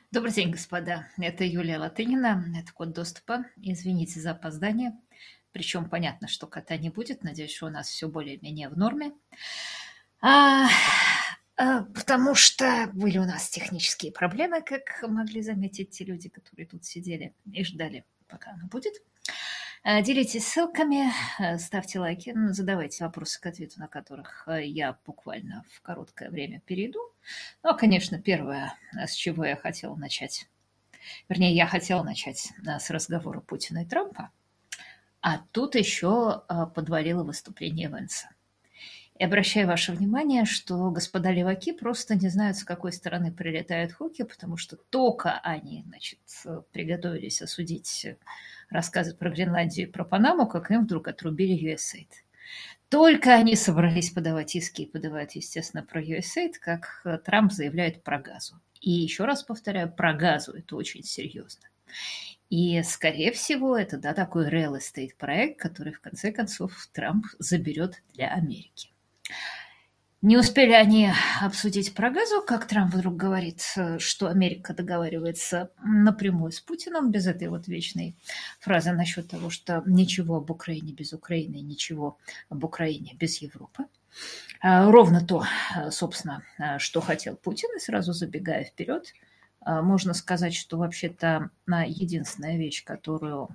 Добрый день, господа. Это Юлия Латынина. Это код доступа. Извините за опоздание. Причем понятно, что кота не будет. Надеюсь, что у нас все более-менее в норме. А, Потому что были у нас технические проблемы, как могли заметить те люди, которые тут сидели и ждали, пока она будет. Делитесь ссылками, ставьте лайки, задавайте вопросы, к ответу на которых я буквально в короткое время перейду. Ну, а, конечно, первое, с чего я хотела начать. Вернее, я хотела начать с разговора Путина и Трампа, а тут еще подвалило выступление Венса. И обращаю ваше внимание, что господа леваки просто не знают, с какой стороны прилетают хуки, потому что только они, приготовились осудить рассказы про Гренландию и про Панаму, как им вдруг отрубили USAID. Только они собрались подавать иски и подавают, естественно, про USAID, как Трамп заявляет про газу. И еще раз повторяю, про газу это очень серьезно. И, скорее всего, это, да, такой real estate проект, который, в конце концов, Трамп заберет для Америки. Не успели они обсудить про газу, как Трамп вдруг говорит, что Америка договаривается напрямую с Путиным, без этой вот вечной фразы насчет того, что ничего об Украине без Украины, ничего об Украине без Европы. Ровно то, собственно, что хотел Путин, и сразу забегая вперед, можно сказать, что вообще-то единственная вещь, которую,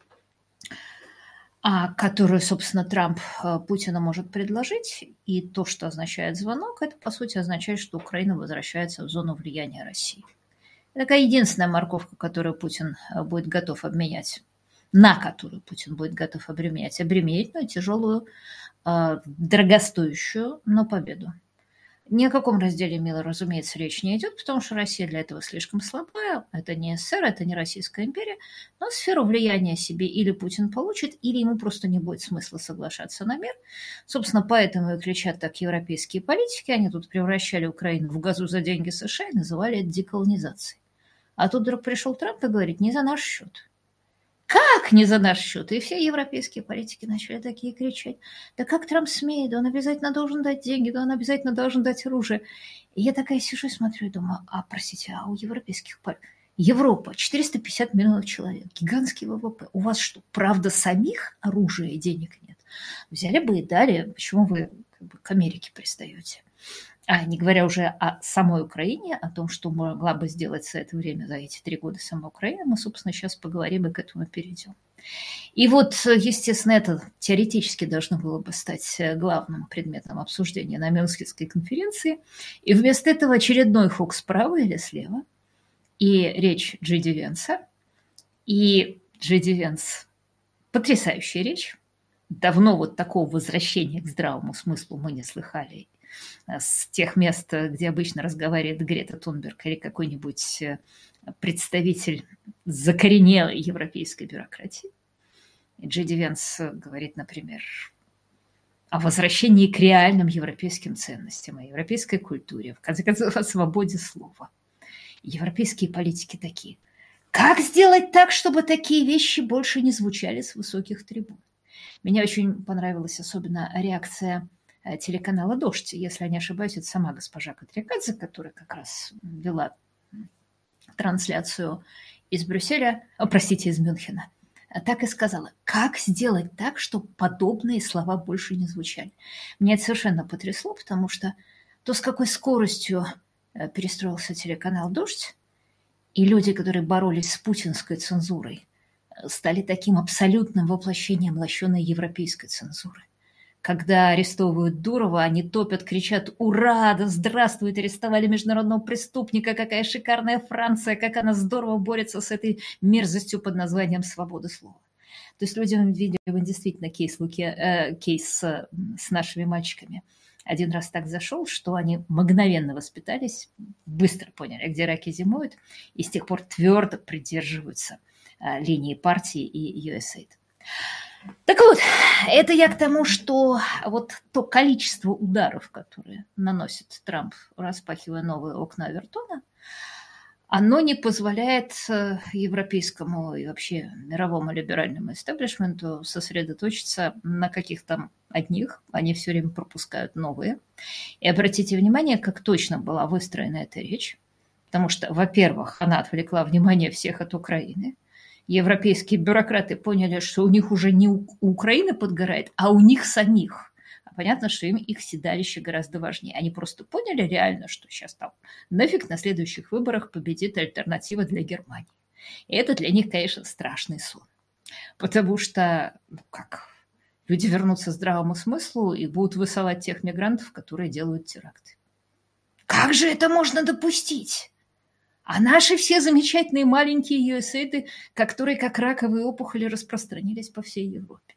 собственно, Трамп Путину может предложить, и то, что означает звонок, это, по сути, означает, что Украина возвращается в зону влияния России. Это такая единственная морковка, которую Путин будет готов обменять, на которую Путин будет готов обременять обременительную, тяжелую, дорогостоящую, но победу. Ни о каком разделе мира, разумеется, речь не идет, потому что Россия для этого слишком слабая. Это не СССР, это не Российская империя. Но сферу влияния себе или Путин получит, или ему просто не будет смысла соглашаться на мир. Собственно, поэтому и кричат так европейские политики. Они тут превращали Украину в газу за деньги США и называли это деколонизацией. А тут вдруг пришел Трамп и говорит, не за наш счет. Как не за наш счет? И все европейские политики начали такие кричать. Да как Трамп смеет? Да он обязательно должен дать деньги, да он обязательно должен дать оружие. И я такая сижу и смотрю и думаю, простите, а у европейских Европа, 450 миллионов человек, гигантский ВВП. У вас что, правда самих оружия и денег нет? Взяли бы и дали. Почему вы к Америке пристаете? Не говоря уже о самой Украине, о том, что могла бы сделать за это время, за эти 3 года сама Украина, мы, собственно, сейчас поговорим и к этому перейдем. И вот, естественно, это теоретически должно было бы стать главным предметом обсуждения на Мюнхенской конференции. И вместо этого очередной хук справа или слева, и речь Джей Ди Венса. И Джей Ди Венс – потрясающая речь. Давно вот такого возвращения к здравому смыслу мы не слыхали с тех мест, где обычно разговаривает Грета Тунберг или какой-нибудь представитель закоренелой европейской бюрократии. И Джей Ди Венс говорит, например, о возвращении к реальным европейским ценностям, о европейской культуре, в конце концов, о свободе слова. Европейские политики такие. Как сделать так, чтобы такие вещи больше не звучали с высоких трибун? Мне очень понравилась особенно реакция телеканала «Дождь». Если я не ошибаюсь, это сама госпожа Катрикадзе, которая как раз вела трансляцию из Брюсселя, из Мюнхена. Так и сказала, как сделать так, чтобы подобные слова больше не звучали. Меня это совершенно потрясло, потому что то, с какой скоростью перестроился телеканал «Дождь», и люди, которые боролись с путинской цензурой, стали таким абсолютным воплощением лощеной европейской цензуры. Когда арестовывают Дурова, они топят, кричат «Ура! Да здравствует! Арестовали международного преступника! Какая шикарная Франция! Как она здорово борется с этой мерзостью под названием свобода слова!» То есть люди видели действительно кейс с нашими мальчиками. Один раз так зашел, что они мгновенно воспитались, быстро поняли, где раки зимуют, и с тех пор твердо придерживаются линии партии и USAID. Так вот, это я к тому, что вот то количество ударов, которые наносит Трамп, распахивая новые окна Овертона, оно не позволяет европейскому и вообще мировому либеральному истеблишменту сосредоточиться на каких-то одних. Они все время пропускают новые. И обратите внимание, как точно была выстроена эта речь. Потому что, во-первых, она отвлекла внимание всех от Украины. Европейские бюрократы поняли, что у них уже не у Украины подгорает, а у них самих. А понятно, что им их седалище гораздо важнее. Они просто поняли реально, что сейчас там нафиг на следующих выборах победит альтернатива для Германии. И это для них, конечно, страшный сон. Потому что, люди вернутся к здравому смыслу и будут высылать тех мигрантов, которые делают теракты. Как же это можно допустить? А наши все замечательные маленькие USAID, которые как раковые опухоли распространились по всей Европе.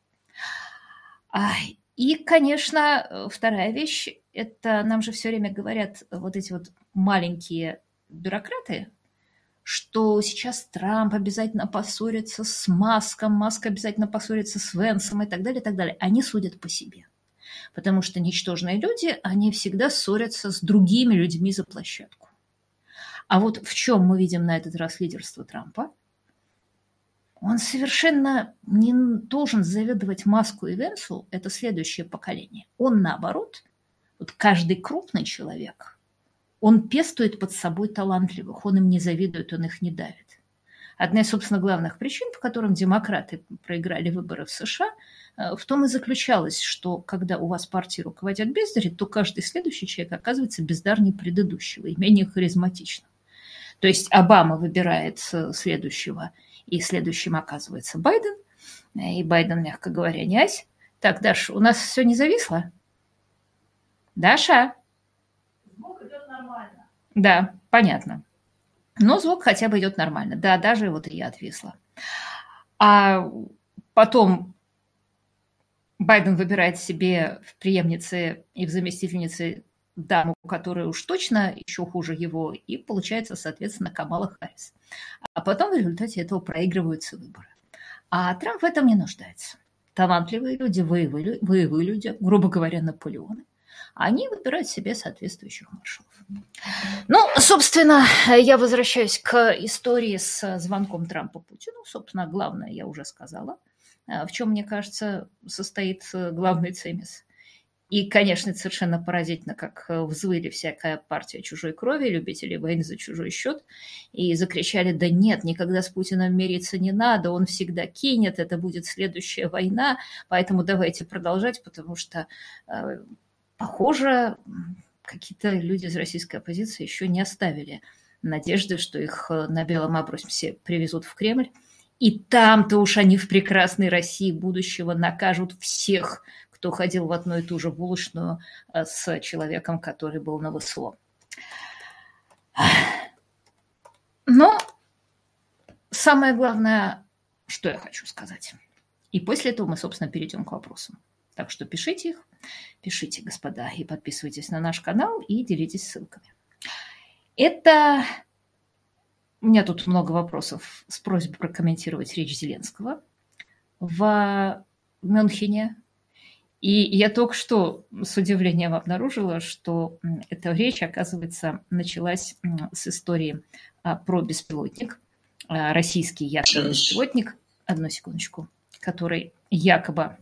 И, конечно, вторая вещь, это нам же все время говорят вот эти вот маленькие бюрократы, что сейчас Трамп обязательно поссорится с Маском, Маск обязательно поссорится с Венсом и так далее, и так далее. Они судят по себе. Потому что ничтожные люди, они всегда ссорятся с другими людьми за площадку. А вот в чем мы видим на этот раз лидерство Трампа? Он совершенно не должен завидовать Маску и Венсу, это следующее поколение. Он наоборот, вот каждый крупный человек, он пестует под собой талантливых, он им не завидует, он их не давит. Одна из, собственно, главных причин, по которым демократы проиграли выборы в США, в том и заключалась, что когда у вас партии руководят бездари, то каждый следующий человек оказывается бездарнее предыдущего и менее харизматичным. То есть Обама выбирает следующего, и следующим оказывается Байден. И Байден, мягко говоря, не ась. Так, Даша, у нас все не зависло? Даша? Звук идет нормально. Да, понятно. Но звук хотя бы идет нормально. Да, даже вот и я отвисла. А потом Байден выбирает себе в преемнице и в заместительнице даму, которая уж точно еще хуже его, и получается, соответственно, Камала Харрис. А потом в результате этого проигрываются выборы. А Трамп в этом не нуждается. Талантливые люди, воевые люди, грубо говоря, Наполеоны, они выбирают себе соответствующих маршалов. Ну, собственно, я возвращаюсь к истории с звонком Трампа Путину. Собственно, главное я уже сказала. В чем, мне кажется, состоит главный цимис. И, конечно, это совершенно поразительно, как взвыли всякая партия чужой крови, любители войны за чужой счет, и закричали: да нет, никогда с Путиным мириться не надо, он всегда кинет, это будет следующая война, поэтому давайте продолжать, потому что, похоже, какие-то люди из российской оппозиции еще не оставили надежды, что их на белом абрусе привезут в Кремль. И там-то уж они в прекрасной России будущего накажут всех, кто ходил в одну и ту же булочную с человеком, который был на ВСО. Но самое главное, что я хочу сказать. И после этого мы, собственно, перейдем к вопросам. Так что пишите их, пишите, господа, и подписывайтесь на наш канал, и делитесь ссылками. Это... У меня тут много вопросов с просьбой прокомментировать речь Зеленского в Мюнхене. И я только что с удивлением обнаружила, что эта речь, оказывается, началась с истории про беспилотник, российский якобы беспилотник, одну секундочку, который якобы,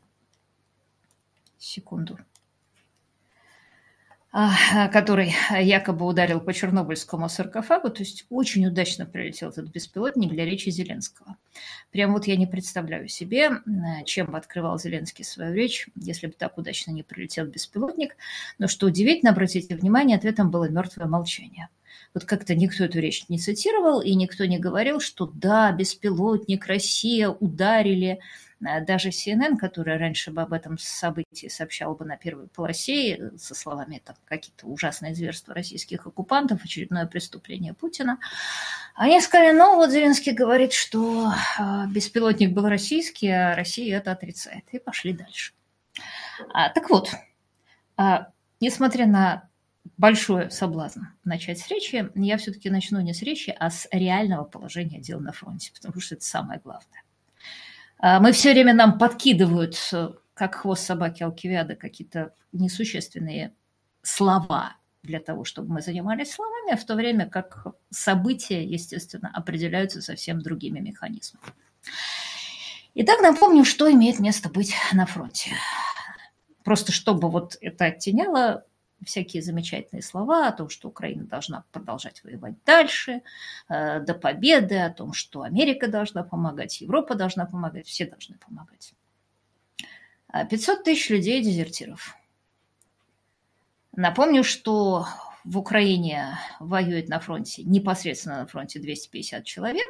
который якобы ударил по Чернобыльскому саркофагу, то есть очень удачно прилетел этот беспилотник для речи Зеленского. Прям вот я не представляю себе, чем бы открывал Зеленский свою речь, если бы так удачно не прилетел беспилотник. Но что удивительно, обратите внимание, ответом было мертвое молчание. Вот как-то никто эту речь не цитировал, и никто не говорил, что да, беспилотник, Россия ударили. Даже CNN, которая раньше бы об этом событии сообщала бы на первой полосе со словами там какие-то ужасные зверства российских оккупантов, очередное преступление Путина, они сказали: ну вот Зеленский говорит, что беспилотник был российский, а Россия это отрицает. И пошли дальше. Так вот, несмотря на большой соблазн начать с речи, я все-таки начну не с речи, а с реального положения дел на фронте, потому что это самое главное. Мы все время нам подкидывают, как хвост собаки Алкивиада, какие-то несущественные слова для того, чтобы мы занимались словами, в то время как события, естественно, определяются совсем другими механизмами. Итак, напомню, что имеет место быть на фронте. Просто чтобы вот это оттеняло всякие замечательные слова о том, что Украина должна продолжать воевать дальше, до победы, о том, что Америка должна помогать, Европа должна помогать, все должны помогать. 500 тысяч людей дезертиров. Напомню, что в Украине воюет на фронте, непосредственно на фронте 250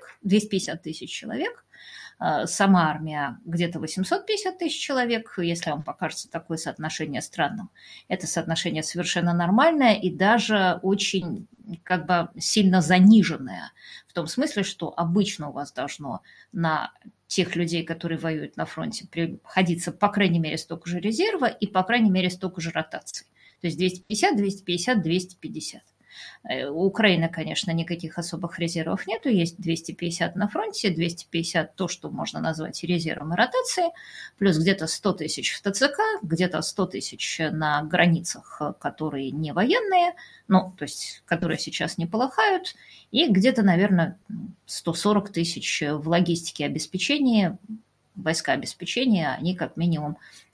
тысяч человек. Сама армия где-то 850 тысяч человек, если вам покажется такое соотношение странным. Это соотношение совершенно нормальное и даже очень сильно заниженное. В том смысле, что обычно у вас должно на тех людей, которые воюют на фронте, приходиться по крайней мере столько же резерва и по крайней мере столько же ротаций. То есть 250, 250, 250. У Украины, конечно, никаких особых резервов нету. Есть 250 на фронте, 250 то, что можно назвать резервом и ротацией, плюс где-то 100 тысяч в ТЦК, где-то 100 тысяч на границах, которые не военные, то есть которые сейчас не полыхают, и где-то, наверное, 140 тысяч в логистике обеспечения, войска обеспечения, они как минимум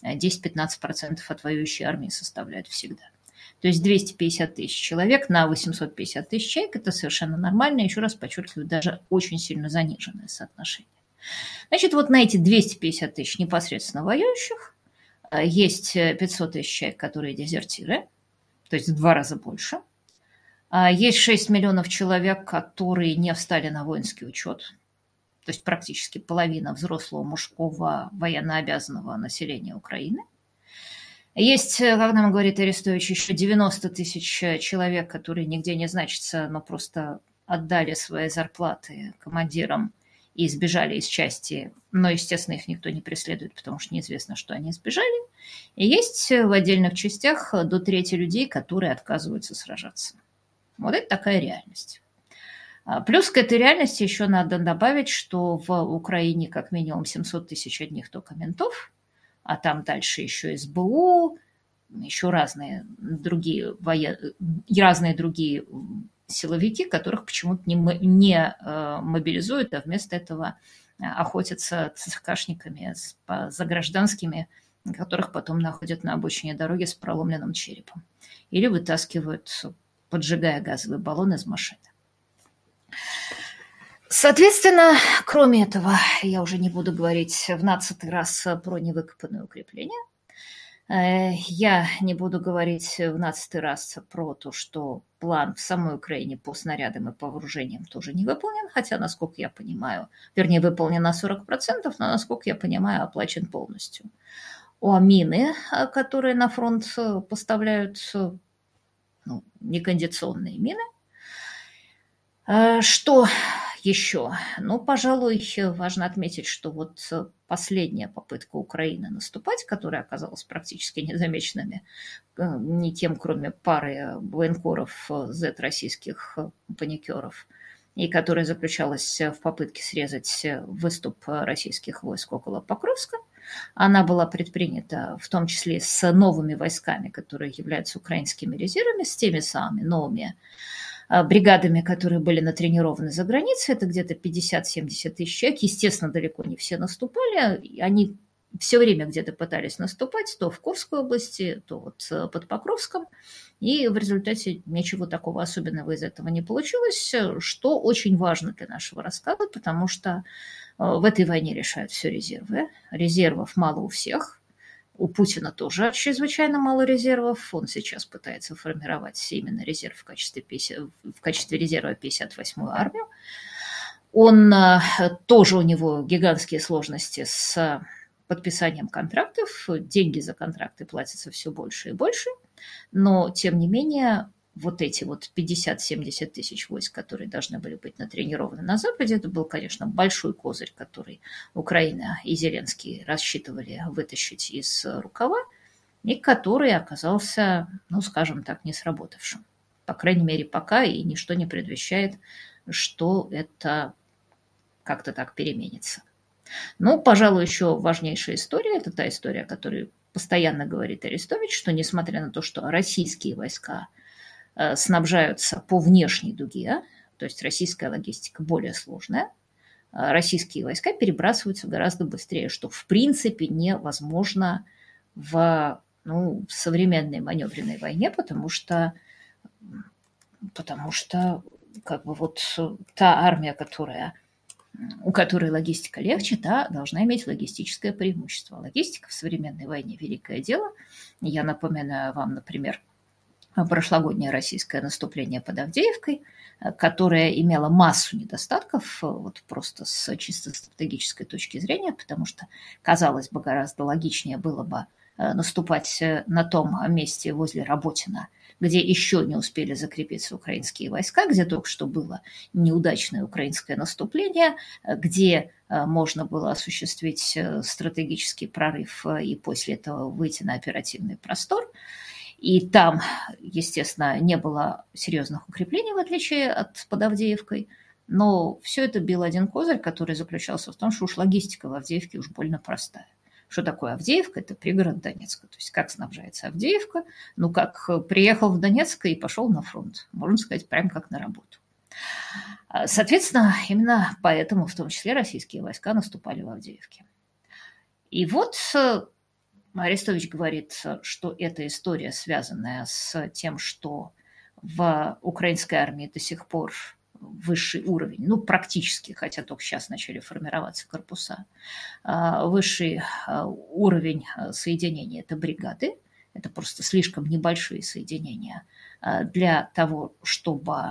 10-15% от воюющей армии составляют всегда. То есть 250 тысяч человек на 850 тысяч человек – это совершенно нормально, еще раз подчеркиваю, даже очень сильно заниженное соотношение. Значит, вот на эти 250 тысяч непосредственно воюющих есть 500 тысяч человек, которые дезертиры, то есть в 2 раза больше. Есть 6 миллионов человек, которые не встали на воинский учет, то есть практически половина взрослого мужского военнообязанного населения Украины. Есть, как нам говорит Арестович, еще 90 тысяч человек, которые нигде не значатся, но просто отдали свои зарплаты командирам и сбежали из части, но, естественно, их никто не преследует, потому что неизвестно, что они сбежали. И есть в отдельных частях до трети людей, которые отказываются сражаться. Вот это такая реальность. Плюс к этой реальности еще надо добавить, что в Украине как минимум 700 тысяч одних только ментов, а там дальше еще СБУ, еще разные другие силовики, которых почему-то не мобилизуют, а вместо этого охотятся ЦСКшниками за гражданскими, которых потом находят на обочине дороги с проломленным черепом. Или вытаскивают, поджигая газовый баллон из машины. Соответственно, кроме этого, я уже не буду говорить в 15-й раз про невыкопанные укрепления. Я не буду говорить в 15-й раз про то, что план в самой Украине по снарядам и по вооружениям тоже не выполнен, хотя, насколько я понимаю, вернее, выполнен на 40%, но, насколько я понимаю, оплачен полностью. Мины, которые на фронт поставляют, некондиционные мины. Что еще? Пожалуй, важно отметить, что вот последняя попытка Украины наступать, которая оказалась практически незамеченными никем, кроме пары военкоров Z-российских паникеров, и которая заключалась в попытке срезать выступ российских войск около Покровска, она была предпринята в том числе с новыми войсками, которые являются украинскими резервами, с теми самыми новыми бригадами, которые были натренированы за границей, это где-то 50-70 тысяч человек. Естественно, далеко не все наступали. Они все время где-то пытались наступать, то в Курской области, то вот под Покровском. И в результате ничего такого особенного из этого не получилось, что очень важно для нашего рассказа, потому что в этой войне решают все резервы. Резервов мало у всех. У Путина тоже чрезвычайно мало резервов. Он сейчас пытается формировать именно резерв в качестве резерва 58-ю армию. Тоже у него гигантские сложности с подписанием контрактов. Деньги за контракты платятся все больше и больше. Но, тем не менее, вот эти 50-70 тысяч войск, которые должны были быть натренированы на Западе, это был, конечно, большой козырь, который Украина и Зеленский рассчитывали вытащить из рукава, и который оказался, скажем так, не сработавшим. По крайней мере, пока, и ничто не предвещает, что это как-то так переменится. Пожалуй, еще важнейшая история – это та история, о которой постоянно говорит Арестович, что несмотря на то, что российские войска снабжаются по внешней дуге, то есть российская логистика более сложная, российские войска перебрасываются гораздо быстрее, что в принципе невозможно в в современной маневренной войне, потому что как бы вот та армия, у которой логистика легче, та должна иметь логистическое преимущество. Логистика в современной войне – великое дело. Я напоминаю вам, например, прошлогоднее российское наступление под Авдеевкой, которое имело массу недостатков, вот просто с чисто стратегической точки зрения, потому что, казалось бы, гораздо логичнее было бы наступать на том месте возле Работина, где еще не успели закрепиться украинские войска, где только что было неудачное украинское наступление, где можно было осуществить стратегический прорыв и после этого выйти на оперативный простор. И там, естественно, не было серьезных укреплений, в отличие от под Авдеевкой. Но все это бил один козырь, который заключался в том, что уж логистика в Авдеевке уж больно простая. Что такое Авдеевка? Это пригород Донецка. То есть как снабжается Авдеевка? Как приехал в Донецк и пошел на фронт. Можно сказать, прямо как на работу. Соответственно, именно поэтому в том числе российские войска наступали в Авдеевке. И вот Арестович говорит, что эта история, связанная с тем, что в украинской армии до сих пор высший уровень, практически, хотя только сейчас начали формироваться корпуса, высший уровень соединения – это бригады, это просто слишком небольшие соединения для того, чтобы…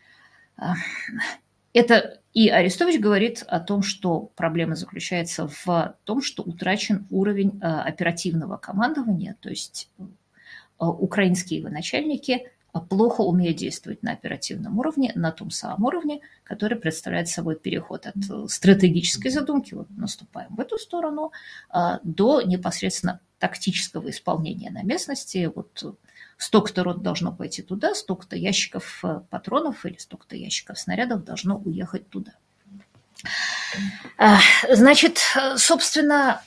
Это и Арестович говорит о том, что проблема заключается в том, что утрачен уровень оперативного командования, то есть украинские военачальники плохо умеют действовать на оперативном уровне, на том самом уровне, который представляет собой переход от стратегической задумки, вот наступаем в эту сторону, до непосредственно тактического исполнения на местности. Вот столько-то рот должно пойти туда, столько-то ящиков патронов или столько-то ящиков снарядов должно уехать туда. Значит, собственно,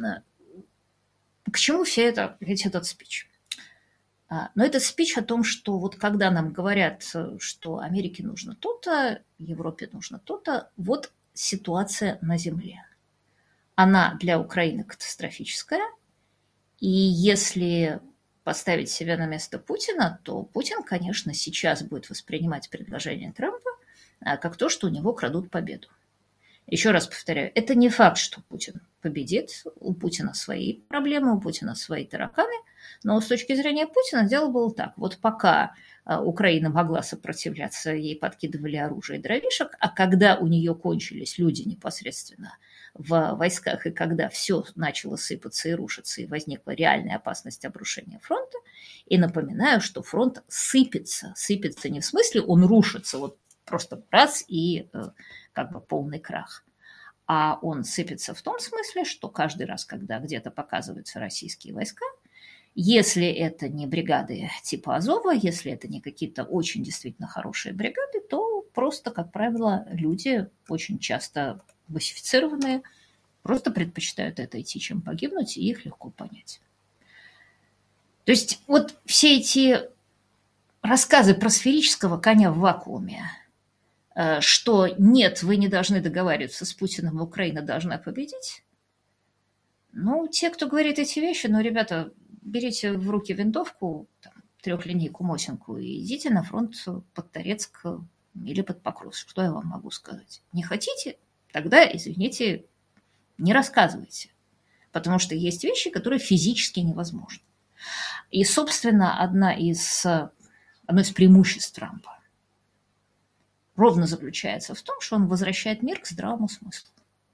к чему весь этот спич? Но это спич о том, что вот когда нам говорят, что Америке нужно то-то, Европе нужно то-то, вот ситуация на земле. Она для Украины катастрофическая, и если поставить себя на место Путина, то Путин, конечно, сейчас будет воспринимать предложение Трампа как то, что у него крадут победу. Еще раз повторяю, это не факт, что Путин победит. У Путина свои проблемы, у Путина свои тараканы. Но с точки зрения Путина дело было так. Вот пока Украина могла сопротивляться, ей подкидывали оружие и дровишек, а когда у нее кончились люди непосредственно в войсках, и когда все начало сыпаться и рушиться, и возникла реальная опасность обрушения фронта, и напоминаю, что фронт сыпется не в смысле он рушится, вот просто раз и как бы полный крах, а он сыпется в том смысле, что каждый раз, когда где-то показываются российские войска, если это не бригады типа Азова, если это не какие-то очень действительно хорошие бригады, то просто, как правило, люди очень часто босифицированные просто предпочитают это идти, чем погибнуть, и их легко понять. То есть вот все эти рассказы про сферического коня в вакууме, что нет, вы не должны договариваться с Путиным, Украина должна победить. Те, кто говорит эти вещи, ребята, берите в руки винтовку, трехлинейку Мосинку и идите на фронт под Торецк или под Покровск. Что я вам могу сказать? Не хотите? Тогда, извините, не рассказывайте. Потому что есть вещи, которые физически невозможны. И, собственно, одно из преимуществ Трампа ровно заключается в том, что он возвращает мир к здравому смыслу.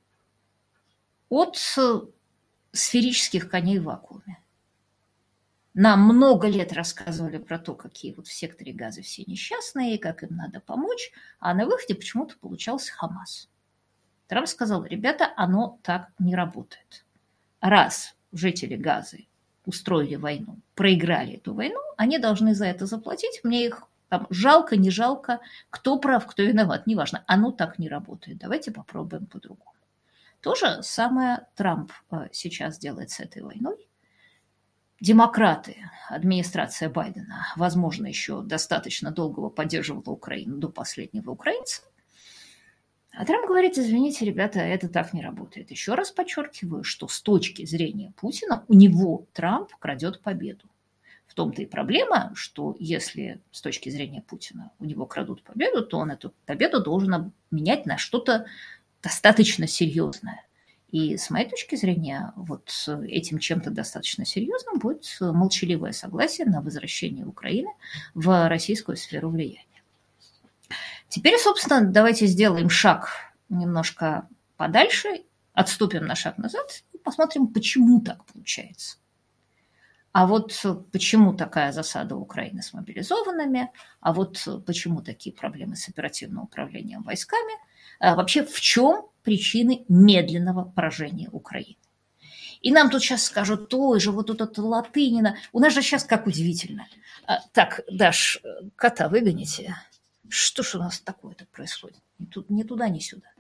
От сферических коней в вакууме. Нам много лет рассказывали про то, какие вот в секторе Газа все несчастные, как им надо помочь, а на выходе почему-то получался Хамас. Трамп сказал: ребята, оно так не работает. Раз жители Газы устроили войну, проиграли эту войну, они должны за это заплатить, мне их жалко, не жалко, кто прав, кто виноват, неважно, оно так не работает, давайте попробуем по-другому. То же самое Трамп сейчас делает с этой войной. Демократы, администрация Байдена, возможно, еще достаточно долго поддерживала Украину до последнего украинца. А Трамп говорит, извините, ребята, это так не работает. Еще раз подчеркиваю, что с точки зрения Путина у него Трамп крадет победу. В том-то и проблема, что если с точки зрения Путина у него крадут победу, то он эту победу должен менять на что-то достаточно серьезное. И с моей точки зрения, вот этим чем-то достаточно серьезным будет молчаливое согласие на возвращение Украины в российскую сферу влияния. Теперь, собственно, давайте сделаем шаг немножко подальше, отступим на шаг назад и посмотрим, почему так получается. А вот почему такая засада Украины с мобилизованными, а вот почему такие проблемы с оперативным управлением войсками, вообще в чем причины медленного поражения Украины. И нам тут сейчас скажут, ой же, вот тут это латынина. У нас же сейчас как удивительно. Так, Даш, кота выгоните. Что ж у нас такое-то происходит? Ни туда, ни сюда.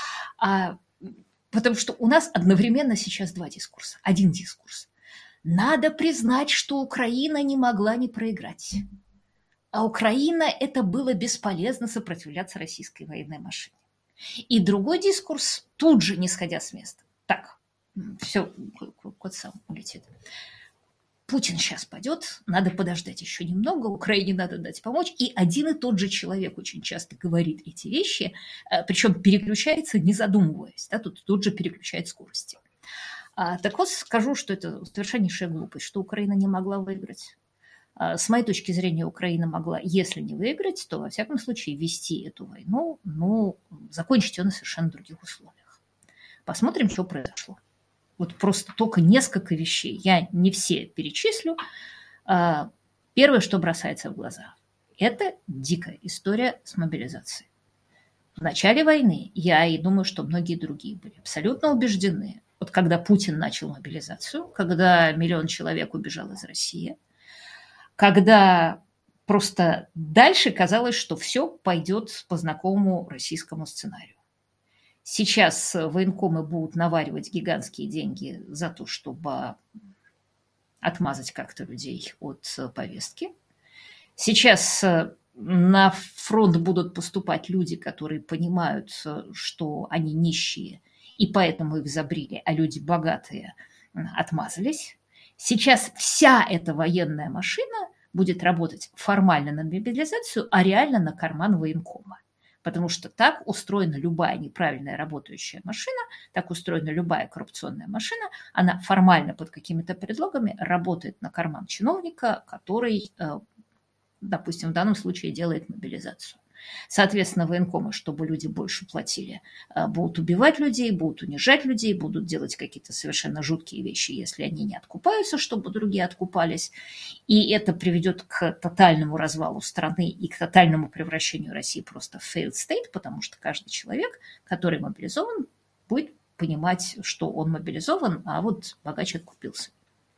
Потому что у нас одновременно сейчас два дискурса. Один дискурс. Надо признать, что Украина не могла не проиграть. А Украина это было бесполезно сопротивляться российской военной машине. И другой дискурс, тут же не сходя с места. Так, все, кот сам улетит. Путин сейчас пойдет, надо подождать еще немного, Украине надо дать помочь. И один и тот же человек очень часто говорит эти вещи, причем переключается, не задумываясь. Да, тут же переключает скорости. Так вот, скажу, что это совершеннейшая глупость, что Украина не могла выиграть. С моей точки зрения, Украина могла, если не выиграть, то, во всяком случае, вести эту войну, но закончить ее на совершенно других условиях. Посмотрим, что произошло. Вот просто только несколько вещей. Я не все перечислю. Первое, что бросается в глаза, это дикая история с мобилизацией. В начале войны я и думаю, что многие другие были абсолютно убеждены, вот когда Путин начал мобилизацию, когда 1 миллион человек убежал из России, когда просто дальше казалось, что все пойдет по знакомому российскому сценарию. Сейчас военкомы будут наваривать гигантские деньги за то, чтобы отмазать как-то людей от повестки. Сейчас на фронт будут поступать люди, которые понимают, что они нищие, и поэтому их забрили, а люди богатые отмазались. Сейчас вся эта военная машина будет работать формально на мобилизацию, а реально на карман военкома. Потому что так устроена любая неправильная работающая машина, так устроена любая коррупционная машина. Она формально под какими-то предлогами работает на карман чиновника, который, допустим, в данном случае делает мобилизацию. Соответственно, военкомы, чтобы люди больше платили, будут убивать людей, будут унижать людей, будут делать какие-то совершенно жуткие вещи, если они не откупаются, чтобы другие откупались. И это приведет к тотальному развалу страны и к тотальному превращению России просто в failed state, потому что каждый человек, который мобилизован, будет понимать, что он мобилизован, а вот богач откупился.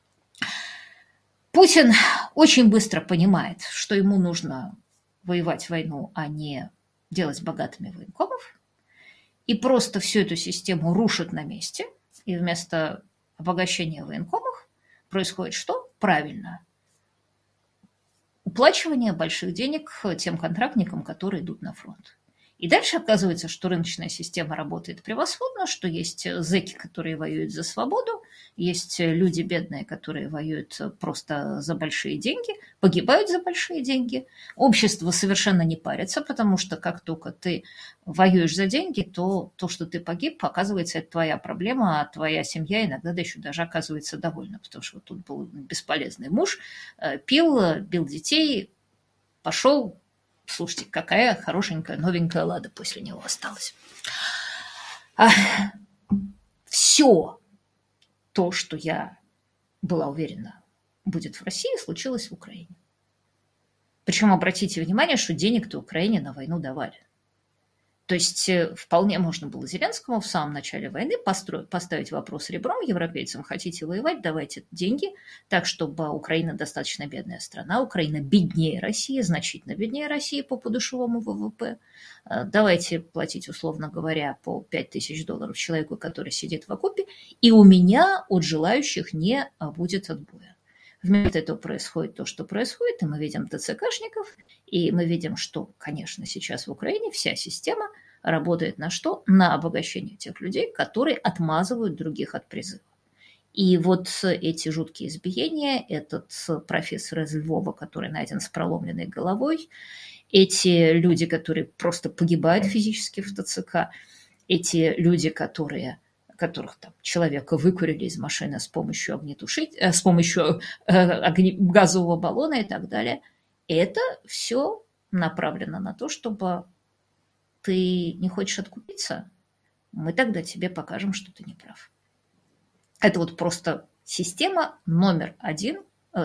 Путин очень быстро понимает, что ему нужно воевать войну, а не делать богатыми военкомов, и просто всю эту систему рушит на месте, и вместо обогащения военкомов происходит что? Правильно. Уплачивание больших денег тем контрактникам, которые идут на фронт. И дальше оказывается, что рыночная система работает превосходно, что есть зэки, которые воюют за свободу, есть люди бедные, которые воюют просто за большие деньги, погибают за большие деньги. Общество совершенно не парится, потому что как только ты воюешь за деньги, то, что ты погиб, оказывается, это твоя проблема, а твоя семья иногда еще даже оказывается довольна, потому что вот тут был бесполезный муж, пил, бил детей, пошел. Слушайте, какая хорошенькая новенькая Лада после него осталась. Все то, что я была уверена будет в России, случилось в Украине. Причем обратите внимание, что денег-то Украине на войну давали. То есть вполне можно было Зеленскому в самом начале войны поставить вопрос ребром европейцам: хотите воевать, давайте деньги, так, чтобы Украина достаточно бедная страна, Украина беднее России, значительно беднее России по подушевому ВВП. Давайте платить, условно говоря, по $5000 человеку, который сидит в окопе, и у меня от желающих не будет отбоя. Вместо этого происходит то, что происходит, и мы видим ТЦКшников, и мы видим, что, конечно, сейчас в Украине вся система работает на что? На обогащение тех людей, которые отмазывают других от призыва. И вот эти жуткие избиения, этот профессор из Львова, который найден с проломленной головой, эти люди, которые просто погибают физически в ТЦК, эти люди, которых там человека выкурили из машины с помощью с помощью газового баллона и так далее, это все направлено на то, чтобы ты не хочешь откупиться, мы тогда тебе покажем, что ты не прав. Это вот просто система номер один,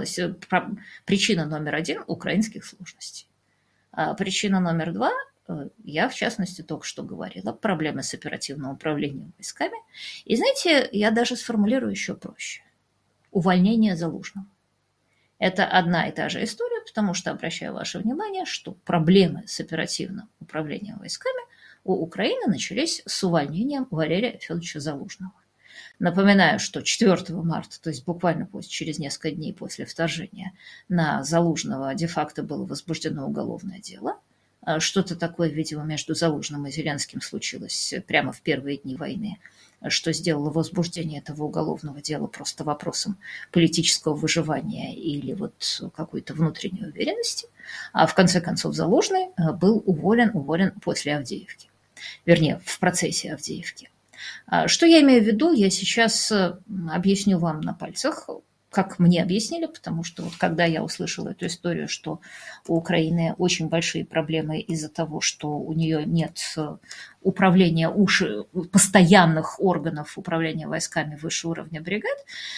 причина номер один украинских сложностей. А причина номер два, я в частности только что говорила, проблемы с оперативным управлением войсками. И знаете, я даже сформулирую еще проще. Увольнение Залужного. Это одна и та же история, потому что обращаю ваше внимание, что проблемы с оперативным управлением войсками у Украины начались с увольнением Валерия Федоровича Залужного. Напоминаю, что 4 марта, то есть буквально через несколько дней после вторжения, на Залужного де-факто было возбуждено уголовное дело. Что-то такое, видимо, между Залужным и Зеленским случилось прямо в первые дни войны, что сделало возбуждение этого уголовного дела просто вопросом политического выживания или вот какой-то внутренней уверенности. А в конце концов Залужный был уволен после Авдеевки. Вернее, в процессе Авдеевки. Что я имею в виду, я сейчас объясню вам на пальцах, как мне объяснили, потому что вот когда я услышала эту историю, что у Украины очень большие проблемы из-за того, что у нее нет управления постоянных органов управления войсками выше уровня бригад,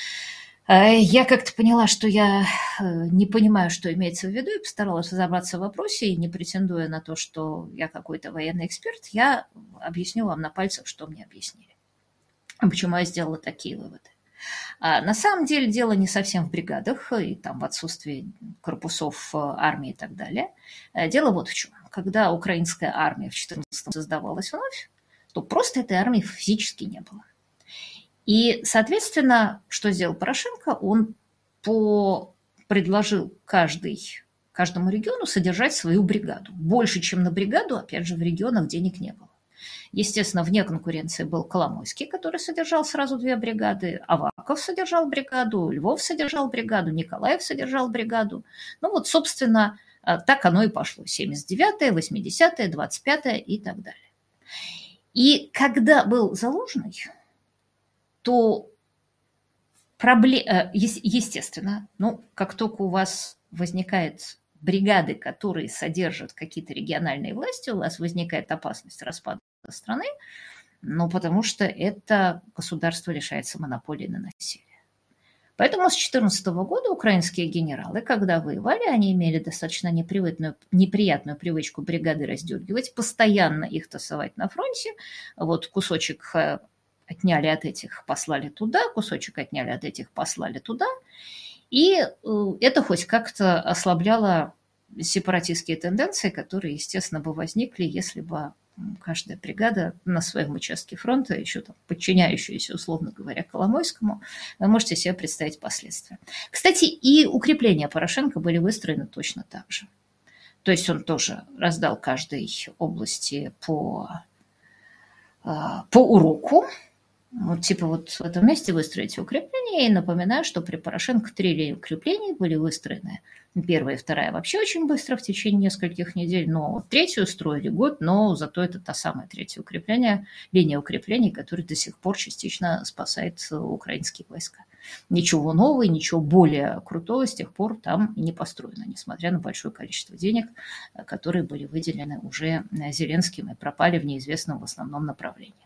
я как-то поняла, что я не понимаю, что имеется в виду, и постаралась разобраться в вопросе, и не претендуя на то, что я какой-то военный эксперт, я объясню вам на пальцах, что мне объяснили. Почему я сделала такие выводы. На самом деле дело не совсем в бригадах и там в отсутствии корпусов армии и так далее. Дело вот в чем. Когда украинская армия в 2014-м создавалась вновь, то просто этой армии физически не было. И, соответственно, что сделал Порошенко? Он предложил каждому региону содержать свою бригаду. Больше, чем на бригаду, опять же, в регионах денег не было. Естественно, вне конкуренции был Коломойский, который содержал сразу 2 бригады, Аваков содержал бригаду, Львов содержал бригаду, Николаев содержал бригаду. Ну вот, собственно, так оно и пошло. 79-е, 80-е, 25-е и так далее. И когда был Залужный, то естественно, как только у вас возникают бригады, которые содержат какие-то региональные власти, у вас возникает опасность распада страны, потому что это государство лишается монополии на насилие. Поэтому с 2014 года украинские генералы, когда воевали, они имели достаточно неприятную привычку бригады раздергивать, постоянно их тасовать на фронте. Вот кусочек отняли от этих, послали туда, кусочек отняли от этих, послали туда. И это хоть как-то ослабляло сепаратистские тенденции, которые, естественно, бы возникли, если бы каждая бригада на своем участке фронта, еще там подчиняющаяся, условно говоря, Коломойскому, вы можете себе представить последствия. Кстати, и укрепления Порошенко были выстроены точно так же. То есть он тоже раздал каждой области по уроку. Вот в этом месте выстроите укрепления. И напоминаю, что при Порошенко 3 линии укреплений были выстроены. 1-я и 2-я вообще очень быстро, в течение нескольких недель. Но 3-ю строили год, но зато это та самая 3-я линия укреплений, которая до сих пор частично спасает украинские войска. Ничего нового, ничего более крутого с тех пор там не построено, несмотря на большое количество денег, которые были выделены уже Зеленским и пропали в неизвестном в основном направлении.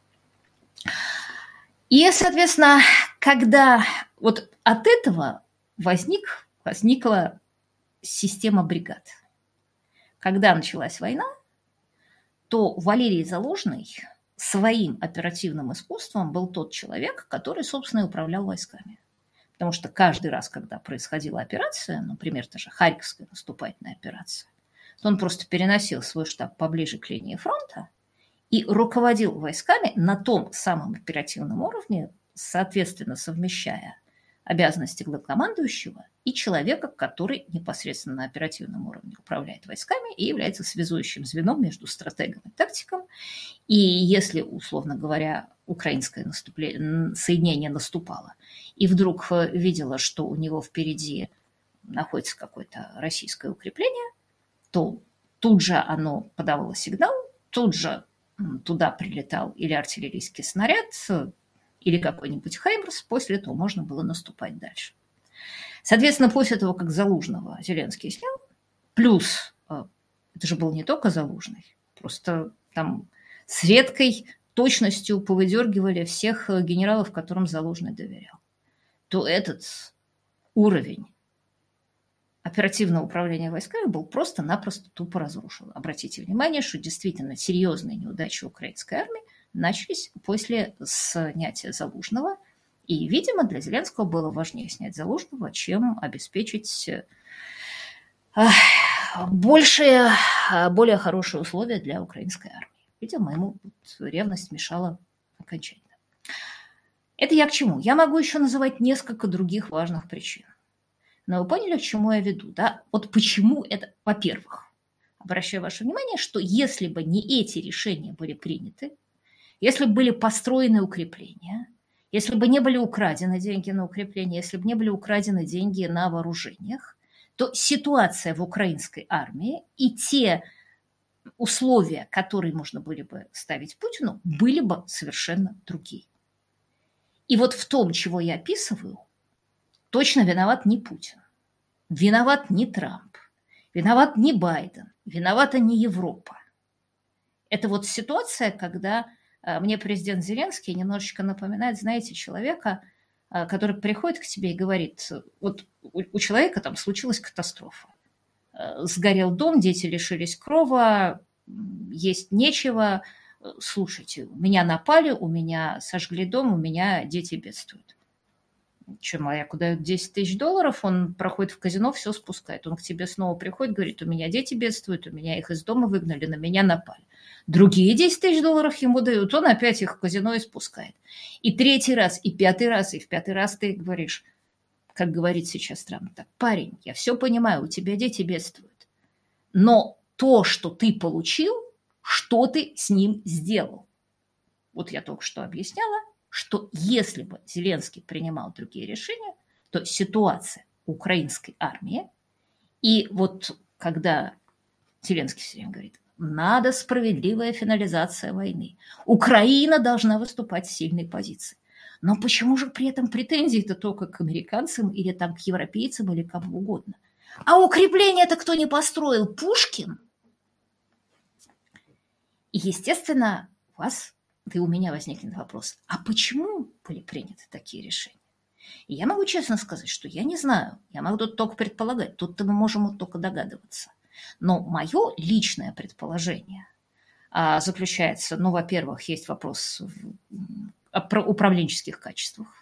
И, соответственно, когда вот от этого возникла система бригад. Когда началась война, то Валерий Залужный своим оперативным искусством был тот человек, который, собственно, и управлял войсками. Потому что каждый раз, когда происходила операция, например, та же Харьковская наступательная операция, то он просто переносил свой штаб поближе к линии фронта и руководил войсками на том самом оперативном уровне, соответственно, совмещая обязанности главнокомандующего и человека, который непосредственно на оперативном уровне управляет войсками и является связующим звеном между стратегом и тактиком. И если, условно говоря, украинское соединение наступало и вдруг видело, что у него впереди находится какое-то российское укрепление, то тут же оно подавало сигнал, тут же туда прилетал или артиллерийский снаряд, или какой-нибудь Хаймерс, после этого можно было наступать дальше. Соответственно, после того, как Залужного Зеленский снял, плюс, это же был не только Залужный, просто там с редкой точностью повыдергивали всех генералов, которым Залужный доверял, то этот уровень оперативного управления войсками был просто-напросто тупо разрушен. Обратите внимание, что действительно серьезные неудачи украинской армии начались после снятия Залужного. И, видимо, для Зеленского было важнее снять Залужного, чем обеспечить более хорошие условия для украинской армии. Видимо, ему ревность мешала окончательно. Это я к чему? Я могу еще называть несколько других важных причин. Но вы поняли, к чему я веду, да? Вот почему это, во-первых, обращаю ваше внимание, что если бы не эти решения были приняты, если бы были построены укрепления, если бы не были украдены деньги на укрепления, если бы не были украдены деньги на вооружениях, то ситуация в украинской армии и те условия, которые можно были бы ставить Путину, были бы совершенно другие. И вот в том, чего я описываю, точно виноват не Путин, виноват не Трамп, виноват не Байден, виновата не Европа. Это вот ситуация, когда мне президент Зеленский немножечко напоминает, знаете, человека, который приходит к тебе и говорит, вот у человека там случилась катастрофа. Сгорел дом, дети лишились крова, есть нечего. Слушайте, меня напали, у меня сожгли дом, у меня дети бедствуют. Человеку дают $10 000, он проходит в казино, все спускает. Он к тебе снова приходит, говорит, у меня дети бедствуют, у меня их из дома выгнали, на меня напали. Другие $10 000 ему дают, он опять их в казино и спускает. И третий раз, и пятый раз, и в пятый раз ты говоришь, как говорит сейчас Трамп, так, парень, я все понимаю, у тебя дети бедствуют. Но то, что ты получил, что ты с ним сделал? Вот я только что объясняла, что если бы Зеленский принимал другие решения, то ситуация украинской армии, и вот когда Зеленский все время говорит, надо справедливая финализация войны, Украина должна выступать с сильной позиции. Но почему же при этом претензии-то только к американцам или там к европейцам или кому угодно? А укрепление-то кто не построил? Пушкин? И, естественно, у меня возникнет вопрос, а почему были приняты такие решения? И я могу честно сказать, что я не знаю, я могу тут только предполагать, тут-то мы можем только догадываться. Но мое личное предположение заключается, во-первых, есть вопрос о управленческих качествах.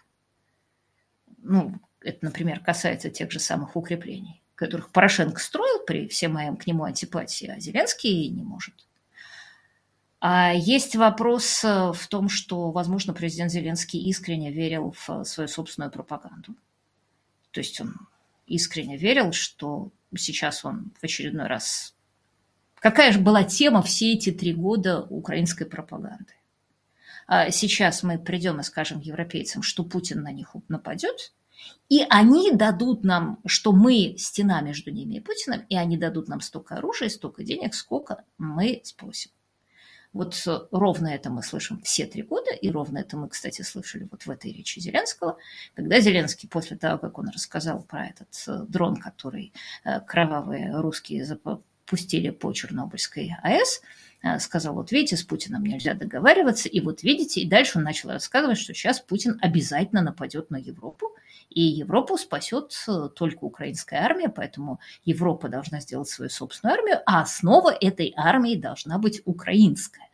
Это, например, касается тех же самых укреплений, которых Порошенко строил при всей моей к нему антипатии, а Зеленский не может. А есть вопрос в том, что, возможно, президент Зеленский искренне верил в свою собственную пропаганду. То есть он искренне верил, что сейчас он в очередной раз... Какая же была тема все эти 3 года украинской пропаганды? А сейчас мы придем и скажем европейцам, что Путин на них нападет, и они дадут нам, что мы стена между ними и Путиным, и они дадут нам столько оружия, столько денег, сколько мы спросим. Вот ровно это мы слышим все 3 года, и ровно это мы, кстати, слышали вот в этой речи Зеленского, когда Зеленский после того, как он рассказал про этот дрон, который кровавые русские запустили по Чернобыльской АЭС, сказал, вот видите, с Путиным нельзя договариваться, и вот видите, и дальше он начал рассказывать, что сейчас Путин обязательно нападет на Европу, и Европу спасет только украинская армия, поэтому Европа должна сделать свою собственную армию, а основа этой армии должна быть украинская.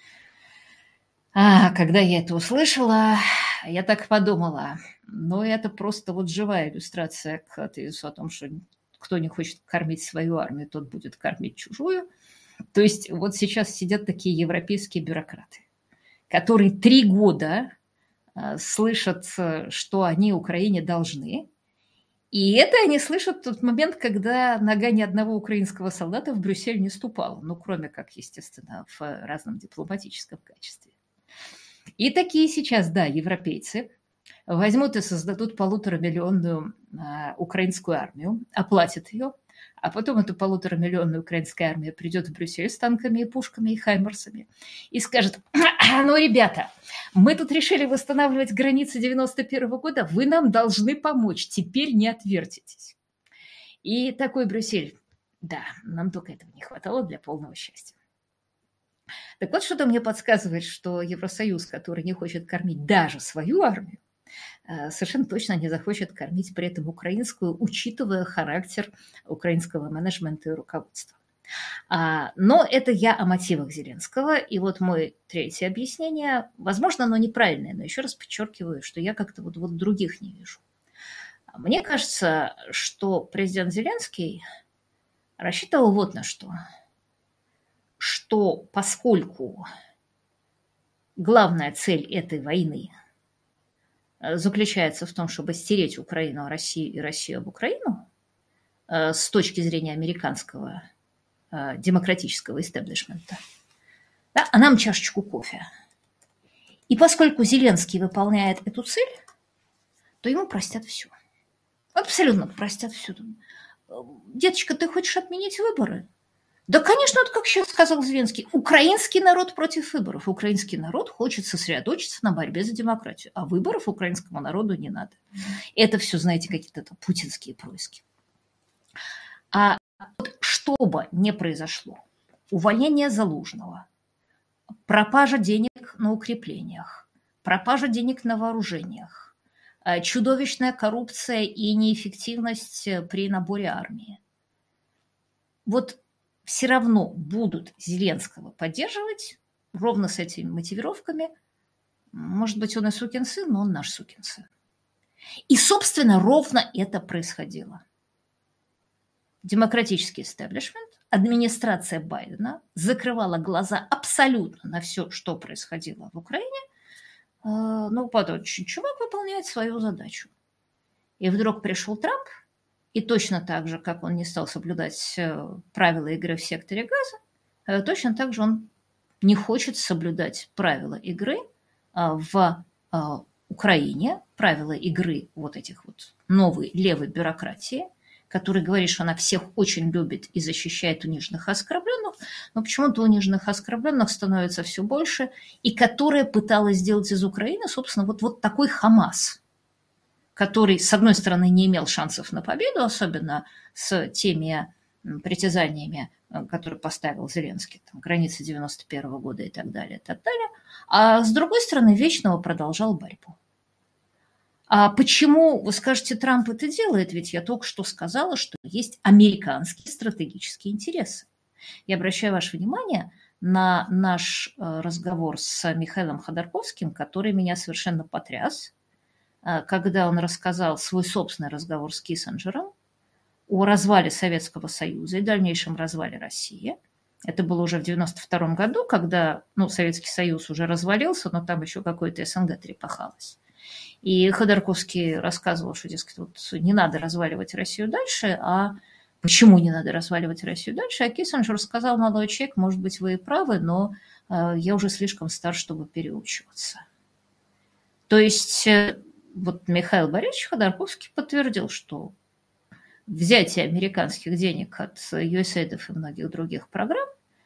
Когда я это услышала, я так подумала, это просто вот живая иллюстрация к тезису о том, что кто не хочет кормить свою армию, тот будет кормить чужую. То есть вот сейчас сидят такие европейские бюрократы, которые 3 года слышат, что они Украине должны. И это они слышат в тот момент, когда нога ни одного украинского солдата в Брюссель не ступала. Ну, кроме как, естественно, в разном дипломатическом качестве. И такие сейчас, да, европейцы возьмут и создадут 1,5-миллионную украинскую армию, оплатят ее, а потом эту 1,5-миллионную украинская армия придет в Брюссель с танками и пушками и хаймерсами и скажет: ну, ребята, мы тут решили восстанавливать границы 91-го года, вы нам должны помочь, теперь не отвертитесь. И такой Брюссель, да, нам только этого не хватало для полного счастья. Так вот, что-то мне подсказывает, что Евросоюз, который не хочет кормить даже свою армию, совершенно точно не захочет кормить при этом украинскую, учитывая характер украинского менеджмента и руководства. Но это я о мотивах Зеленского. И вот мое третье объяснение, возможно, оно неправильное, но еще раз подчеркиваю, что я как-то вот других не вижу. Мне кажется, что президент Зеленский рассчитывал вот на что. Что поскольку главная цель этой войны заключается в том, чтобы стереть Украину, Россию и Россию об Украину, с точки зрения американского демократического истеблишмента, да, а нам чашечку кофе. И поскольку Зеленский выполняет эту цель, то ему простят все. Абсолютно простят все. Деточка, ты хочешь отменить выборы? Да, конечно, вот как сейчас сказал Зеленский, украинский народ против выборов. Украинский народ хочет сосредоточиться на борьбе за демократию, а выборов украинскому народу не надо. Это все, знаете, какие-то путинские происки. А вот что бы ни произошло, увольнение Залужного, пропажа денег на укреплениях, пропажа денег на вооружениях, чудовищная коррупция и неэффективность при наборе армии. Вот все равно будут Зеленского поддерживать ровно с этими мотивировками. Может быть, он и сукин сын, но он наш сукин сын. И, собственно, ровно это происходило. Демократический истеблишмент, администрация Байдена закрывала глаза абсолютно на все, что происходило в Украине. Ну, потом чувак выполняет свою задачу. И вдруг пришел Трамп, и точно так же, как он не стал соблюдать правила игры в секторе Газа, точно так же он не хочет соблюдать правила игры в Украине, правила игры вот этих вот новой левой бюрократии, которая говорит, что она всех очень любит и защищает униженных и оскорбленных, но почему-то униженных и оскорбленных становится все больше, и которая пыталась сделать из Украины, собственно, вот такой Хамас, который, с одной стороны, не имел шансов на победу, особенно с теми притязаниями, которые поставил Зеленский, там, границы 91-го года и так далее, а с другой стороны, вечно продолжал борьбу. А почему, вы скажете, Трамп это делает? Ведь я только что сказала, что есть американские стратегические интересы. Я обращаю ваше внимание на наш разговор с Михаилом Ходорковским, который меня совершенно потряс, когда он рассказал свой собственный разговор с Киссинджером о развале Советского Союза и дальнейшем развале России. Это было уже в 1992 году, когда Советский Союз уже развалился, но там еще какое-то СНГ трепахалось. И Ходорковский рассказывал, что, дескать, вот не надо разваливать Россию дальше, а почему не надо разваливать Россию дальше? А Киссинджер сказал: молодой человек, может быть, вы и правы, но я уже слишком стар, чтобы переучиваться. То есть вот Михаил Борисович Ходорковский подтвердил, что взятие американских денег от USAID и многих других программ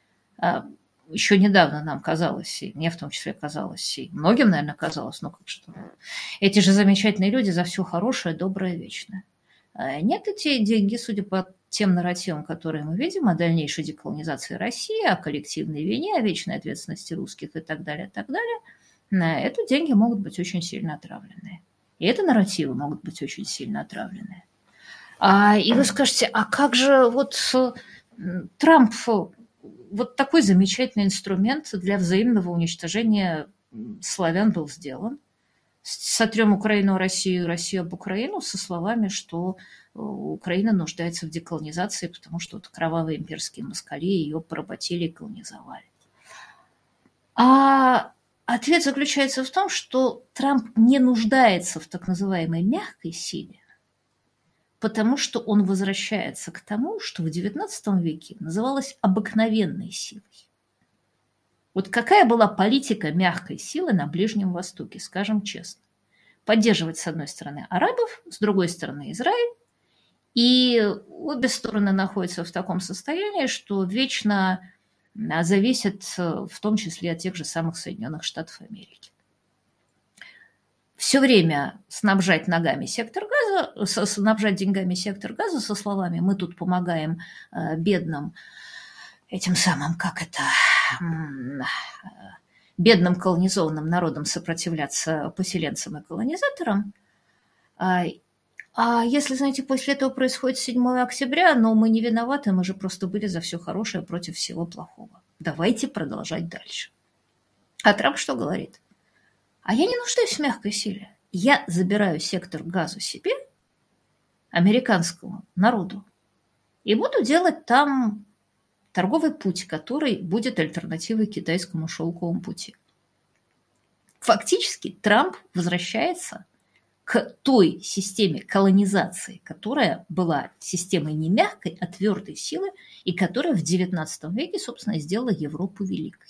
еще недавно нам казалось, и мне в том числе казалось, и многим, наверное, казалось, эти же замечательные люди за все хорошее, доброе, вечное. Нет, эти деньги, судя по тем нарративам, которые мы видим, о дальнейшей деколонизации России, о коллективной вине, о вечной ответственности русских и так далее, на это деньги могут быть очень сильно отравленные. И это нарративы могут быть очень сильно отравленные. И вы скажете, а как же вот Трамп, вот такой замечательный инструмент для взаимного уничтожения славян был сделан. Сотрем Украину, Россию, Россию об Украину со словами, что Украина нуждается в деколонизации, потому что вот кровавые имперские москали ее поработили и колонизовали. Ответ заключается в том, что Трамп не нуждается в так называемой мягкой силе, потому что он возвращается к тому, что в XIX веке называлось обыкновенной силой. Вот какая была политика мягкой силы на Ближнем Востоке, скажем честно? Поддерживать, с одной стороны, арабов, с другой стороны, Израиль. И обе стороны находятся в таком состоянии, что вечно зависят в том числе от тех же самых Соединенных Штатов Америки. Все время снабжать ногами сектор газа, снабжать деньгами сектор газа со словами «мы тут помогаем бедным, этим самым, как это, бедным колонизованным народам сопротивляться поселенцам и колонизаторам». А если, знаете, после этого происходит 7 октября, но мы не виноваты, мы же просто были за все хорошее против всего плохого. Давайте продолжать дальше. А Трамп что говорит? А я не нуждаюсь в мягкой силе. Я забираю сектор газа себе, американскому народу, и буду делать там торговый путь, который будет альтернативой китайскому шелковому пути. Фактически Трамп возвращается к той системе колонизации, которая была системой не мягкой, а твердой силы, и которая в XIX веке, собственно, сделала Европу великой.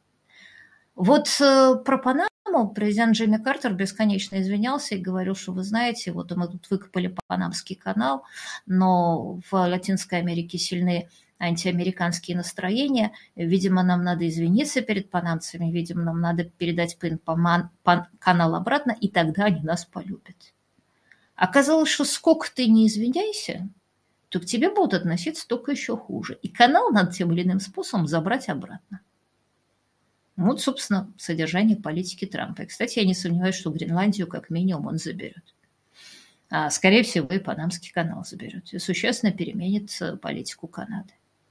Вот про Панаму президент Джимми Картер бесконечно извинялся и говорил, что вы знаете, вот мы тут выкопали Панамский канал, но в Латинской Америке сильны антиамериканские настроения. Видимо, нам надо извиниться перед панамцами, видимо, нам надо передать канал обратно, и тогда они нас полюбят. Оказалось, что сколько ты не извиняйся, то к тебе будут относиться только еще хуже. И канал надо тем или иным способом забрать обратно. Вот, собственно, содержание политики Трампа. И, кстати, я не сомневаюсь, что Гренландию как минимум он заберет. А, скорее всего, и Панамский канал заберет. И существенно переменит политику Канады.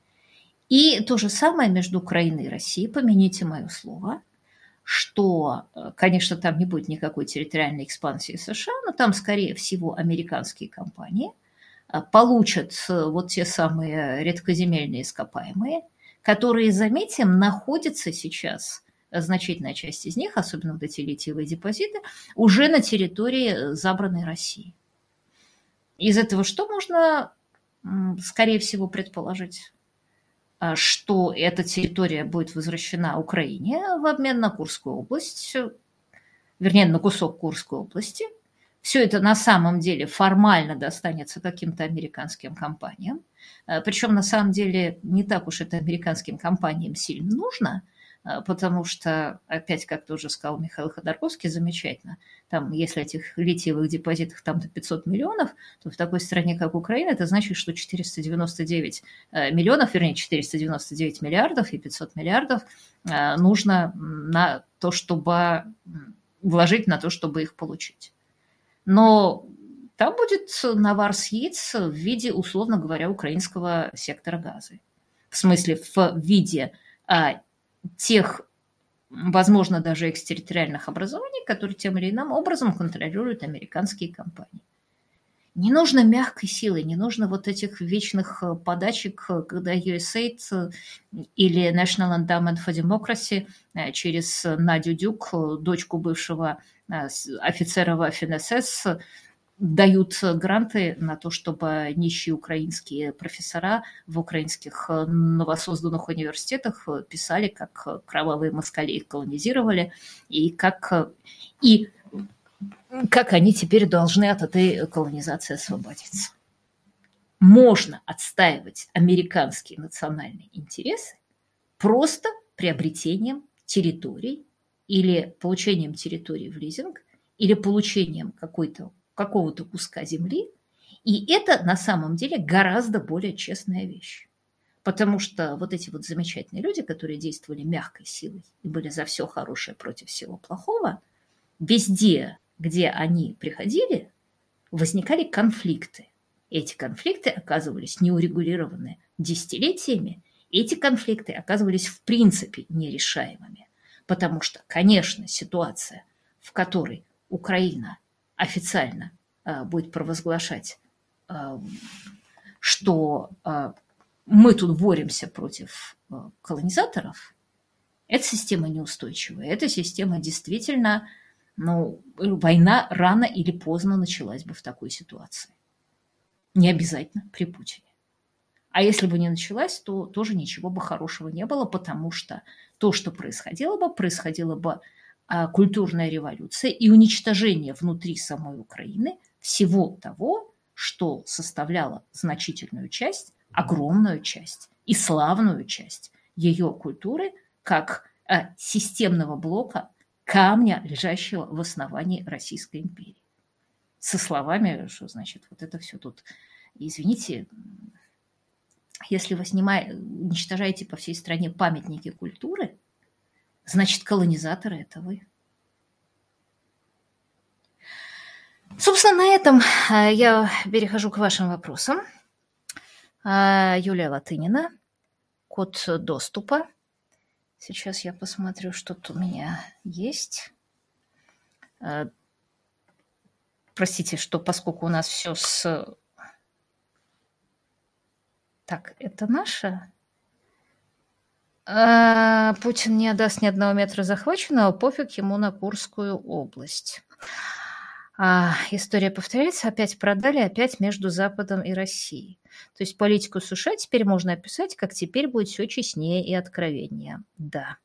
И то же самое между Украиной и Россией, помяните мое слово, что, конечно, там не будет никакой территориальной экспансии США, но там, скорее всего, американские компании получат вот те самые редкоземельные ископаемые, которые, заметим, находятся сейчас, значительная часть из них, особенно вот эти литиевые депозиты, уже на территории забранной России. Из этого что можно, скорее всего, предположить? Что эта территория будет возвращена Украине в обмен на Курскую область, вернее, на кусок Курской области. Все это на самом деле формально достанется каким-то американским компаниям. Причем на самом деле не так уж это американским компаниям сильно нужно, потому что, опять, как тоже сказал Михаил Ходорковский, замечательно, там, если этих литиевых депозитов там-то 500 миллионов, то в такой стране, как Украина, это значит, что 499 миллионов, вернее, 499 миллиардов и 500 миллиардов нужно на то, чтобы вложить на то, чтобы их получить. Но там будет навар с яиц в виде, условно говоря, украинского сектора газа. В смысле, в виде тех, возможно, даже экстерриториальных образований, которые тем или иным образом контролируют американские компании. Не нужно мягкой силы, не нужно вот этих вечных подачек, когда USAID или National Endowment for Democracy через Надю Дюк, дочку бывшего офицера Waffen-СС, дают гранты на то, чтобы нищие украинские профессора в украинских новосозданных университетах писали, как кровавые москали их колонизировали, и как они теперь должны от этой колонизации освободиться. Можно отстаивать американские национальные интересы просто приобретением территорий или получением территории в лизинг, или получением какого-то куска земли, и это на самом деле гораздо более честная вещь. Потому что вот эти вот замечательные люди, которые действовали мягкой силой и были за все хорошее против всего плохого, везде, где они приходили, возникали конфликты. Эти конфликты оказывались неурегулированы десятилетиями, эти конфликты оказывались в принципе нерешаемыми. Потому что, конечно, ситуация, в которой Украина официально будет провозглашать, что мы тут боремся против колонизаторов, Эта система неустойчивая. Эта система действительно, война рано или поздно началась бы в такой ситуации. Не обязательно при Путине. А если бы не началась, то тоже ничего бы хорошего не было, потому что то, что происходило бы культурная революция и уничтожение внутри самой Украины всего того, что составляло значительную часть, огромную часть и славную часть ее культуры как системного блока, камня, лежащего в основании Российской империи. Со словами, что значит вот это все тут, извините, если вы уничтожаете по всей стране памятники культуры, значит, колонизаторы – это вы. Собственно, на этом я перехожу к вашим вопросам. Юлия Латынина, код доступа. Сейчас я посмотрю, что тут у меня есть. Простите, что поскольку у нас все с... Так, это наше? Путин не отдаст ни одного метра захваченного, пофиг ему на Курскую область. История повторяется, опять продали, опять между Западом и Россией. То есть политику США теперь можно описать, как теперь будет все честнее и откровеннее. Да.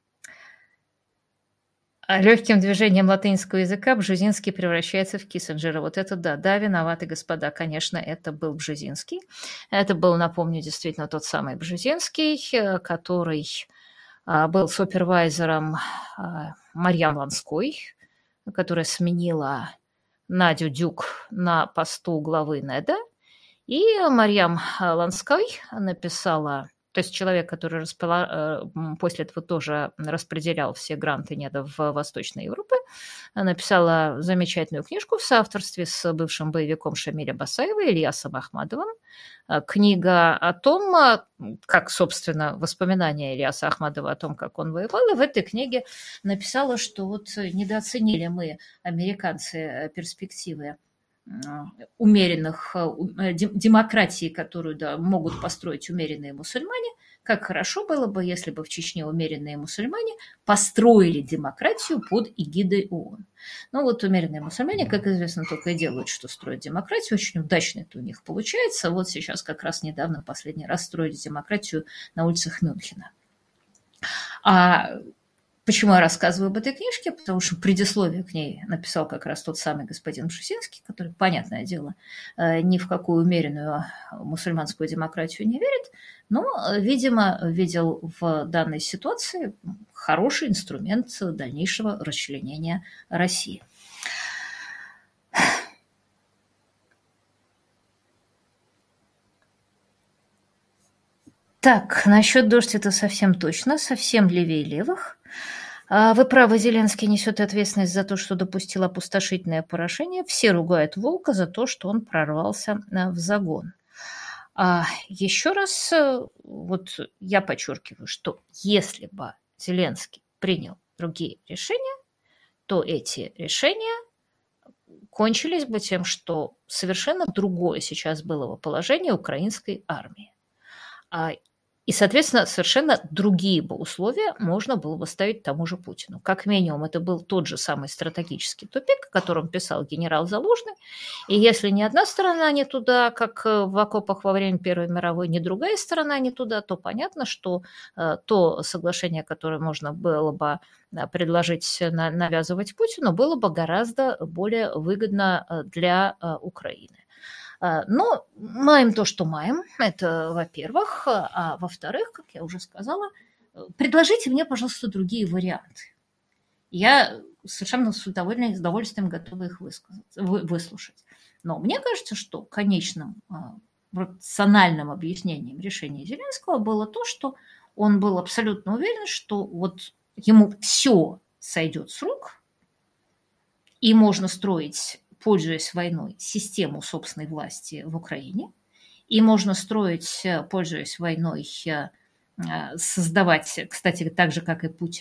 Легким движением латинского языка Бжезинский превращается в Киссинджера. Вот это да, да, виноваты господа. Конечно, это был Бжезинский. Это был, напомню, действительно тот самый Бжезинский, который был супервайзером Марьям Ланской, которая сменила Надю Дюк на посту главы НЭДа. И Марьям Ланской написала... То есть человек, который после этого тоже распределял все гранты НЕДа в Восточной Европе, написала замечательную книжку в соавторстве с бывшим боевиком Шамиля Басаева и Ильясом Ахмадовым. Книга о том, как, собственно, воспоминания Ильяса Ахмадова о том, как он воевал, и в этой книге написала, что вот недооценили мы, американцы, перспективы умеренных демократии, которую могут построить умеренные мусульмане, как хорошо было бы, если бы в Чечне умеренные мусульмане построили демократию под эгидой ООН. Но вот умеренные мусульмане, как известно, только и делают, что строят демократию. Очень удачно это у них получается. Вот сейчас как раз недавно последний раз строили демократию на улицах Мюнхена. Почему я рассказываю об этой книжке? Потому что предисловие к ней написал как раз тот самый господин Бжезинский, который, понятное дело, ни в какую умеренную мусульманскую демократию не верит, но, видимо, видел в данной ситуации хороший инструмент дальнейшего расчленения России. Так, насчет «Дождь» это совсем точно, совсем левее левых. Вы правы, Зеленский несет ответственность за то, что допустил опустошительное поражение. Все ругают Волка за то, что он прорвался в загон. Еще раз, вот я подчеркиваю, что если бы Зеленский принял другие решения, то эти решения кончились бы тем, что совершенно другое сейчас было бы положение украинской армии. И, соответственно, совершенно другие бы условия можно было бы ставить тому же Путину. Как минимум, это был тот же самый стратегический тупик, о котором писал генерал Залужный. И если ни одна сторона не туда, как в окопах во время Первой мировой, ни другая сторона не туда, то понятно, что то соглашение, которое можно было бы предложить, навязывать Путину, было бы гораздо более выгодно для Украины. Но маем то, что маем, это во-первых. А во-вторых, как я уже сказала, предложите мне, пожалуйста, другие варианты. Я совершенно с удовольствием готова их выслушать. Но мне кажется, что конечным рациональным объяснением решения Зеленского было то, что он был абсолютно уверен, что вот ему все сойдет с рук, и можно строить, пользуясь войной, систему собственной власти в Украине, и можно строить, пользуясь войной, создавать, кстати, так же, как и Путин,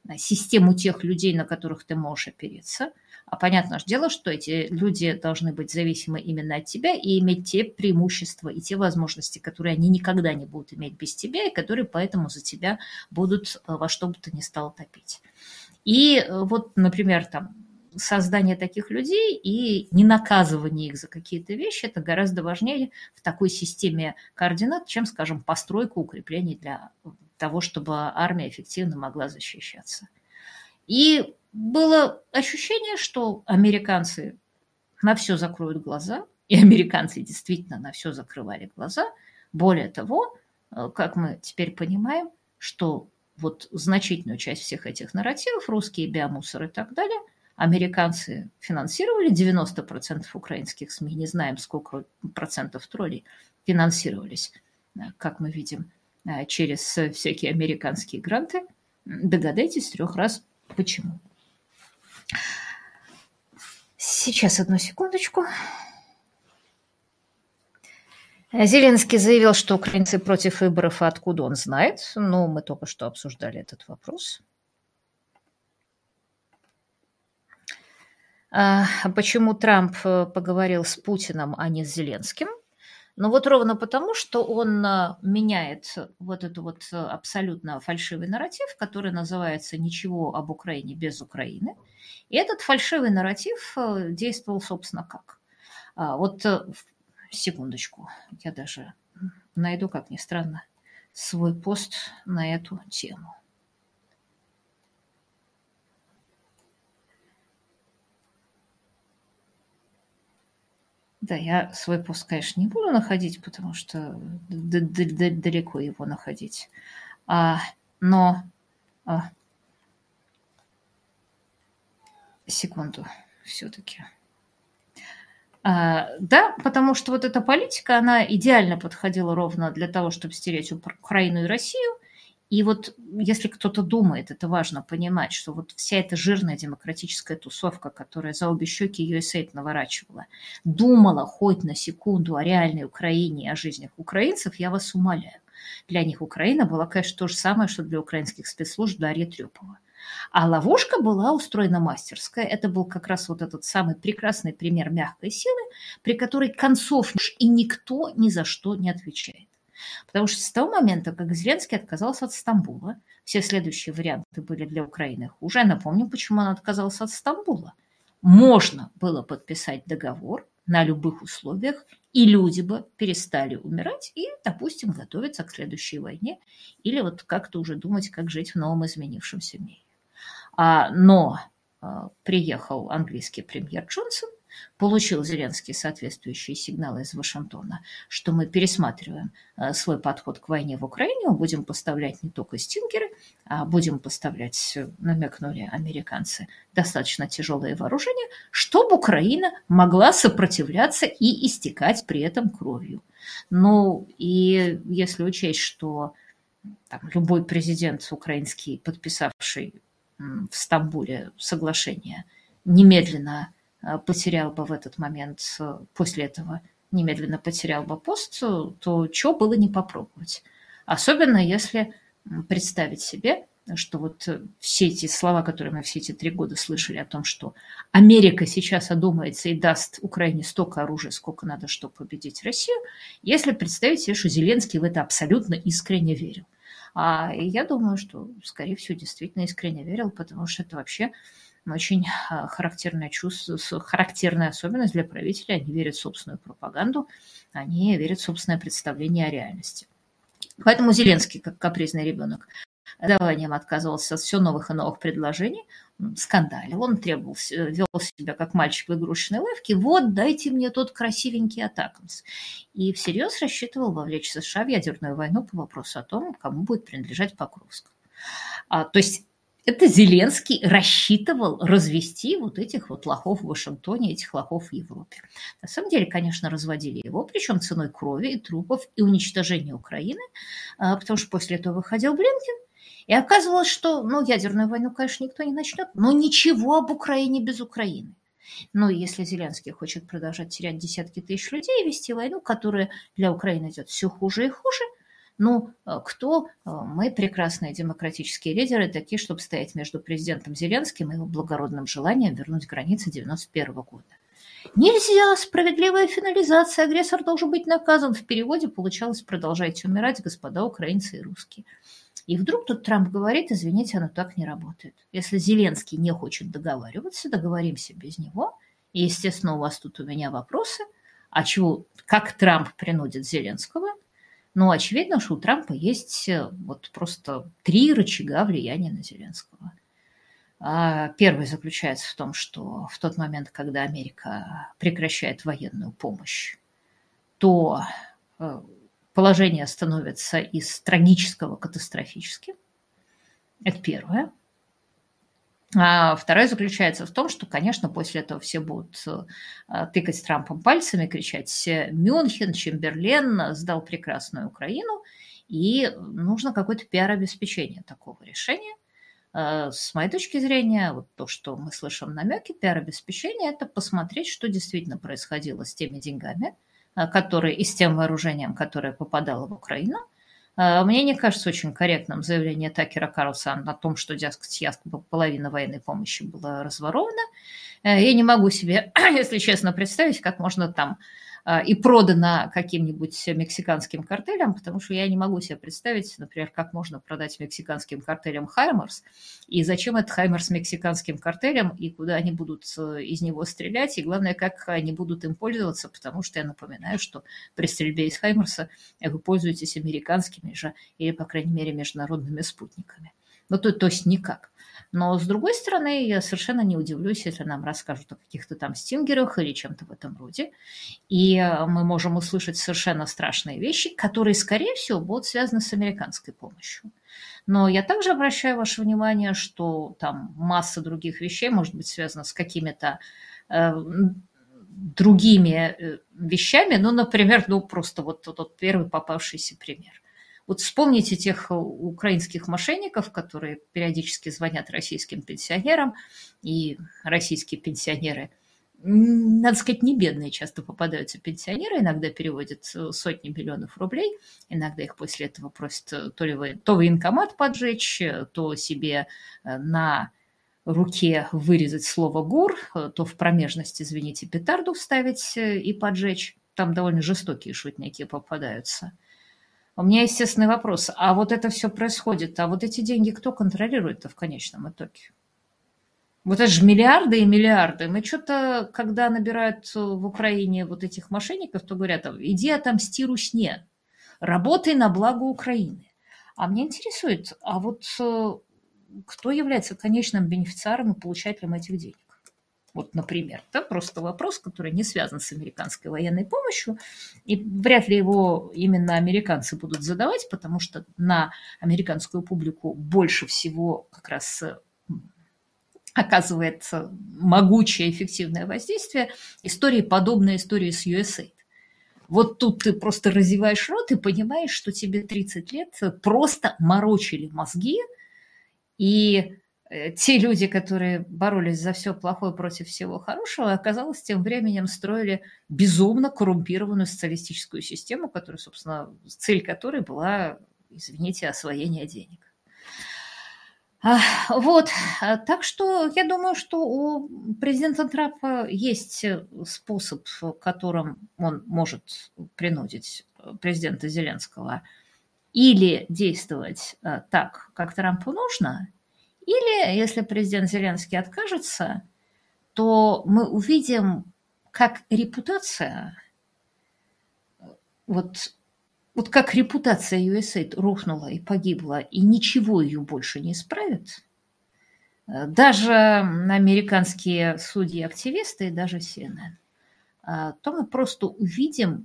систему тех людей, на которых ты можешь опереться. А понятное же дело, что эти люди должны быть зависимы именно от тебя и иметь те преимущества и те возможности, которые они никогда не будут иметь без тебя, и которые поэтому за тебя будут во что бы то ни стало топить. И вот, например, там, создание таких людей и не наказывание их за какие-то вещи – это гораздо важнее в такой системе координат, чем, скажем, постройка укреплений для того, чтобы армия эффективно могла защищаться. И было ощущение, что американцы на все закроют глаза, и американцы действительно на все закрывали глаза. Более того, как мы теперь понимаем, что вот значительную часть всех этих нарративов, русские биомусор и так далее, американцы финансировали, 90% украинских СМИ, не знаем, сколько процентов троллей финансировались, как мы видим, через всякие американские гранты. Догадайтесь 3 раз, почему. Сейчас, одну секундочку. Зеленский заявил, что украинцы против выборов, а откуда он знает. Ну, мы только что обсуждали этот вопрос. А почему Трамп поговорил с Путиным, а не с Зеленским? Ну вот ровно потому, что он меняет вот этот вот абсолютно фальшивый нарратив, который называется «Ничего об Украине без Украины». И этот фальшивый нарратив действовал, собственно, как? Вот секундочку, я даже найду, как ни странно, свой пост на эту тему. Да, я свой пост, конечно, не буду находить, потому что далеко его находить. Но секунду все-таки. Да, потому что вот эта политика, она идеально подходила ровно для того, чтобы стереть Украину и Россию. И вот если кто-то думает, это важно понимать, что вот вся эта жирная демократическая тусовка, которая за обе щеки USAID наворачивала, думала хоть на секунду о реальной Украине и о жизнях украинцев, я вас умоляю. Для них Украина была, конечно, то же самое, что для украинских спецслужб Дарья Трёпова. А ловушка была устроена мастерская. Это был как раз вот этот самый прекрасный пример мягкой силы, при которой концов и никто ни за что не отвечает. Потому что с того момента, как Зеленский отказался от Стамбула, все следующие варианты были для Украины хуже. Я напомню, почему он отказался от Стамбула. Можно было подписать договор на любых условиях, и люди бы перестали умирать и, допустим, готовиться к следующей войне или вот как-то уже думать, как жить в новом изменившемся мире. Но приехал английский премьер Джонсон, получил Зеленский соответствующие сигналы из Вашингтона, что мы пересматриваем свой подход к войне в Украине, мы будем поставлять не только стингеры, а будем поставлять, намекнули американцы, достаточно тяжелое вооружение, чтобы Украина могла сопротивляться и истекать при этом кровью. Ну, и если учесть, что там, любой президент украинский, подписавший в Стамбуле соглашение, немедленно потерял бы в этот момент, после этого немедленно потерял бы пост, то что было не попробовать. Особенно если представить себе, что вот все эти слова, которые мы все эти 3 года слышали о том, что Америка сейчас одумается и даст Украине столько оружия, сколько надо, чтобы победить Россию, если представить себе, что Зеленский в это абсолютно искренне верил. И я думаю, что, скорее всего, действительно искренне верил, потому что это вообще очень характерное чувство, характерная особенность для правителей. Они верят в собственную пропаганду, они верят в собственное представление о реальности. Поэтому Зеленский, как капризный ребенок, даванием отказывался от все новых и новых предложений, скандалил, он вел себя как мальчик в игрушечной лавке. Вот, дайте мне тот красивенький Атакамс. И всерьез рассчитывал вовлечь США в ядерную войну по вопросу о том, кому будет принадлежать Покровск. То есть это Зеленский рассчитывал развести вот этих вот лохов в Вашингтоне, этих лохов в Европе. На самом деле, конечно, разводили его, причем ценой крови и трупов и уничтожения Украины, потому что после этого выходил Блинкен, и оказывалось, что, ядерную войну, конечно, никто не начнет, но ничего об Украине без Украины. Но если Зеленский хочет продолжать терять десятки тысяч людей и вести войну, которая для Украины идет все хуже и хуже, Кто мы, прекрасные демократические лидеры, такие, чтобы стоять между президентом Зеленским и его благородным желанием вернуть границы 91 года? Нельзя, справедливая финализация, агрессор должен быть наказан. В переводе получалось «продолжайте умирать, господа украинцы и русские». И вдруг тут Трамп говорит: извините, оно так не работает. Если Зеленский не хочет договариваться, договоримся без него. И, естественно, у вас тут у меня вопросы. А чего, как Трамп принудит Зеленского? Очевидно, что у Трампа есть вот просто 3 рычага влияния на Зеленского. Первый заключается в том, что в тот момент, когда Америка прекращает военную помощь, то положение становится из трагического катастрофическим. Это первое. А второе заключается в том, что, конечно, после этого все будут тыкать с Трампом пальцами, кричать: Мюнхен, Чемберлен сдал прекрасную Украину, и нужно какое-то пиар-обеспечение такого решения. С моей точки зрения, вот то, что мы слышим намеки, пиар-обеспечение – это посмотреть, что действительно происходило с теми деньгами, которые, и с тем вооружением, которое попадало в Украину. Мне не кажется очень корректным заявление Такера Карлсона о том, что, дескать, половина военной помощи была разворована. Я не могу себе, если честно, представить, как можно там и продано каким-нибудь мексиканским картелям, потому что я не могу себе представить, например, как можно продать мексиканским картелям «Хаймерс», и зачем этот «Хаймерс» мексиканским картелям, и куда они будут из него стрелять, и главное, как они будут им пользоваться, потому что я напоминаю, что при стрельбе из «Хаймерса» вы пользуетесь американскими же, или, по крайней мере, международными спутниками. То есть никак. Но, с другой стороны, я совершенно не удивлюсь, если нам расскажут о каких-то там стингерах или чем-то в этом роде. И мы можем услышать совершенно страшные вещи, которые, скорее всего, будут связаны с американской помощью. Но я также обращаю ваше внимание, что там масса других вещей может быть связана с какими-то другими вещами. Например, просто вот тот первый попавшийся пример. Вот вспомните тех украинских мошенников, которые периодически звонят российским пенсионерам, и российские пенсионеры, надо сказать, не бедные часто попадаются пенсионеры, иногда переводят сотни миллионов рублей, иногда их после этого просят то военкомат поджечь, то себе на руке вырезать слово «ГУР», то в промежность, извините, петарду вставить и поджечь. Там довольно жестокие шутники попадаются. У меня естественный вопрос. А вот это все происходит, а вот эти деньги кто контролирует-то в конечном итоге? Вот это же миллиарды и миллиарды. Мы что-то, когда набирают в Украине вот этих мошенников, то говорят: иди отомсти Русне, работай на благо Украины. А меня интересует, а вот кто является конечным бенефициаром и получателем этих денег? Вот, например, да, просто вопрос, который не связан с американской военной помощью, и вряд ли его именно американцы будут задавать, потому что на американскую публику больше всего как раз оказывает могучее эффективное воздействие истории, подобные истории с USAID. Вот тут ты просто разеваешь рот и понимаешь, что тебе 30 лет просто морочили мозги, и те люди, которые боролись за все плохое против всего хорошего, оказалось, тем временем строили безумно коррумпированную социалистическую систему, которая, собственно, цель которой была, извините, освоение денег. Вот, так что я думаю, что у президента Трампа есть способ, которым он может принудить президента Зеленского или действовать так, как Трампу нужно, или, если президент Зеленский откажется, то мы увидим, как репутация, вот как репутация USAID рухнула и погибла, и ничего ее больше не исправит, даже американские судьи-активисты и даже CNN, то мы просто увидим,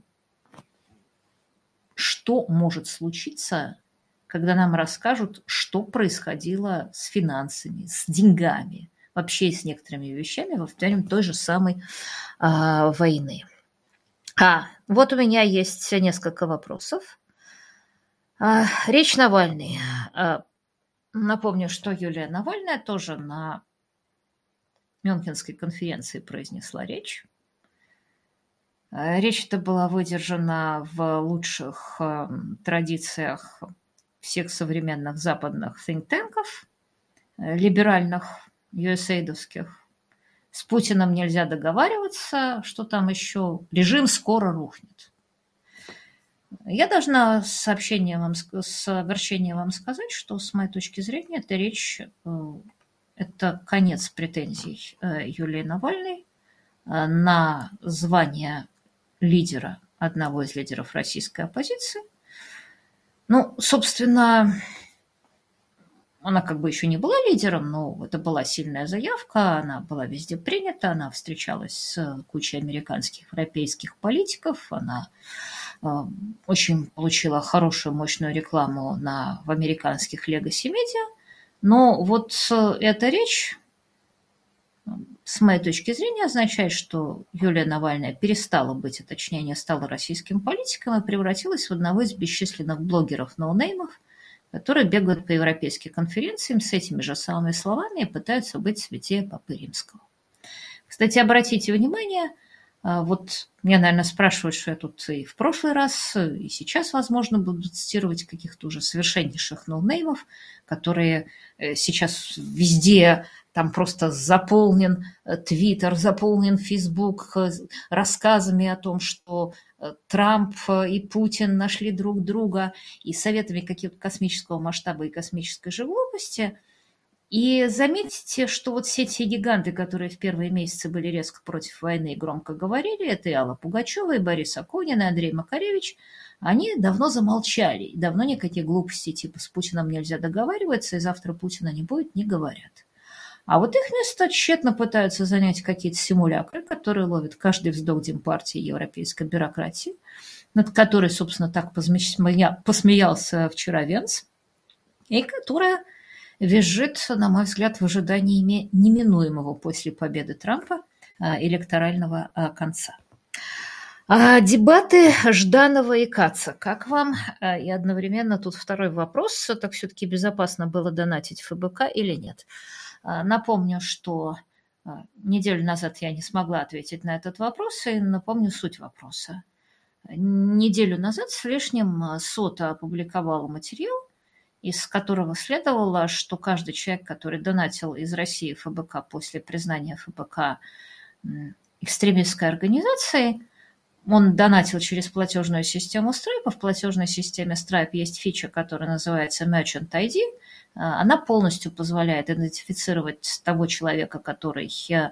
что может случиться, когда нам расскажут, что происходило с финансами, с деньгами, вообще с некоторыми вещами во время той же самой войны. Вот у меня есть несколько вопросов. Речь Навальный. Напомню, что Юлия Навальная тоже на Мюнхенской конференции произнесла речь. Речь эта была выдержана в лучших традициях всех современных западных think-танков, либеральных, USAID-овских. С Путиным нельзя договариваться, что там еще, режим скоро рухнет. Я должна с огорчением вам сказать, что с моей точки зрения эта речь это конец претензий Юлии Навальной на звание лидера, одного из лидеров российской оппозиции. Ну, собственно, она как бы еще не была лидером, но это была сильная заявка, она была везде принята, она встречалась с кучей американских, европейских политиков, она очень получила хорошую, мощную рекламу в американских легаси-медиа. Но вот эта речь, с моей точки зрения, означает, что Юлия Навальная перестала быть, а точнее не стала российским политиком и превратилась в одного из бесчисленных блогеров-ноунеймов, которые бегают по европейским конференциям с этими же самыми словами и пытаются быть святее Папы Римского. Кстати, обратите внимание, вот меня, наверное, спрашивают, что я тут и в прошлый раз, и сейчас, возможно, буду цитировать каких-то уже совершеннейших ноунеймов, которые сейчас везде, там просто заполнен Твиттер, заполнен Фейсбук рассказами о том, что Трамп и Путин нашли друг друга, и советами какого-то космического масштаба и космической же глупости. И заметьте, что вот все те гиганты, которые в первые месяцы были резко против войны и громко говорили, это и Алла Пугачева, и Борис Акунин, и Андрей Макаревич, они давно замолчали, и давно никаких глупостей типа «с Путиным нельзя договариваться», и «завтра Путина не будет» не говорят. А вот их место тщетно пытаются занять какие-то симулякры, которые ловят каждый вздох Демпартии и европейской бюрократии, над которой, собственно, так посмеялся вчера Венц, и которая визжит, на мой взгляд, в ожидании неминуемого после победы Трампа электорального конца. Дебаты Жданова и Каца. Как вам? И одновременно тут второй вопрос. Так все-таки безопасно было донатить ФБК или нет? Напомню, что неделю назад я не смогла ответить на этот вопрос, и напомню суть вопроса. Неделю назад с лишним Сота опубликовала материал, из которого следовало, что каждый человек, который донатил из России ФБК после признания ФБК экстремистской организацией, он донатил через платежную систему Stripe. В платежной системе Stripe есть фича, которая называется Merchant ID. Она полностью позволяет идентифицировать того человека, который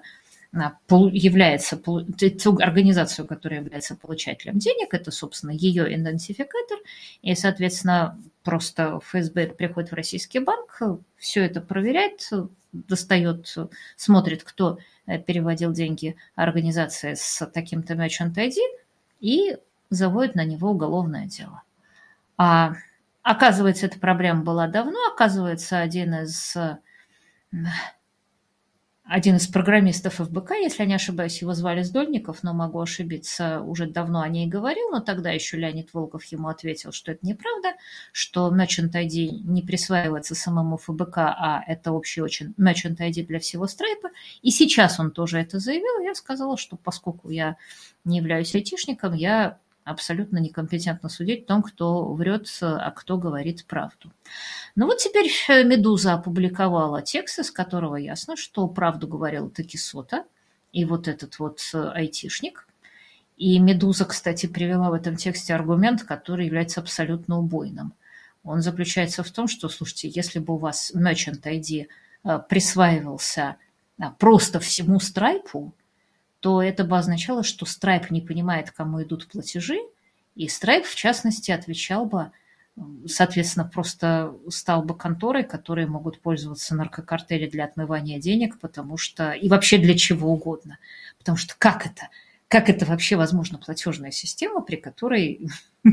является, ту организацию, которая является получателем денег, это, собственно, ее идентификатор, и, соответственно, просто ФСБ приходит в российский банк, все это проверяет, достает, смотрит, кто переводил деньги организации с таким-то Merchant ID и заводит на него уголовное дело. Оказывается, эта проблема была давно, оказывается, один из программистов ФБК, если я не ошибаюсь, его звали Сдольников, но могу ошибиться, уже давно о ней говорил, но тогда еще Леонид Волков ему ответил, что это неправда, что Merchant ID не присваивается самому ФБК, а это общий очень Merchant ID для всего Stripe. И сейчас он тоже это заявил. Я сказала, что поскольку я не являюсь айтишником, я абсолютно некомпетентно судить о том, кто врет, а кто говорит правду. Ну вот теперь «Медуза» опубликовала текст, из которого ясно, что правду говорил таки Сота и вот этот вот айтишник. И «Медуза», кстати, привела в этом тексте аргумент, который является абсолютно убойным. Он заключается в том, что, слушайте, если бы у вас Merchant ID присваивался просто всему Stripe, то это бы означало, что Stripe не понимает, кому идут платежи, и Stripe, в частности, отвечал бы, соответственно, просто стал бы конторой, которые могут пользоваться наркокартели для отмывания денег, потому что и вообще для чего угодно. Потому что как это? Как это вообще возможно платежная система, при которой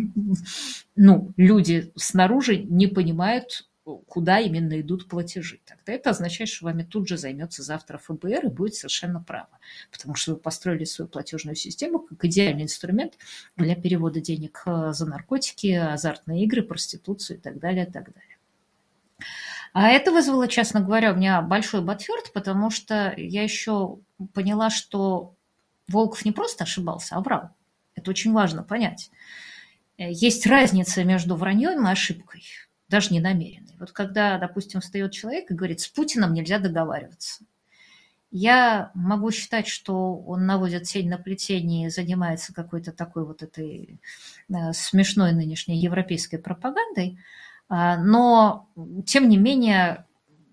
люди снаружи не понимают, куда именно идут платежи. Тогда это означает, что вами тут же займется завтра ФБР и будет совершенно право. Потому что вы построили свою платежную систему как идеальный инструмент для перевода денег за наркотики, азартные игры, проституцию и так далее, и так далее. А это вызвало, честно говоря, у меня большой ботфёрд, потому что я еще поняла, что Волков не просто ошибался, а врал. Это очень важно понять. Есть разница между враньем и ошибкой, даже не намеренной. Вот когда, допустим, встает человек и говорит, с Путиным нельзя договариваться. Я могу считать, что он наводит тень на плетение и занимается какой-то такой вот этой смешной нынешней европейской пропагандой, но, тем не менее,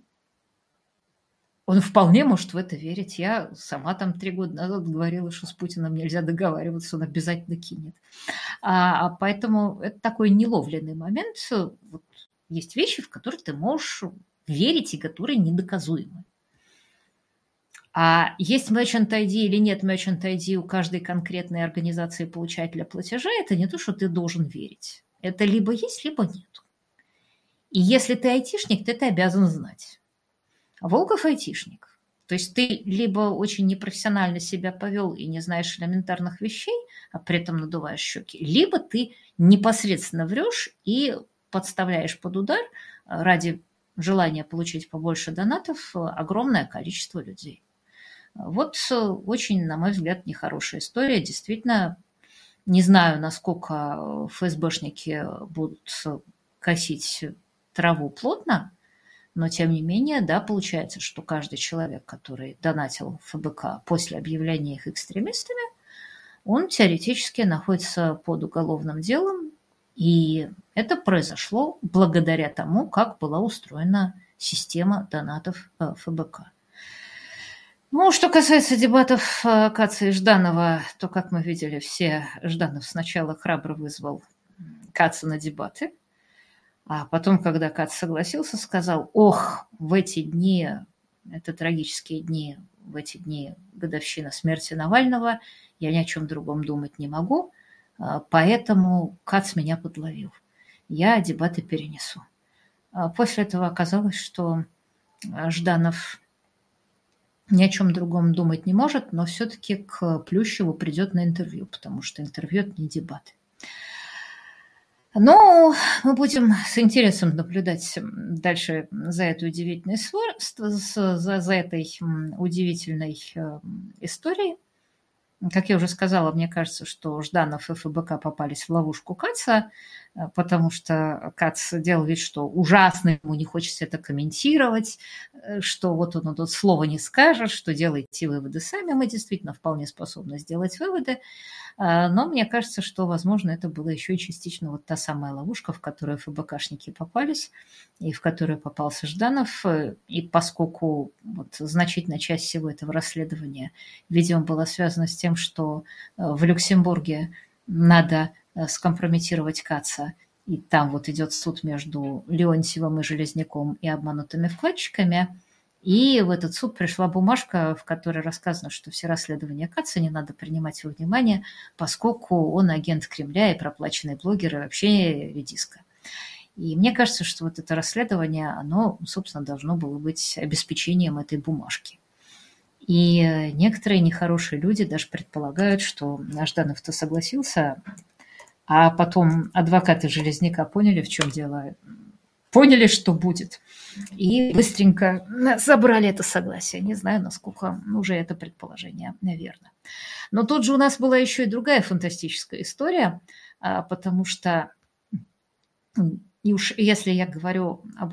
он вполне может в это верить. Я сама там 3 года назад говорила, что с Путиным нельзя договариваться, он обязательно кинет. Поэтому это такой неловленный момент. Вот есть вещи, в которые ты можешь верить и которые недоказуемы. А есть Merchant ID или нет Merchant ID у каждой конкретной организации получателя платежа, это не то, что ты должен верить. Это либо есть, либо нет. И если ты айтишник, ты это обязан знать. А Волков айтишник. То есть ты либо очень непрофессионально себя повел и не знаешь элементарных вещей, а при этом надуваешь щеки, либо ты непосредственно врешь и подставляешь под удар ради желания получить побольше донатов огромное количество людей. Вот очень, на мой взгляд, нехорошая история. Действительно, не знаю, насколько ФСБшники будут косить траву плотно, но, тем не менее, да, получается, что каждый человек, который донатил ФБК после объявления их экстремистами, он теоретически находится под уголовным делом, и это произошло благодаря тому, как была устроена система донатов ФБК. Ну, что касается дебатов Каца и Жданова, то, как мы видели все, Жданов сначала храбро вызвал Каца на дебаты, а потом, когда Кац согласился, сказал, ох, в эти дни, это трагические дни, в эти дни годовщина смерти Навального, я ни о чем другом думать не могу, поэтому Кац меня подловил. Я дебаты перенесу. После этого оказалось, что Жданов ни о чем другом думать не может, но все-таки к Плющеву придет на интервью, потому что интервью – это не дебаты. Но мы будем с интересом наблюдать дальше за этой удивительной за этой удивительной историей. Как я уже сказала, мне кажется, что Жданов и ФБК попались в ловушку Каца, потому что Кац делал вид, что ужасно, ему не хочется это комментировать, что вот он тут слова не скажет, что делайте выводы сами. Мы действительно вполне способны сделать выводы, но мне кажется, что, возможно, это была еще и частично вот та самая ловушка, в которую ФБКшники попались, и в которую попался Жданов. И поскольку вот значительная часть всего этого расследования, видимо, была связана с тем, что в Люксембурге надо скомпрометировать Каца, и там вот идет суд между Леонтьевым и Железняком и обманутыми вкладчиками, и в этот суд пришла бумажка, в которой рассказано, что все расследования Каца не надо принимать во внимание, поскольку он агент Кремля и проплаченный блогер, и вообще редиска. И мне кажется, что вот это расследование, оно, собственно, должно было быть обеспечением этой бумажки. И некоторые нехорошие люди даже предполагают, что Жданов-то согласился, а потом адвокаты Железняка поняли, в чем дело, поняли, что будет, и быстренько забрали это согласие. Не знаю, насколько уже это предположение верно. Но тут же у нас была еще и другая фантастическая история, потому что, и уж если я говорю об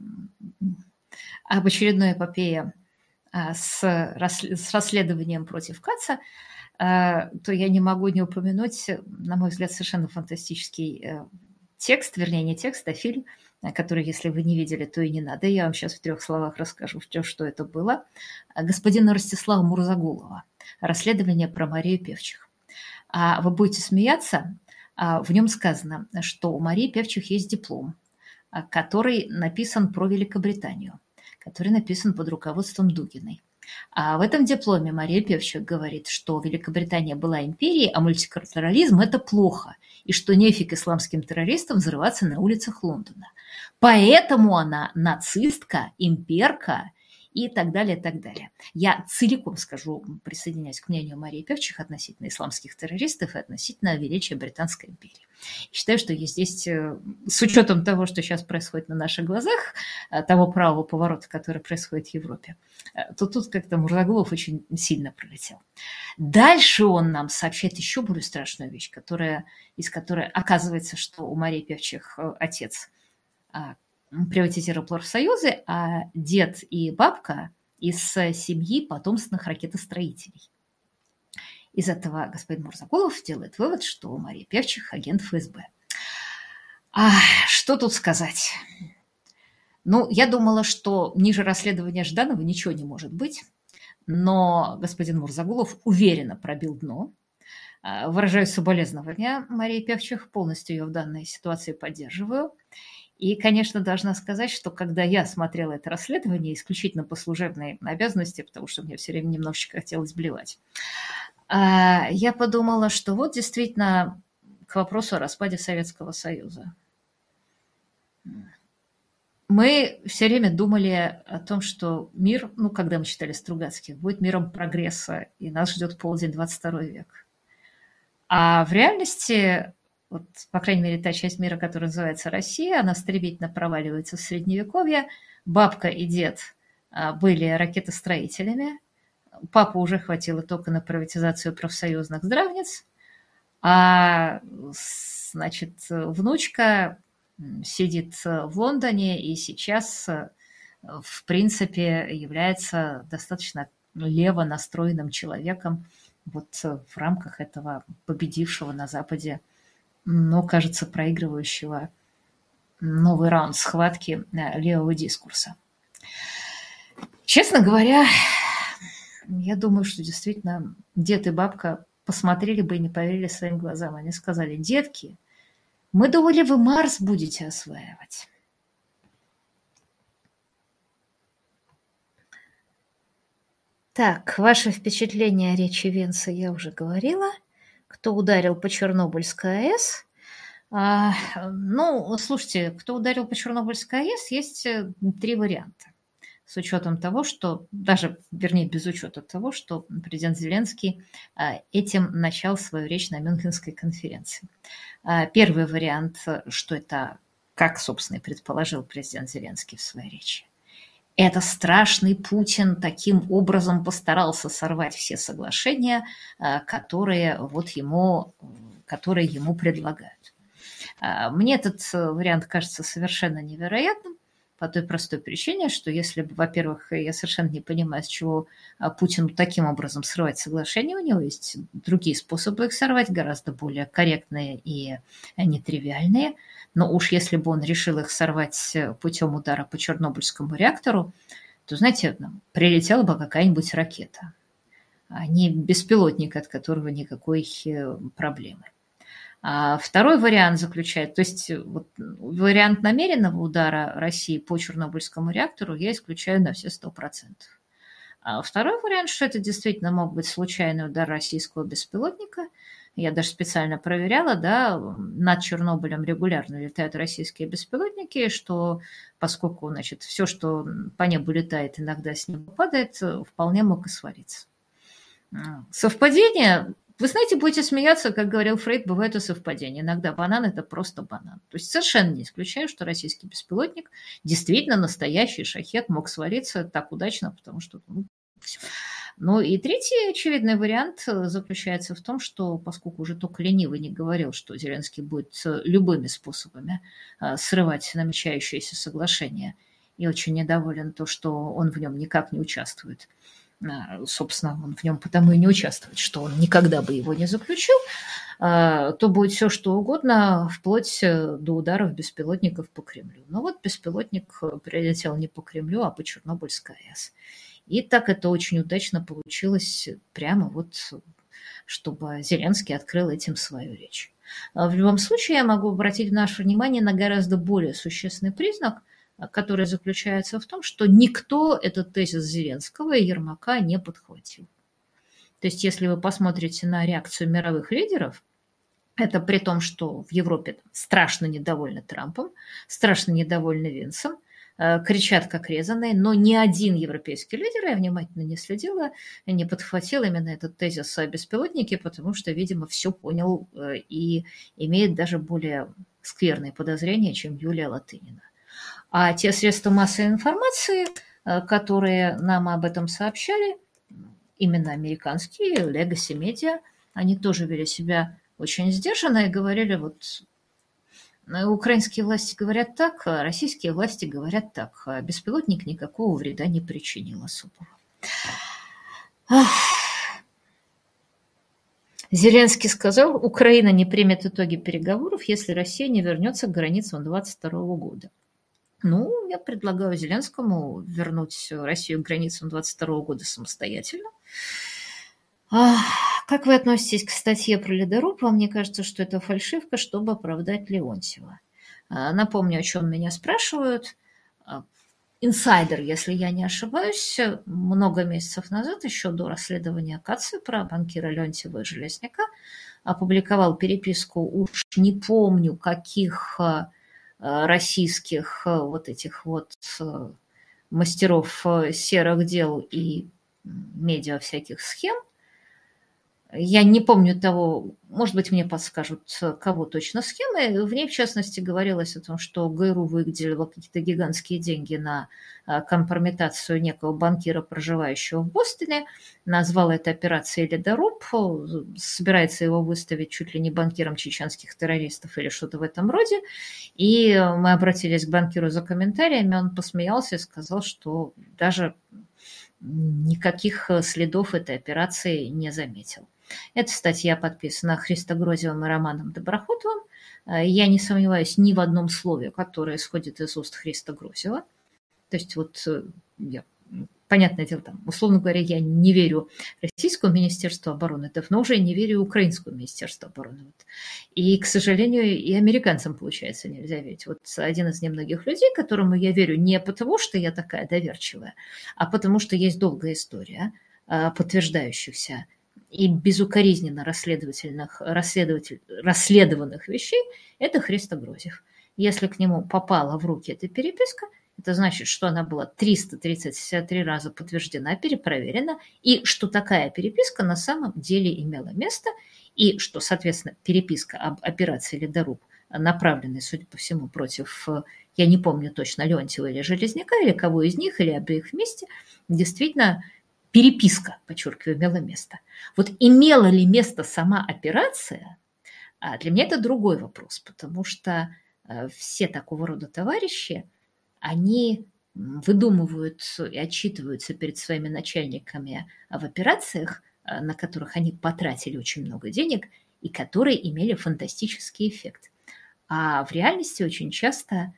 очередной эпопее с расследованием против Каца, то я не могу не упомянуть, на мой взгляд, совершенно фантастический текст, вернее, не текст, а фильм, который, если вы не видели, то и не надо. Я вам сейчас в 3 словах расскажу, что это было. Господина Ростислава Мурзагулова. Расследование про Марию Певчих. Вы будете смеяться. В нем сказано, что у Марии Певчих есть диплом, который написан про Великобританию, который написан под руководством Дугиной. А в этом дипломе Мария Певчих говорит, что Великобритания была империей, а мультикультурализм – это плохо, и что нефиг исламским террористам взрываться на улицах Лондона. Поэтому она нацистка, имперка и так далее, и так далее. Я целиком скажу, присоединяюсь к мнению Марии Певчих относительно исламских террористов и относительно величия Британской империи. Считаю, что здесь, с учетом того, что сейчас происходит на наших глазах, того правого поворота, который происходит в Европе, то тут как-то Мурзаглов очень сильно пролетел. Дальше он нам сообщает еще более страшную вещь, из которой оказывается, что у Марии Певчих отец приватизировал профсоюзы, а дед и бабка из семьи потомственных ракетостроителей. Из этого господин Мурзаглов делает вывод, что Мария Певчих – агент ФСБ. Что тут сказать? Я думала, что ниже расследования Жданова ничего не может быть, но господин Мурзаглов уверенно пробил дно. Выражаю соболезнования Марии Певчих, полностью ее в данной ситуации поддерживаю. И, конечно, должна сказать, что когда я смотрела это расследование исключительно по служебной обязанности, потому что мне все время немножечко хотелось блевать, я подумала, что вот действительно к вопросу о распаде Советского Союза. Мы все время думали о том, что мир, когда мы читали Стругацких, будет миром прогресса, и нас ждет полдень 22 век. А в реальности, по крайней мере, та часть мира, которая называется Россия, она стремительно проваливается в Средневековье. Бабка и дед были ракетостроителями. Папу уже хватило только на приватизацию профсоюзных здравниц. А, внучка сидит в Лондоне и сейчас, в принципе, является достаточно лево настроенным человеком в рамках этого победившего на Западе, но, кажется, проигрывающего новый раунд схватки левого дискурса. Честно говоря, я думаю, что действительно дед и бабка посмотрели бы и не поверили своим глазам. Они сказали: детки, мы думали, вы Марс будете осваивать. Так, ваше впечатление о речи Венца я уже говорила. Кто ударил по Чернобыльской АЭС? Слушайте, кто ударил по Чернобыльской АЭС, есть 3 варианта. С учетом того, что, без учета того, что президент Зеленский этим начал свою речь на Мюнхенской конференции. Первый вариант, что это, как, собственно, и предположил президент Зеленский в своей речи, это страшный Путин таким образом постарался сорвать все соглашения, которые ему предлагают. Мне этот вариант кажется совершенно невероятным по той простой причине, что если бы, во-первых, я совершенно не понимаю, с чего Путину таким образом срывать соглашения, у него есть другие способы их сорвать, гораздо более корректные и нетривиальные. Но уж если бы он решил их сорвать путем удара по Чернобыльскому реактору, то, знаете, прилетела бы какая-нибудь ракета, а не беспилотник, от которого никакой проблемы. А второй вариант вариант намеренного удара России по Чернобыльскому реактору я исключаю на все 100%. А второй вариант, что это действительно мог быть случайный удар российского беспилотника. Я даже специально проверяла, над Чернобылем регулярно летают российские беспилотники, что поскольку, все, что по небу летает, иногда с неба падает, вполне мог и свалиться. Совпадение? Вы знаете, будете смеяться, как говорил Фрейд, бывает и совпадение. Иногда банан – это просто банан. То есть совершенно не исключаю, что российский беспилотник, действительно настоящий шахед, мог свалиться так удачно, потому что все. И третий очевидный вариант заключается в том, что поскольку уже только ленивый не говорил, что Зеленский будет любыми способами срывать намечающиеся соглашения, и очень недоволен то, что он в нем никак не участвует. Собственно, он в нем потому и не участвует, что он никогда бы его не заключил, то будет все, что угодно, вплоть до ударов беспилотников по Кремлю. Но беспилотник прилетел не по Кремлю, а по Чернобыльской АЭС. И так это очень удачно получилось, прямо чтобы Зеленский открыл этим свою речь. В любом случае, я могу обратить наше внимание на гораздо более существенный признак, который заключается в том, что никто этот тезис Зеленского и Ермака не подхватил. То есть, если вы посмотрите на реакцию мировых лидеров, это при том, что в Европе страшно недовольны Трампом, страшно недовольны Венсом, кричат как резаные, но ни один европейский лидер, я внимательно не следила, не подхватил именно этот тезис о беспилотнике, потому что, видимо, все понял и имеет даже более скверные подозрения, чем Юлия Латынина. А те средства массовой информации, которые нам об этом сообщали, именно американские, Legacy Media, они тоже вели себя очень сдержанно и говорили, вот украинские власти говорят так, а российские власти говорят так. А беспилотник никакого вреда не причинил особого. Зеленский сказал, Украина не примет итоги переговоров, если Россия не вернется к границам 2022 года. Ну, я предлагаю Зеленскому вернуть Россию к границам 2022 года самостоятельно. Как вы относитесь к статье про ледоруб? Мне кажется, что это фальшивка, чтобы оправдать Леонтьева. Напомню, о чем меня спрашивают. Инсайдер, если я не ошибаюсь, много месяцев назад, еще до расследования Кацы про банкира Леонтьева и Железняка, опубликовал переписку, уж не помню, каких российских вот этих вот мастеров серых дел и медиа всяких схем. Я не помню того, может быть, мне подскажут, кого точно схемы. В ней, в частности, говорилось о том, что ГРУ выделило какие-то гигантские деньги на компрометацию некого банкира, проживающего в Бостоне. Назвал это операцией «Ледоруб». Собирается его выставить чуть ли не банкиром чеченских террористов или что-то в этом роде. И мы обратились к банкиру за комментариями. Он посмеялся и сказал, что даже никаких следов этой операции не заметил. Эта статья подписана Христогрозевым и Романом Доброходовым. Я не сомневаюсь ни в одном слове, которое исходит из уст Христогрозева. То есть вот я, понятное дело, там, условно говоря, я не верю Российскому Министерству обороны, давно уже не верю Украинскому Министерству обороны. И, к сожалению, и американцам, получается, нельзя верить. Вот один из немногих людей, которому я верю не потому, что я такая доверчивая, а потому что есть долгая история подтверждающихся и безукоризненно расследованных вещей, это Христогрозев. Если к нему попала в руки эта переписка, это значит, что она была 333 раза подтверждена, перепроверена, и что такая переписка на самом деле имела место, и что, соответственно, переписка об операции «Ледоруб», направленной, судя по всему, против, я не помню точно, Леонтьева или Железняка, или кого из них, или обеих вместе, действительно переписка, подчеркиваю, имела место. Вот имела ли место сама операция, для меня это другой вопрос, потому что все такого рода товарищи, они выдумывают и отчитываются перед своими начальниками в операциях, на которых они потратили очень много денег и которые имели фантастический эффект. А в реальности очень часто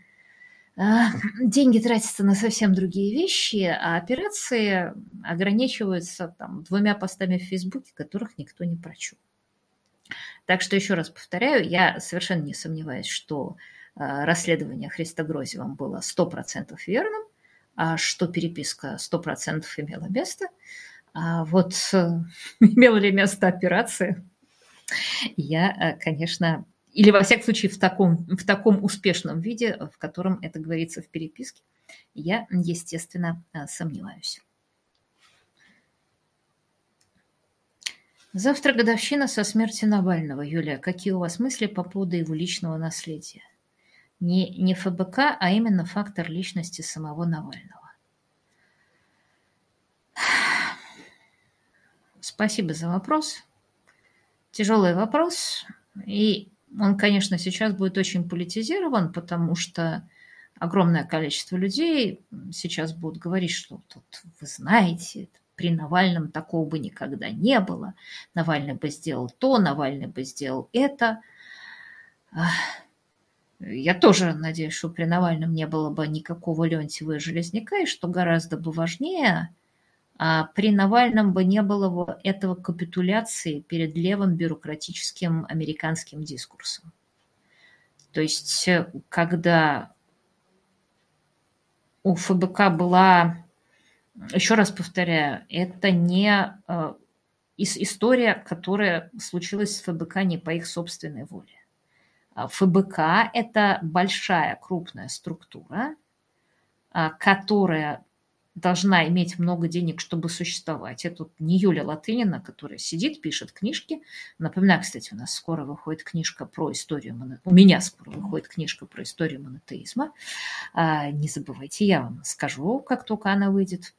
деньги тратятся на совсем другие вещи, а операции ограничиваются там 2 постами в Фейсбуке, которых никто не прочел. Так что еще раз повторяю, я совершенно не сомневаюсь, что расследование Христогрозевым было 100% верным, а что переписка 100% имела место. А вот имела ли место операция, я, конечно, или во всяком случае в таком успешном виде, в котором это говорится в переписке, я, естественно, сомневаюсь. Завтра годовщина со смерти Навального. Юлия, какие у вас мысли по поводу его личного наследия? Не ФБК, а именно фактор личности самого Навального. Спасибо за вопрос. Тяжелый вопрос. И он, конечно, сейчас будет очень политизирован, потому что огромное количество людей сейчас будут говорить, что тут, вы знаете, при Навальном такого бы никогда не было. Навальный бы сделал то, Навальный бы сделал это. Я тоже надеюсь, что при Навальном не было бы никакого Леонтьева и Железняка, и что гораздо бы важнее, при Навальном бы не было бы этого капитуляции перед левым бюрократическим американским дискурсом. То есть, когда у ФБК была, еще раз повторяю, это не история, которая случилась с ФБК не по их собственной воле. ФБК – это большая, крупная структура, которая должна иметь много денег, чтобы существовать. Это не Юля Латынина, которая сидит, пишет книжки. Напоминаю, кстати, у нас скоро выходит книжка про историю у меня скоро выходит книжка про историю монотеизма. Не забывайте, я вам скажу, как только она выйдет.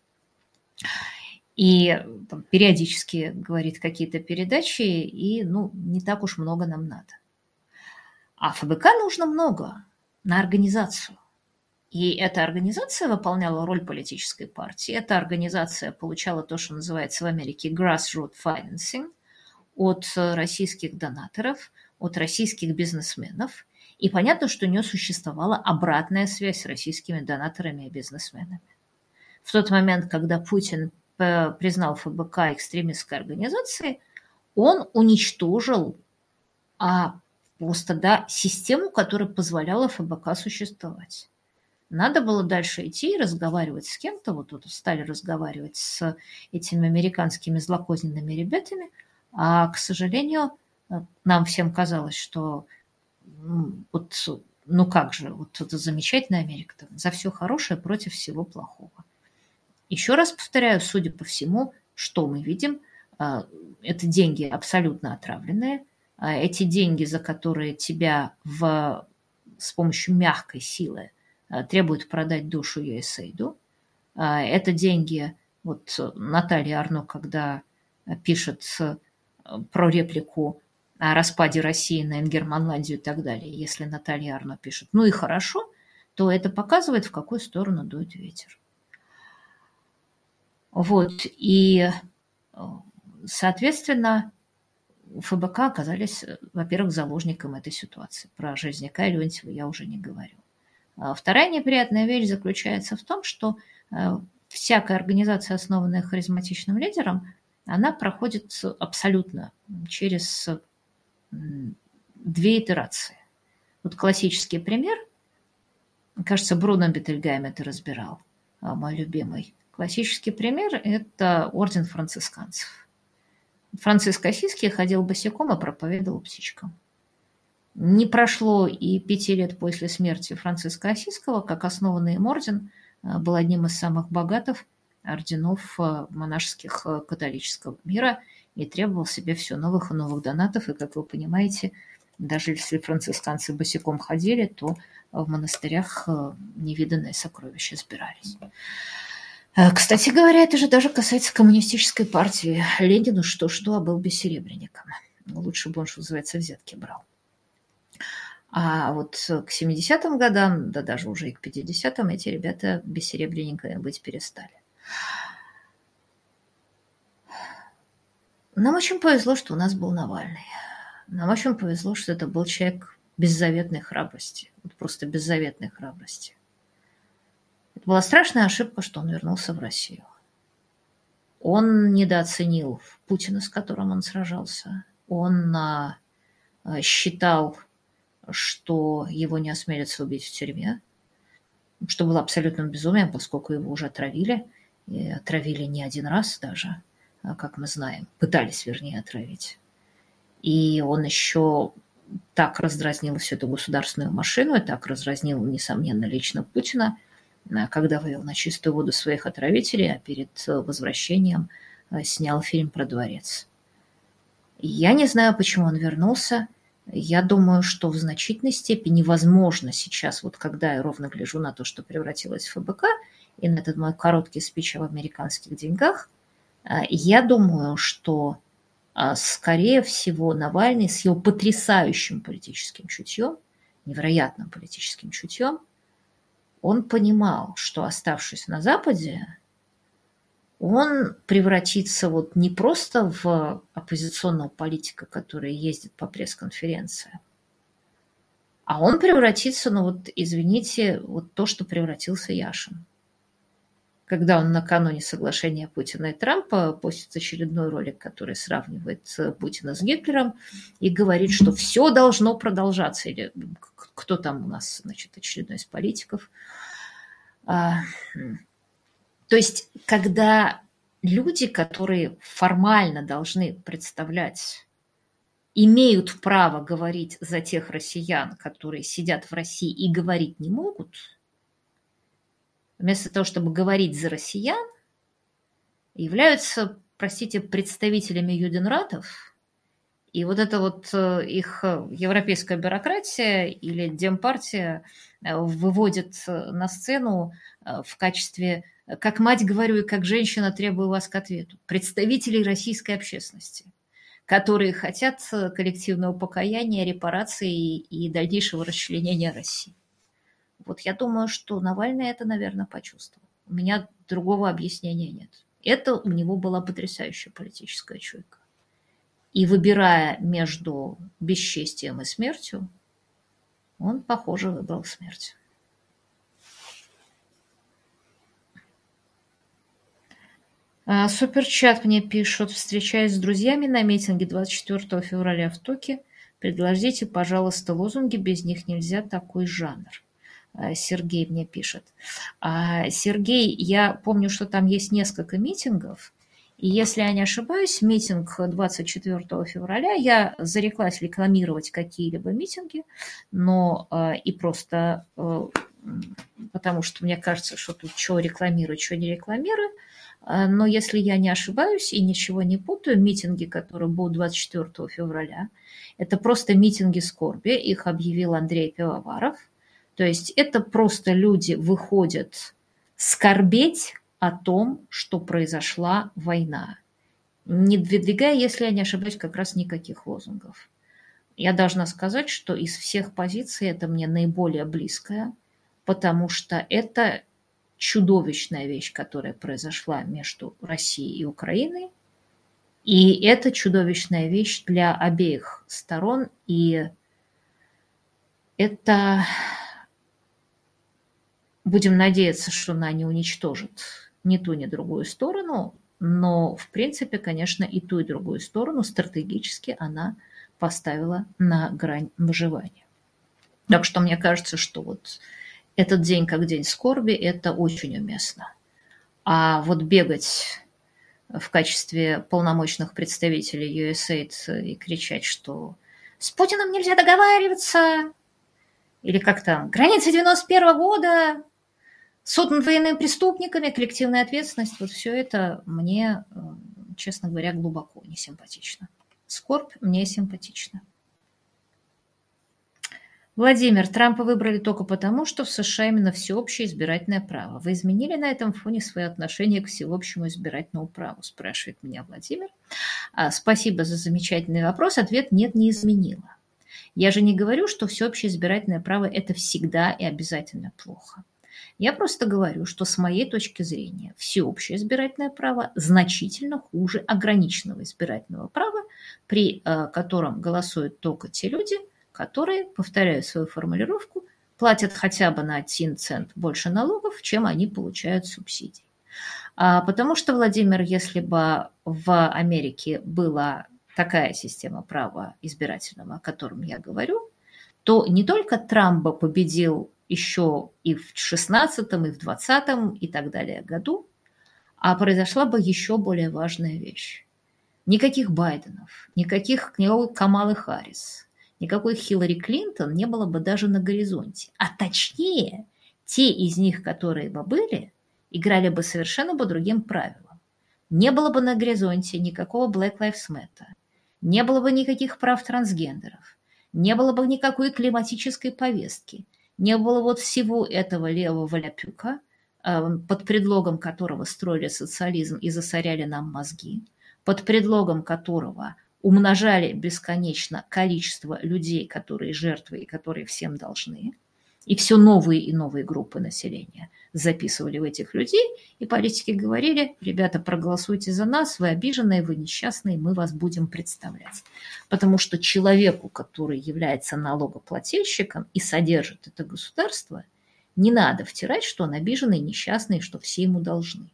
И там, периодически говорит какие-то передачи, и не так уж много нам надо. А ФБК нужно много на организацию. И эта организация выполняла роль политической партии. Эта организация получала то, что называется в Америке grassroots financing от российских донаторов, от российских бизнесменов. И понятно, что у нее существовала обратная связь с российскими донаторами и бизнесменами. В тот момент, когда Путин признал ФБК экстремистской организацией, он уничтожил просто систему, которая позволяла ФБК существовать. Надо было дальше идти и разговаривать с кем-то. Вот тут стали разговаривать с этими американскими злокозненными ребятами. А, к сожалению, нам всем казалось, что как же, вот это замечательная Америка, за все хорошее против всего плохого. Еще раз повторяю, судя по всему, что мы видим, это деньги абсолютно отравленные. Эти деньги, за которые тебя с помощью мягкой силы требуют продать душу USAID. Это деньги, вот Наталья Арно, когда пишет про реплику о распаде России на Ингерманландию и так далее, если Наталья Арно пишет «ну и хорошо», то это показывает, в какую сторону дует ветер. Вот, и, соответственно, ФБК оказались, во-первых, заложником этой ситуации. Про Железняка и Леонтьева я уже не говорю. Вторая неприятная вещь заключается в том, что всякая организация, основанная харизматичным лидером, она проходит абсолютно через две итерации. Вот классический пример, кажется, Бруно Бетельгейм это разбирал, мой любимый. Классический пример – это орден францисканцев. Франциск Осийский ходил босиком и проповедовал птичкам. Не прошло и 5 лет после смерти Франциска Осийского, как основанный им орден был одним из самых богатых орденов монашеских католического мира и требовал себе все новых и новых донатов. И, как вы понимаете, даже если францисканцы босиком ходили, то в монастырях невиданные сокровища собирались. Кстати говоря, это же даже касается коммунистической партии. Ленину что-что, а был бессеребренником. Лучше бы он, что называется, взятки брал. А вот к 70-м годам, да даже уже и к 50-м, эти ребята бессеребренниками быть перестали. Нам очень повезло, что у нас был Навальный. Нам очень повезло, что это был человек беззаветной храбрости. Вот просто беззаветной храбрости. Это была страшная ошибка, что он вернулся в Россию. Он недооценил Путина, с которым он сражался. Он считал, что его не осмелятся убить в тюрьме, что было абсолютным безумием, поскольку его уже отравили. И отравили не один раз даже, как мы знаем. Пытались, вернее, отравить. И он еще так раздразнил всю эту государственную машину, и так раздразнил, несомненно, лично Путина, когда вывел на чистую воду своих отравителей, а перед возвращением снял фильм про дворец. Я не знаю, почему он вернулся. Я думаю, что в значительной степени возможно сейчас, вот когда я ровно гляжу на то, что превратилось в ФБК, и на этот мой короткий спич об американских деньгах, я думаю, что, скорее всего, Навальный с его потрясающим политическим чутьем, невероятным политическим чутьем, он понимал, что, оставшись на Западе, он превратится вот не просто в оппозиционного политика, который ездит по пресс-конференциям, а он превратится, извините, вот то, что превратился Яшин. Когда он накануне соглашения Путина и Трампа постит очередной ролик, который сравнивает Путина с Гитлером и говорит, что все должно продолжаться. Или кто там у нас, очередной из политиков. То есть, когда люди, которые формально должны представлять, имеют право говорить за тех россиян, которые сидят в России и говорить не могут, вместо того, чтобы говорить за россиян, являются, простите, представителями юденратов. И вот эта вот их европейская бюрократия или демпартия выводит на сцену в качестве, как мать говорю и как женщина требую вас к ответу, представителей российской общественности, которые хотят коллективного покаяния, репараций и дальнейшего расчленения России. Вот я думаю, что Навальный это, наверное, почувствовал. У меня другого объяснения нет. Это у него была потрясающая политическая чуйка. И выбирая между бесчестием и смертью, он, похоже, выбрал смерть. Суперчат мне пишут: встречаясь с друзьями на митинге 24 февраля в Токе, предложите, пожалуйста, лозунги, без них нельзя, такой жанр. Сергей мне пишет. Сергей, я помню, что там есть несколько митингов, и если я не ошибаюсь, митинг 24 февраля, я зареклась рекламировать какие-либо митинги, но и просто потому что мне кажется, что тут что рекламирую, что не рекламирую. Но если я не ошибаюсь и ничего не путаю, митинги, которые будут 24 февраля, это просто митинги скорби, их объявил Андрей Пивоваров. То есть это просто люди выходят скорбеть о том, что произошла война, не выдвигая, если я не ошибаюсь, как раз никаких лозунгов. Я должна сказать, что из всех позиций это мне наиболее близкая, потому что это чудовищная вещь, которая произошла между Россией и Украиной, и это чудовищная вещь для обеих сторон, и это, будем надеяться, что она не уничтожит ни ту, ни другую сторону, но, в принципе, конечно, и ту, и другую сторону стратегически она поставила на грань выживания. Так что мне кажется, что вот этот день как день скорби – это очень уместно. А вот бегать в качестве полномочных представителей USAID и кричать, что с Путиным нельзя договариваться, или как там, границы 91 года, суд над военными преступниками, коллективная ответственность, вот все это мне, честно говоря, глубоко не симпатично. Скорбь мне симпатична. Владимир, Трампа выбрали только потому, что в США именно всеобщее избирательное право. Вы изменили на этом фоне свое отношение к всеобщему избирательному праву, спрашивает меня Владимир. Спасибо за замечательный вопрос. Ответ нет, не изменила. Я же не говорю, что всеобщее избирательное право – это всегда и обязательно плохо. Я просто говорю, что с моей точки зрения всеобщее избирательное право значительно хуже ограниченного избирательного права, при котором голосуют только те люди, которые, повторяю свою формулировку, платят хотя бы на 1 цент больше налогов, чем они получают субсидий. Потому что, Владимир, если бы в Америке была такая система права избирательного, о котором я говорю, то не только Трамп бы победил еще и в 16-м, и в 20-м, и так далее году, а произошла бы еще более важная вещь. Никаких Байденов, никаких Камалы Харрис, никакой Хиллари Клинтон не было бы даже на горизонте. А точнее, те из них, которые бы были, играли бы совершенно по другим правилам. Не было бы на горизонте никакого Black Lives Matter, не было бы никаких прав трансгендеров, не было бы никакой климатической повестки, не было вот всего этого левого ляпюка, под предлогом которого строили социализм и засоряли нам мозги, под предлогом которого умножали бесконечно количество людей, которые жертвы и которые всем должны, и все новые и новые группы населения записывали в этих людей, и политики говорили: ребята, проголосуйте за нас, вы обиженные, вы несчастные, мы вас будем представлять. Потому что человеку, который является налогоплательщиком и содержит это государство, не надо втирать, что он обиженный, несчастный, что все ему должны.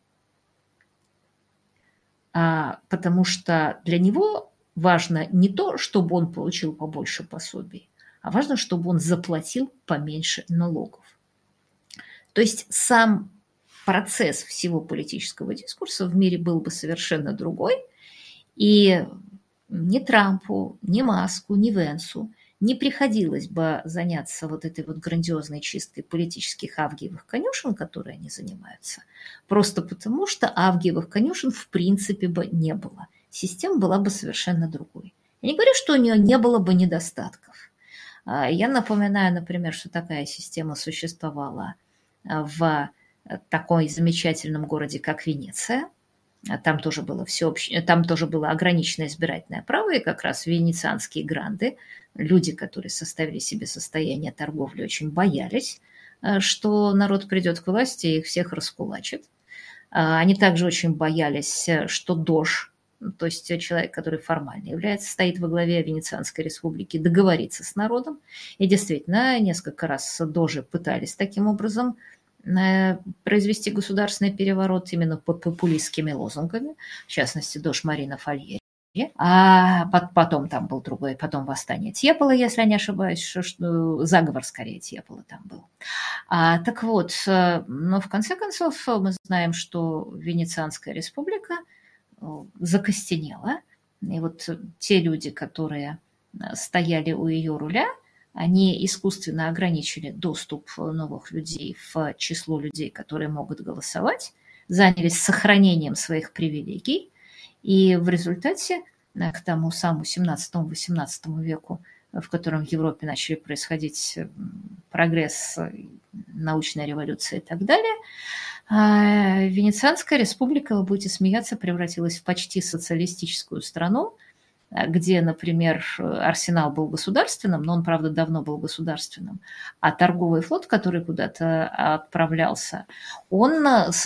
Потому что для него важно не то, чтобы он получил побольше пособий, а важно, чтобы он заплатил поменьше налогов. То есть сам процесс всего политического дискурса в мире был бы совершенно другой, и ни Трампу, ни Маску, ни Венсу не приходилось бы заняться вот этой вот грандиозной чисткой политических авгиевых конюшен, которые они занимаются, просто потому что авгиевых конюшен в принципе бы не было. Система была бы совершенно другой. Я не говорю, что у нее не было бы недостатков. Я напоминаю, например, что такая система существовала в таком замечательном городе, как Венеция. Там тоже было там тоже было ограниченное избирательное право, и как раз венецианские гранды, люди, которые составили себе состояние торговли, очень боялись, что народ придет к власти и их всех раскулачит. Они также очень боялись, что дож, то есть человек, который формально является, стоит во главе Венецианской республики, договориться с народом. И действительно, несколько раз дожи пытались таким образом произвести государственный переворот именно под популистскими лозунгами, в частности, дож Марина Фальери. А потом там был другой, потом восстание Тьепола, если я не ошибаюсь, заговор скорее Тьепола там был. Так вот, но в конце концов мы знаем, что Венецианская республика закостенела, и вот те люди, которые стояли у ее руля, они искусственно ограничили доступ новых людей в число людей, которые могут голосовать, занялись сохранением своих привилегий, и в результате к тому самому 17-18 веку, в котором в Европе начали происходить прогресс, научная революция и так далее, Венецианская республика, вы будете смеяться, превратилась в почти социалистическую страну, где, например, Арсенал был государственным, но он, правда, давно был государственным, а торговый флот, который куда-то отправлялся, он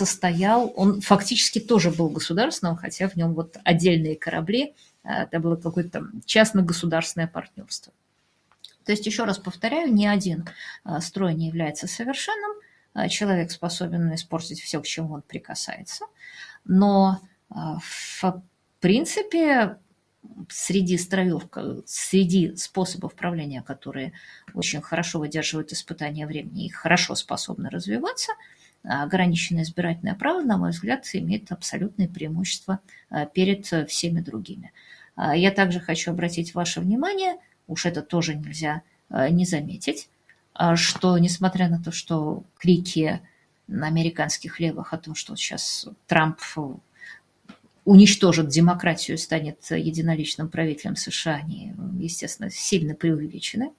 фактически тоже был государственным, хотя в нем вот отдельные корабли, это было какое-то частно-государственное партнерство. То есть, еще раз повторяю, ни один строй не является совершенным, человек способен испортить все, к чему он прикасается, но в принципе среди строев, среди способов правления, которые очень хорошо выдерживают испытания времени и хорошо способны развиваться, ограниченное избирательное право, на мой взгляд, имеет абсолютное преимущество перед всеми другими. Я также хочу обратить ваше внимание, уж это тоже нельзя не заметить, что несмотря на то, что крики американских левых о том, что сейчас Трамп уничтожит демократию и станет единоличным правителем США, они, естественно, сильно преувеличены.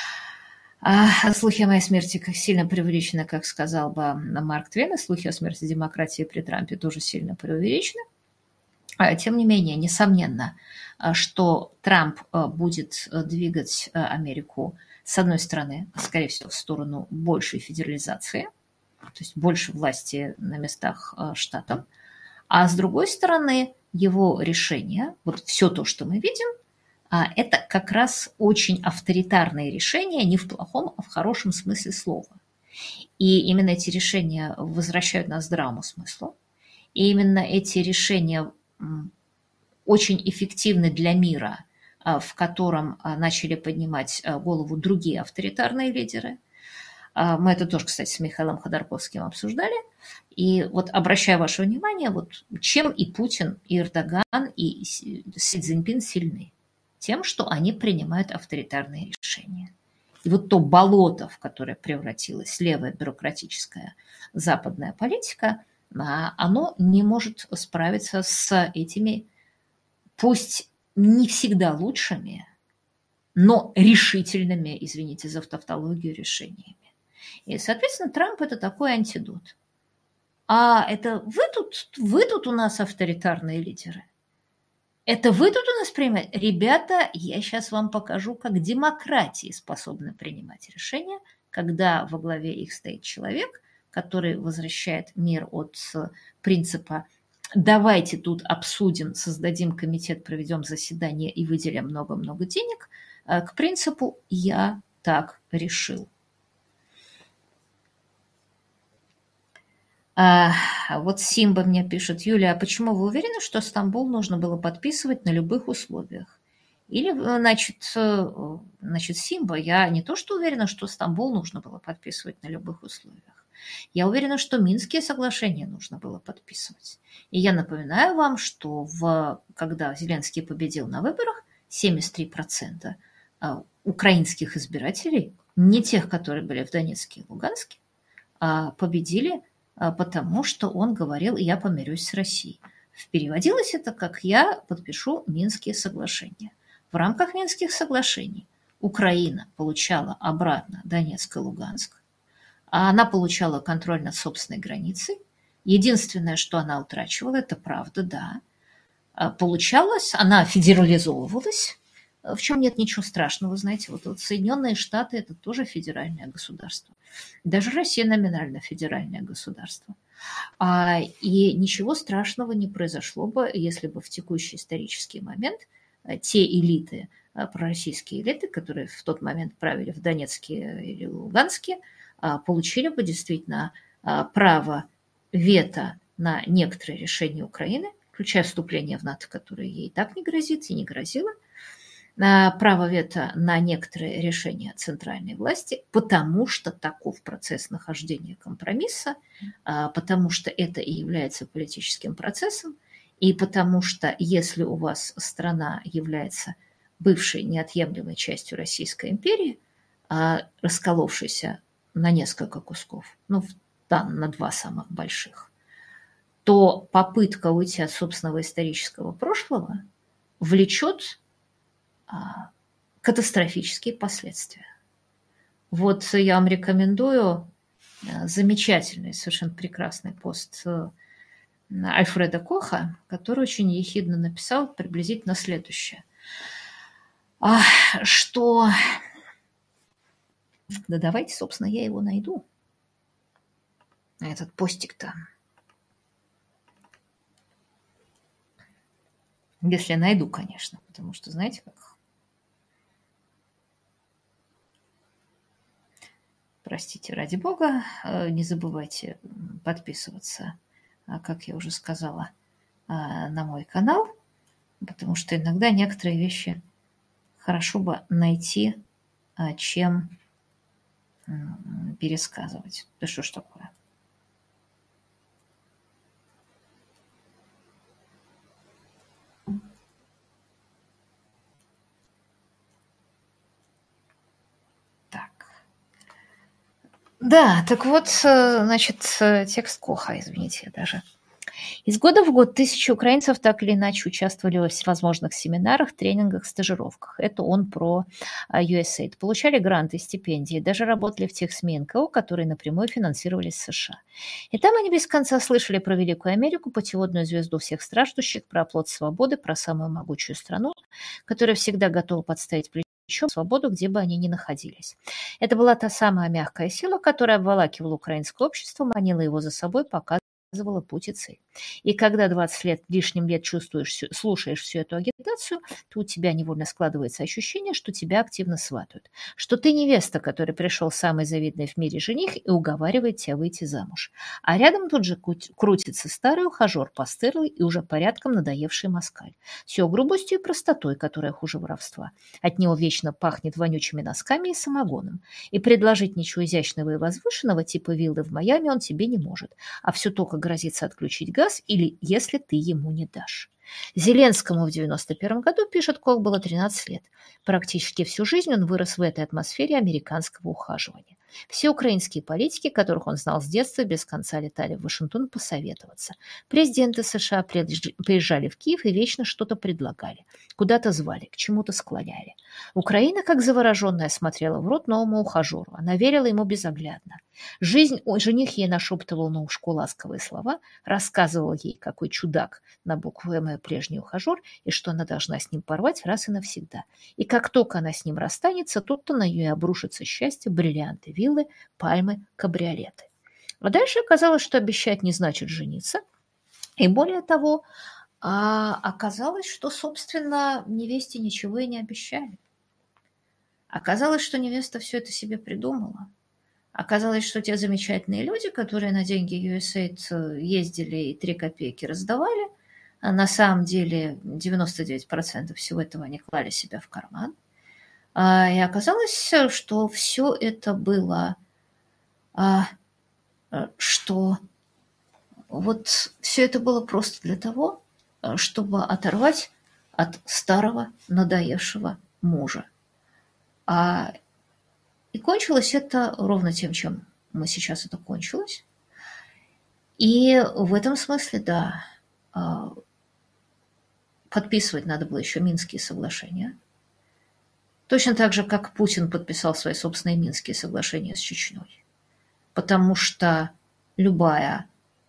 Слухи о моей смерти сильно преувеличены, как сказал бы Марк Твен, и слухи о смерти демократии при Трампе тоже сильно преувеличены. Тем не менее, несомненно, что Трамп будет двигать Америку, с одной стороны, скорее всего, в сторону большей федерализации, то есть больше власти на местах штатов, а с другой стороны, его решение, вот все то, что мы видим, это как раз очень авторитарные решения, не в плохом, а в хорошем смысле слова. И именно эти решения возвращают нас к здравому смыслу. И именно эти решения очень эффективны для мира, в котором начали поднимать голову другие авторитарные лидеры. Мы это тоже, кстати, с Михаилом Ходорковским обсуждали. И вот обращаю ваше внимание, вот чем и Путин, и Эрдоган, и Си Цзиньпин сильны. Тем, что они принимают авторитарные решения. И вот то болото, в которое превратилась левая бюрократическая западная политика, оно не может справиться с этими, пусть не всегда лучшими, но решительными, извините за тавтологию, решениями. И, соответственно, Трамп – это такой антидот. А это вы тут у нас авторитарные лидеры. Это вы тут у нас принимаете? Ребята, я сейчас вам покажу, как демократии способны принимать решения, когда во главе их стоит человек, который возвращает мир от принципа «давайте тут обсудим, создадим комитет, проведем заседание и выделим много-много денег», к принципу «я так решил». Вот Симба мне пишет: Юлия, а почему вы уверены, что Стамбул нужно было подписывать на любых условиях? Или, значит, Симба, я не то что уверена, что Стамбул нужно было подписывать на любых условиях. Я уверена, что Минские соглашения нужно было подписывать. И я напоминаю вам, что когда Зеленский победил на выборах, 73% украинских избирателей, не тех, которые были в Донецке и Луганске, а победили, потому что он говорил: «Я помирюсь с Россией». Переводилось это как: «Я подпишу Минские соглашения». В рамках Минских соглашений Украина получала обратно Донецк и Луганск, а она получала контроль над собственной границей. Единственное, что она утрачивала, это правда, да. Получалось, она федерализовывалась, в чем нет ничего страшного, знаете. Вот Соединенные Штаты – это тоже федеральное государство. Даже Россия номинально федеральное государство. И ничего страшного не произошло бы, если бы в текущий исторический момент те элиты, пророссийские элиты, которые в тот момент правили в Донецке или Луганске, получили бы действительно право вето на некоторые решения Украины, включая вступление в НАТО, которое ей так не грозит и не грозило, право вето на некоторые решения центральной власти, потому что таков процесс нахождения компромисса, потому что это и является политическим процессом, и потому что если у вас страна является бывшей неотъемлемой частью Российской империи, расколовшейся на несколько кусков, на два самых больших, то попытка уйти от собственного исторического прошлого влечет катастрофические последствия. Вот я вам рекомендую замечательный, совершенно прекрасный пост Альфреда Коха, который очень ехидно написал приблизительно следующее. Что... Да давайте, собственно, я его найду. Этот постик-то. Если я найду, конечно, потому что, знаете, как... Простите, ради бога, не забывайте подписываться, как я уже сказала, на мой канал, потому что иногда некоторые вещи хорошо бы найти, чем пересказывать. Да что ж такое? Да, так вот, значит, текст Коха, извините, даже. Из года в год тысячи украинцев так или иначе участвовали во всевозможных семинарах, тренингах, стажировках. Это он про USAID. Получали гранты, стипендии, даже работали в тех СМИ НКО, которые напрямую финансировались США. И там они без конца слышали про Великую Америку, путеводную звезду всех страждущих, про оплот свободы, про самую могучую страну, которая всегда готова подставить плечо свободу, где бы они ни находились. Это была та самая мягкая сила, которая обволакивала украинское общество, манила его за собой, показывала путь и цель. И когда 20 лет лишним лет слушаешь всю эту агитацию, то у тебя невольно складывается ощущение, что тебя активно сватают, что ты невеста, которой пришел самый завидный в мире жених и уговаривает тебя выйти замуж. А рядом тут же крутится старый ухажер, постырлый и уже порядком надоевший москаль. Все грубостью и простотой, которая хуже воровства. От него вечно пахнет вонючими носками и самогоном. И предложить ничего изящного и возвышенного, типа виллы в Майами, он тебе не может. А все только грозится отключить газ, или если ты ему не дашь. Зеленскому в 91 году, пишет Кох, было 13 лет. Практически всю жизнь он вырос в этой атмосфере американского ухаживания. Все украинские политики, которых он знал с детства, без конца летали в Вашингтон посоветоваться. Президенты США приезжали в Киев и вечно что-то предлагали. Куда-то звали, к чему-то склоняли. Украина, как завороженная, смотрела в рот новому ухажеру. Она верила ему безоглядно. Жених ей нашептывал на ушко ласковые слова, рассказывал ей, какой чудак на букву «М» ее прежний ухажер, и что она должна с ним порвать раз и навсегда. И как только она с ним расстанется, тут-то на нее обрушится счастье, бриллианты, виллы, пальмы, кабриолеты. А дальше оказалось, что обещать не значит жениться. И более того, оказалось, что, собственно, невесте ничего и не обещали. Оказалось, что невеста все это себе придумала. Оказалось, что те замечательные люди, которые на деньги USAID ездили и 3 копейки раздавали, а на самом деле 99% всего этого они клали себе в карман. И оказалось, что все это было, что вот все это было просто для того, чтобы оторвать от старого надоевшего мужа. И кончилось это ровно тем, чем мы сейчас это кончилось. И в этом смысле, да, подписывать надо было еще Минские соглашения. Точно так же, как Путин подписал свои собственные Минские соглашения с Чечней. Потому что любой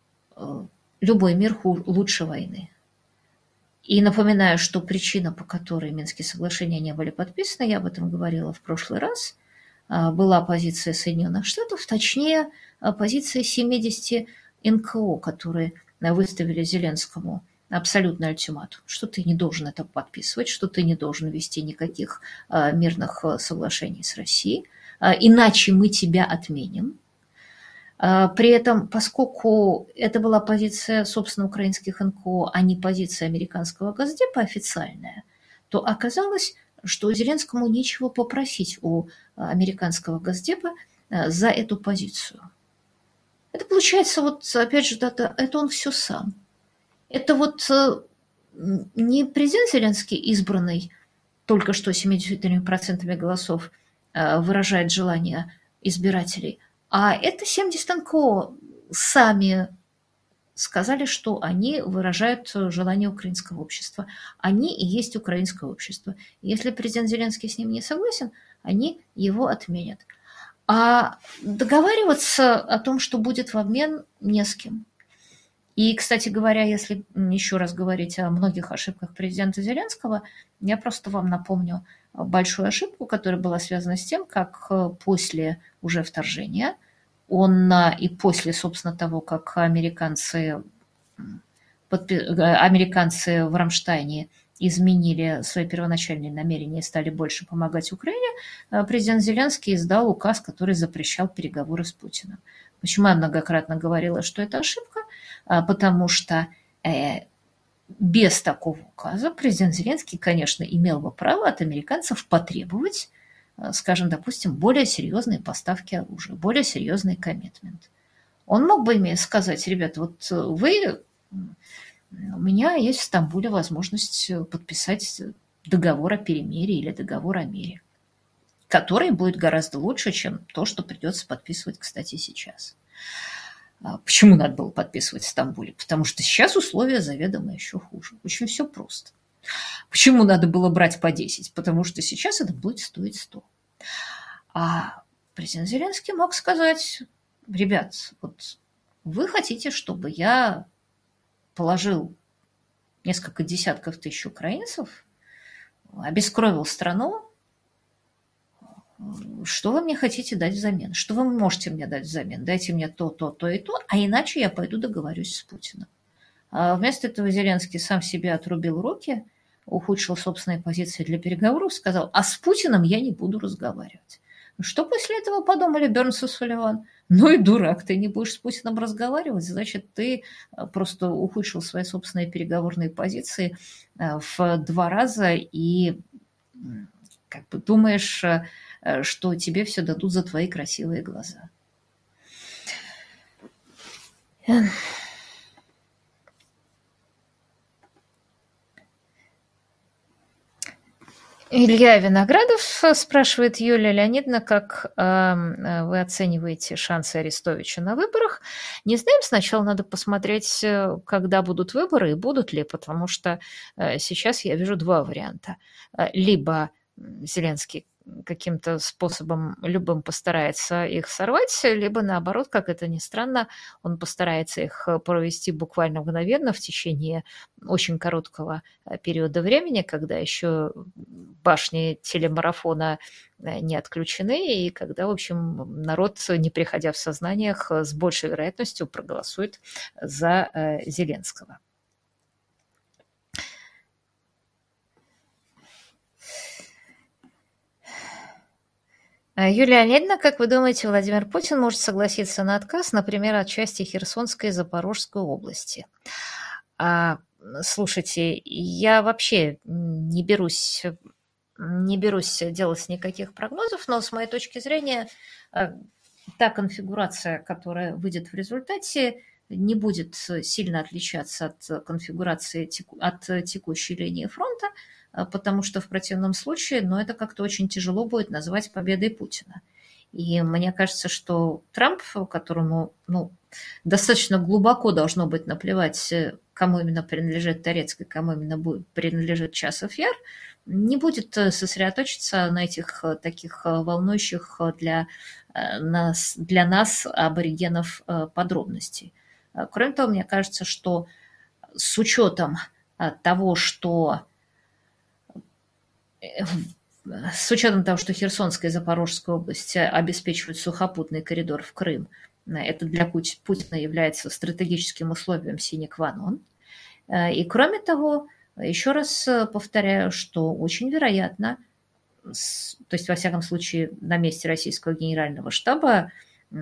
мир лучше войны. И напоминаю, что причина, по которой Минские соглашения не были подписаны, я об этом говорила в прошлый раз, была позиция Соединенных Штатов, точнее, позиция 70 НКО, которые выставили Зеленскому абсолютный ультиматум, что ты не должен это подписывать, что ты не должен вести никаких мирных соглашений с Россией, иначе мы тебя отменим. При этом, поскольку это была позиция, собственно, украинских НКО, а не позиция американского Госдепа официальная, то оказалось, что Зеленскому нечего попросить у американского Госдепа за эту позицию. Это получается, вот опять же, это он все сам. Это вот не президент Зеленский, избранный только что 73% голосов, выражает желание избирателей, а это 70 НКО сами сказали, что они выражают желание украинского общества. Они и есть украинское общество. Если президент Зеленский с ним не согласен, они его отменят. А договариваться о том, что будет в обмен, не с кем. И, кстати говоря, если еще раз говорить о многих ошибках президента Зеленского, я просто вам напомню большую ошибку, которая была связана с тем, как после уже вторжения он и после, собственно, того, как американцы в Рамштайне изменили свои первоначальные намерения и стали больше помогать Украине, президент Зеленский издал указ, который запрещал переговоры с Путиным. Почему я многократно говорила, что это ошибка? Потому что без такого указа президент Зеленский, конечно, имел бы право от американцев потребовать, скажем, допустим, более серьезные поставки оружия, более серьезный коммитмент. Он мог бы им сказать: ребята, вот у меня есть в Стамбуле возможность подписать договор о перемирии или договор о мире, который будет гораздо лучше, чем то, что придется подписывать, кстати, сейчас. Почему надо было подписывать в Стамбуле? Потому что сейчас условия заведомо еще хуже. Очень все просто. Почему надо было брать по 10? Потому что сейчас это будет стоить 100. А президент Зеленский мог сказать: ребят, вот вы хотите, чтобы я положил несколько десятков тысяч украинцев, обескровил страну, что вы мне хотите дать взамен? Что вы можете мне дать взамен? Дайте мне то, то, то и то, а иначе я пойду договорюсь с Путиным. А вместо этого Зеленский сам себе отрубил руки, ухудшил собственные позиции для переговоров, сказал: а с Путиным я не буду разговаривать. Что после этого подумали Бернс и Сулливан? Ну и дурак, ты не будешь с Путиным разговаривать, значит, ты просто ухудшил свои собственные переговорные позиции в 2 раза и как бы думаешь, что тебе все дадут за твои красивые глаза. Илья Виноградов спрашивает: Юлия Леонидовна, как вы оцениваете шансы Арестовича на выборах? Не знаем, сначала надо посмотреть, когда будут выборы и будут ли, потому что сейчас я вижу 2 варианта. Либо Зеленский каким-то способом любым постарается их сорвать, либо наоборот, как это ни странно, он постарается их провести буквально мгновенно в течение очень короткого периода времени, когда еще башни телемарафона не отключены, и когда, в общем, народ, не приходя в сознаниях, с большей вероятностью проголосует за Зеленского. Юлия Леонидовна, как вы думаете, Владимир Путин может согласиться на отказ, например, от части Херсонской и Запорожской области? Слушайте, я вообще не берусь делать никаких прогнозов, но с моей точки зрения та конфигурация, которая выйдет в результате, не будет сильно отличаться от конфигурации, от текущей линии фронта, потому что в противном случае, ну, это как-то очень тяжело будет назвать победой Путина. И мне кажется, что Трамп, которому, ну, достаточно глубоко должно быть наплевать, кому именно принадлежит Торецкий, кому именно принадлежит Часов Яр, не будет сосредоточиться на этих таких волнующих для нас, аборигенов, подробностей. Кроме того, мне кажется, что с учетом того, что Херсонская и Запорожская области обеспечивают сухопутный коридор в Крым, это для Путина является стратегическим условием sine qua non. И кроме того, еще раз повторяю, что очень вероятно, то есть во всяком случае на месте российского генерального штаба,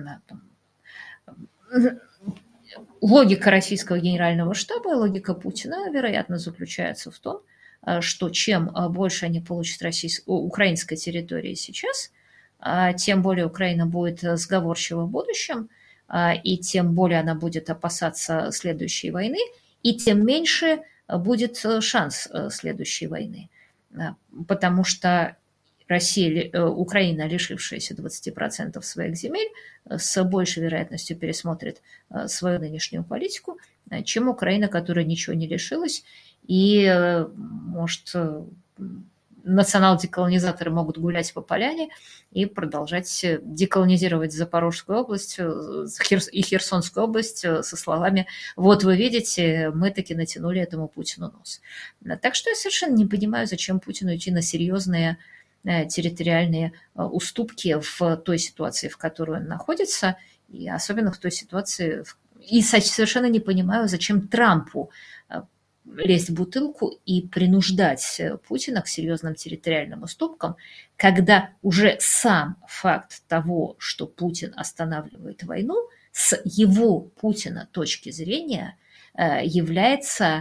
логика российского генерального штаба и логика Путина, вероятно, заключается в том, что чем больше они получат украинской территории сейчас, тем более Украина будет сговорчива в будущем, и тем более она будет опасаться следующей войны, и тем меньше будет шанс следующей войны. Потому что Украина, лишившаяся 20% своих земель, с большей вероятностью пересмотрит свою нынешнюю политику, чем Украина, которая ничего не лишилась, и, может, национал-деколонизаторы могут гулять по поляне и продолжать деколонизировать Запорожскую область и Херсонскую область со словами «вот вы видите, мы таки натянули этому Путину нос». Так что я совершенно не понимаю, зачем Путину идти на серьезные территориальные уступки в той ситуации, в которой он находится, и особенно в той ситуации, и совершенно не понимаю, зачем Трампу лезть в бутылку и принуждать Путина к серьезным территориальным уступкам, когда уже сам факт того, что Путин останавливает войну, с его, Путина, точки зрения, является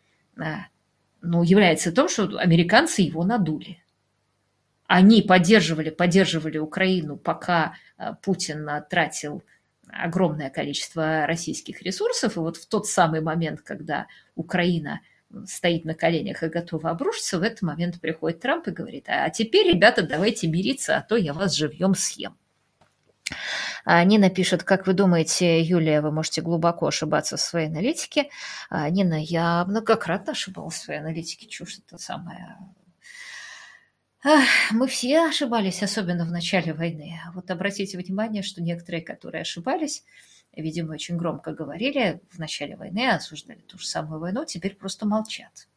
тем, что американцы его надули. Они поддерживали Украину, пока Путин тратил огромное количество российских ресурсов, и вот в тот самый момент, когда Украина стоит на коленях и готова обрушиться, в этот момент приходит Трамп и говорит: а теперь, ребята, давайте мириться, а то я вас живьем съем. Нина пишет: как вы думаете, Юлия, вы можете глубоко ошибаться в своей аналитике? Нина, я многократно ошибалась в своей аналитике, чушь это самое... Мы все ошибались, особенно в начале войны. Вот обратите внимание, что некоторые, которые ошибались, видимо, очень громко говорили в начале войны, осуждали ту же самую войну, теперь просто молчат.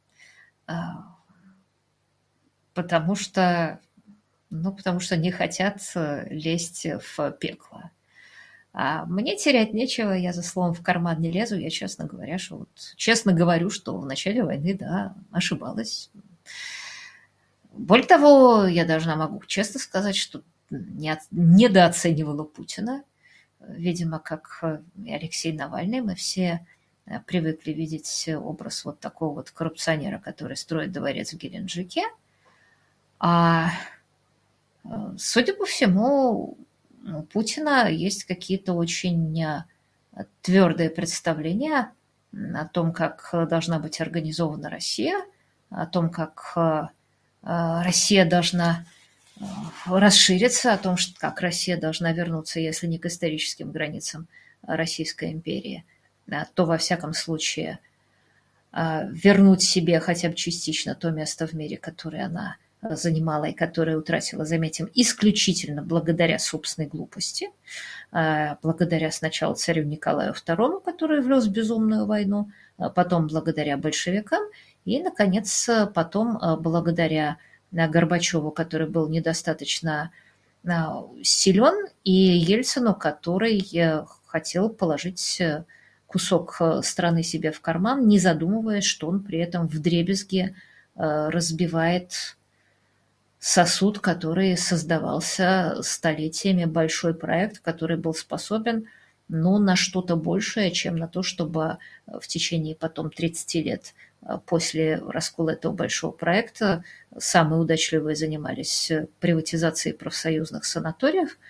Потому что не хотят лезть в пекло. А мне терять нечего, я за словом в карман не лезу. Я честно говорю, что в начале войны, да, ошибалась. Более того, я могу честно сказать, что недооценивала Путина. Видимо, как и Алексей Навальный, мы все привыкли видеть образ вот такого вот коррупционера, который строит дворец в Геленджике. А судя по всему, у Путина есть какие-то очень твердые представления о том, как должна быть организована Россия, о том, как Россия должна расшириться, о том, как Россия должна вернуться, если не к историческим границам Российской империи, то, во всяком случае, вернуть себе хотя бы частично то место в мире, которое она занимала и которое утратила, заметим, исключительно благодаря собственной глупости, благодаря сначала царю Николаю II, который влез в безумную войну, потом благодаря большевикам, и, наконец, потом благодаря Горбачеву, который был недостаточно силен, и Ельцину, который хотел положить кусок страны себе в карман, не задумываясь, что он при этом вдребезги разбивает сосуд, который создавался столетиями, большой проект, который был способен на что-то большее, чем на то, чтобы в течение потом 30 лет после раскола этого большого проекта самые удачливые занимались приватизацией профсоюзных санаториев,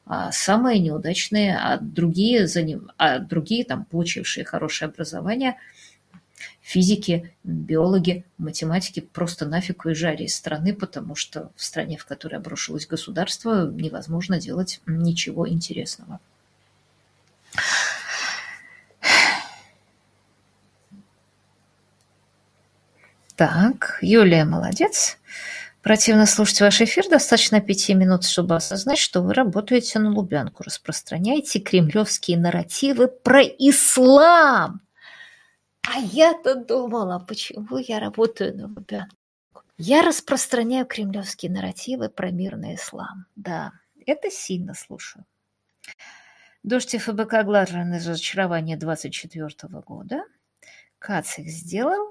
а самые неудачные, а другие, там, получившие хорошее образование, физики, биологи, математики просто нафиг уезжали из страны, потому что в стране, в которой обрушилось государство, невозможно делать ничего интересного. Так, Юлия молодец. Противно слушать ваш эфир. Достаточно 5 минут, чтобы осознать, что вы работаете на Лубянку, распространяете кремлевские нарративы про ислам. А я-то думала, почему я работаю на Лубянку. Я распространяю кремлевские нарративы про мирный ислам. Да, это сильно слушаю. Дождь и ФБК глаженное разочарование 24 года. Кац их сделал.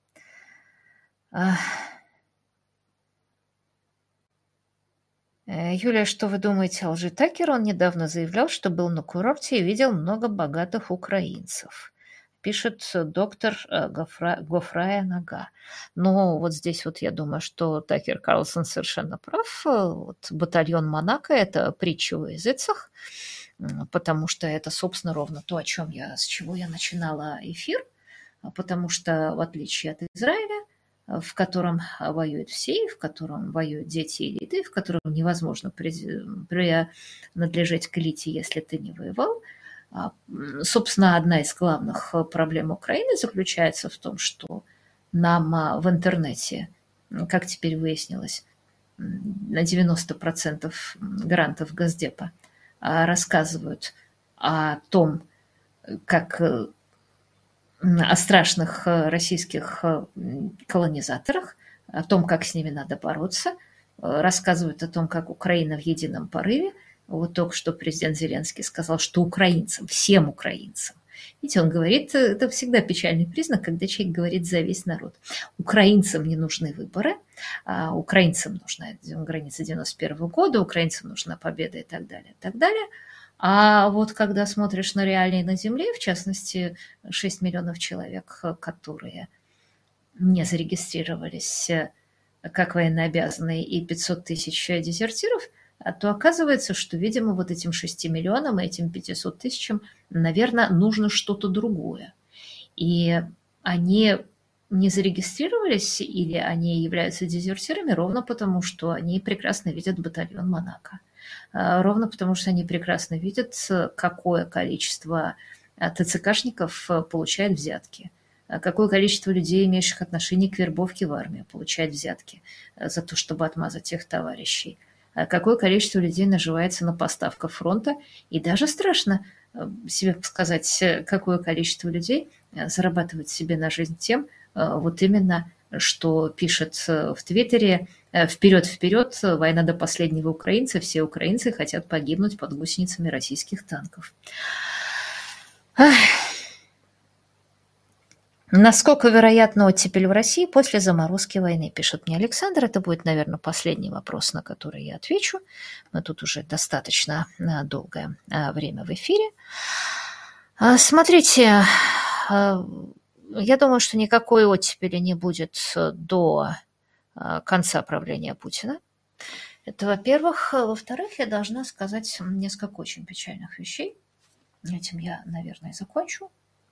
Юлия, что вы думаете о лжи Такера? Он недавно заявлял, что был на курорте и видел много богатых украинцев. Пишет доктор Гофрая Нога. Но вот здесь вот я думаю, что Такер Карлсон совершенно прав. Вот батальон Монако – это притча во языцах, потому что это, собственно, ровно то, с чего я начинала эфир, потому что, в отличие от Израиля, в котором воюют все, в котором воюют дети элиты, в котором невозможно принадлежать к элите, если ты не воевал. Собственно, одна из главных проблем Украины заключается в том, что нам в интернете, как теперь выяснилось, на 90% грантов Госдепа рассказывают о том, как о страшных российских колонизаторах, о том, как с ними надо бороться, рассказывают о том, как Украина в едином порыве. Вот только что президент Зеленский сказал, что украинцам, всем украинцам. Видите, он говорит, это всегда печальный признак, когда человек говорит за весь народ. Украинцам не нужны выборы, украинцам нужна граница 91 года, украинцам нужна победа и так далее, и так далее. А вот когда смотришь на реалии на земле, в частности, 6 миллионов человек, которые не зарегистрировались как военнообязанные, и 500 тысяч дезертиров, то оказывается, что, видимо, вот этим 6 миллионам и этим 500 тысячам, наверное, нужно что-то другое. И они не зарегистрировались или они являются дезертирами ровно потому, что они прекрасно видят батальон Монако. Ровно потому, что они прекрасно видят, какое количество ТЦКшников получает взятки, какое количество людей, имеющих отношение к вербовке в армию, получает взятки за то, чтобы отмазать их товарищей, какое количество людей наживается на поставках фронта, и даже страшно себе сказать, какое количество людей зарабатывает себе на жизнь тем, вот именно, что пишет в Твиттере: «Вперед, вперед, война до последнего украинца, все украинцы хотят погибнуть под гусеницами российских танков». Насколько вероятна оттепель в России после заморозки войны, пишет мне Александр. Это будет, наверное, последний вопрос, на который я отвечу. Мы тут уже достаточно долгое время в эфире. Смотрите, я думаю, что никакой оттепели не будет до конца правления Путина. Это, во-первых. Во-вторых, я должна сказать несколько очень печальных вещей. Этим я, наверное, закончу.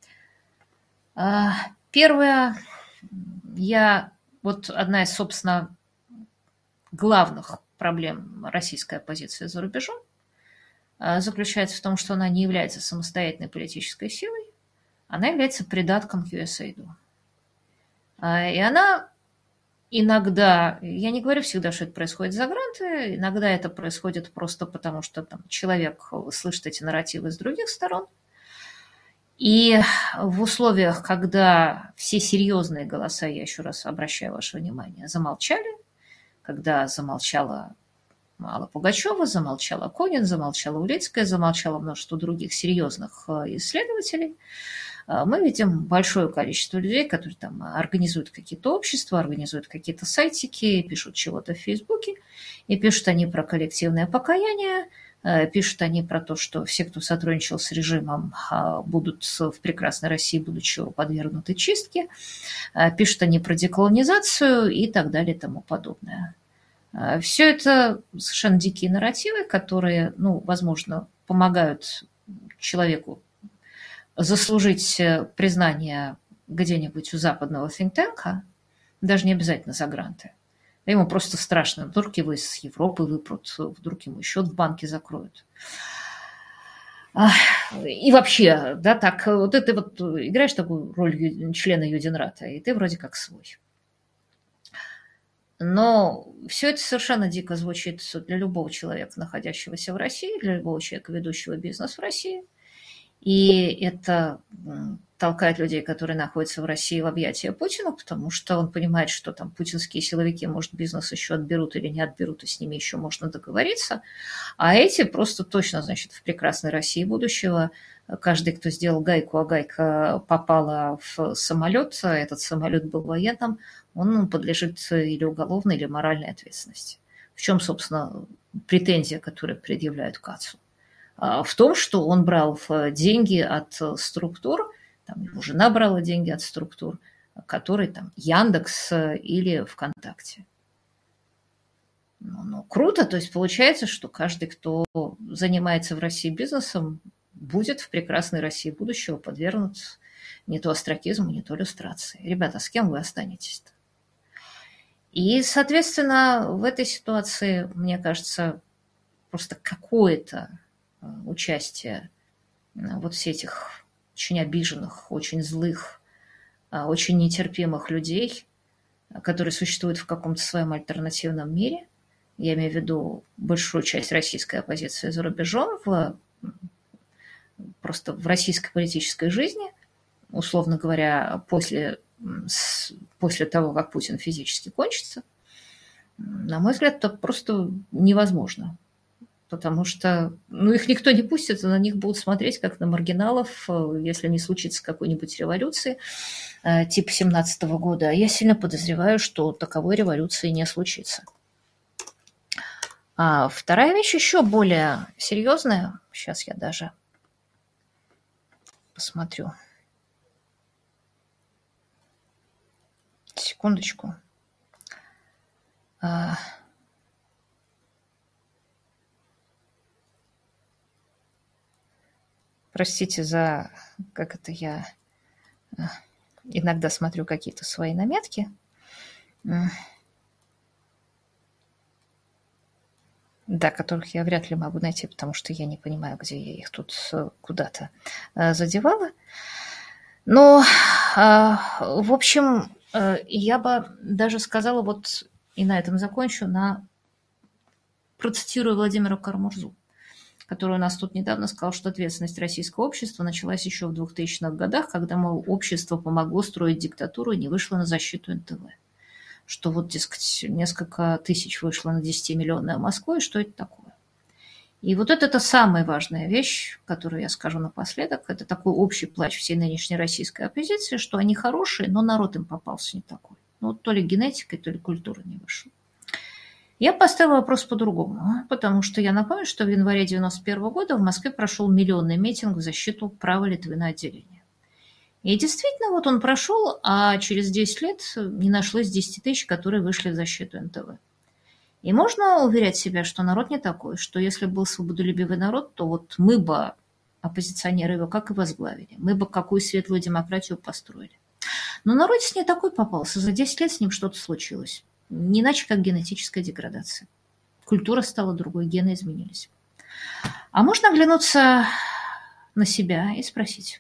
Первое, одна из, собственно, главных проблем российской оппозиции за рубежом заключается в том, что она не является самостоятельной политической силой, она является придатком к USAID. И она иногда, я не говорю всегда, что это происходит за гранты, иногда это происходит просто потому, что там человек слышит эти нарративы с других сторон. И в условиях, когда все серьезные голоса, я еще раз обращаю ваше внимание, замолчали, когда замолчала Алла Пугачева, замолчала Конин, замолчала Улицкая, замолчало множество других серьезных исследователей, мы видим большое количество людей, которые там организуют какие-то общества, организуют какие-то сайтики, пишут чего-то в Фейсбуке, и пишут они про коллективное покаяние, пишут они про то, что все, кто сотрудничал с режимом, будут в прекрасной России, будучи подвергнуты чистке. Пишут они про деколонизацию и так далее и тому подобное. Все это совершенно дикие нарративы, которые, возможно, помогают человеку заслужить признание где-нибудь у западного think-танка, даже не обязательно за гранты. Ему просто страшно. Вдруг его из Европы выпрут, вдруг ему счет в банке закроют. И вообще, да, так, вот ты вот играешь такую роль члена Юденрата, и ты вроде как свой. Но все это совершенно дико звучит для любого человека, находящегося в России, для любого человека, ведущего бизнес в России. И это толкает людей, которые находятся в России, в объятия Путина, потому что он понимает, что там путинские силовики, может, бизнес еще отберут или не отберут, и с ними еще можно договориться. А эти просто точно, значит, в прекрасной России будущего каждый, кто сделал гайку, а гайка попала в самолет, а этот самолет был военным, он подлежит или уголовной, или моральной ответственности. В чем, собственно, претензия, которую предъявляют Кацу? В том, что он брал деньги от структур, там его жена брала деньги от структур, которые там Яндекс или ВКонтакте. Ну, круто, то есть получается, что каждый, кто занимается в России бизнесом, будет в прекрасной России будущего подвергнут не то остракизму, не то люстрации. Ребята, с кем вы останетесь-то? И, соответственно, в этой ситуации, мне кажется, просто какое-то участие вот всех этих очень обиженных, очень злых, очень нетерпимых людей, которые существуют в каком-то своем альтернативном мире. Я имею в виду большую часть российской оппозиции за рубежом, просто в российской политической жизни, условно говоря, после того, как Путин физически кончится, на мой взгляд, это просто невозможно. Потому что их никто не пустит, на них будут смотреть как на маргиналов, если не случится какой-нибудь революции типа 17-го года. А я сильно подозреваю, что таковой революции не случится. А вторая вещь еще более серьезная. Сейчас я даже посмотрю. Секундочку. Простите за, как это я иногда смотрю какие-то свои наметки. Да, которых я вряд ли могу найти, потому что я не понимаю, где я их тут куда-то задевала. Но, в общем, я бы даже сказала, вот и на этом закончу, процитирую Владимира Карамурзу, который у нас тут недавно сказал, что ответственность российского общества началась еще в 2000-х годах, когда, мол, общество помогло строить диктатуру и не вышло на защиту НТВ. Что вот, дескать, несколько тысяч вышло на 10-миллионную Москву, и что это такое? И вот это самая важная вещь, которую я скажу напоследок. Это такой общий плач всей нынешней российской оппозиции, что они хорошие, но народ им попался не такой. Ну, вот то ли генетикой, то ли культура не вышла. Я поставила вопрос по-другому, потому что я напомню, что в январе 1991 года в Москве прошел миллионный митинг в защиту права Литвы на отделение. И действительно, вот он прошел, а через 10 лет не нашлось 10 тысяч, которые вышли в защиту НТВ. И можно уверять себя, что народ не такой, что если был свободолюбивый народ, то вот мы бы, оппозиционеры, его как и возглавили, мы бы какую светлую демократию построили. Но народ не такой попался, за 10 лет с ним что-то случилось. Не иначе, как генетическая деградация. Культура стала другой, гены изменились. А можно оглянуться на себя и спросить,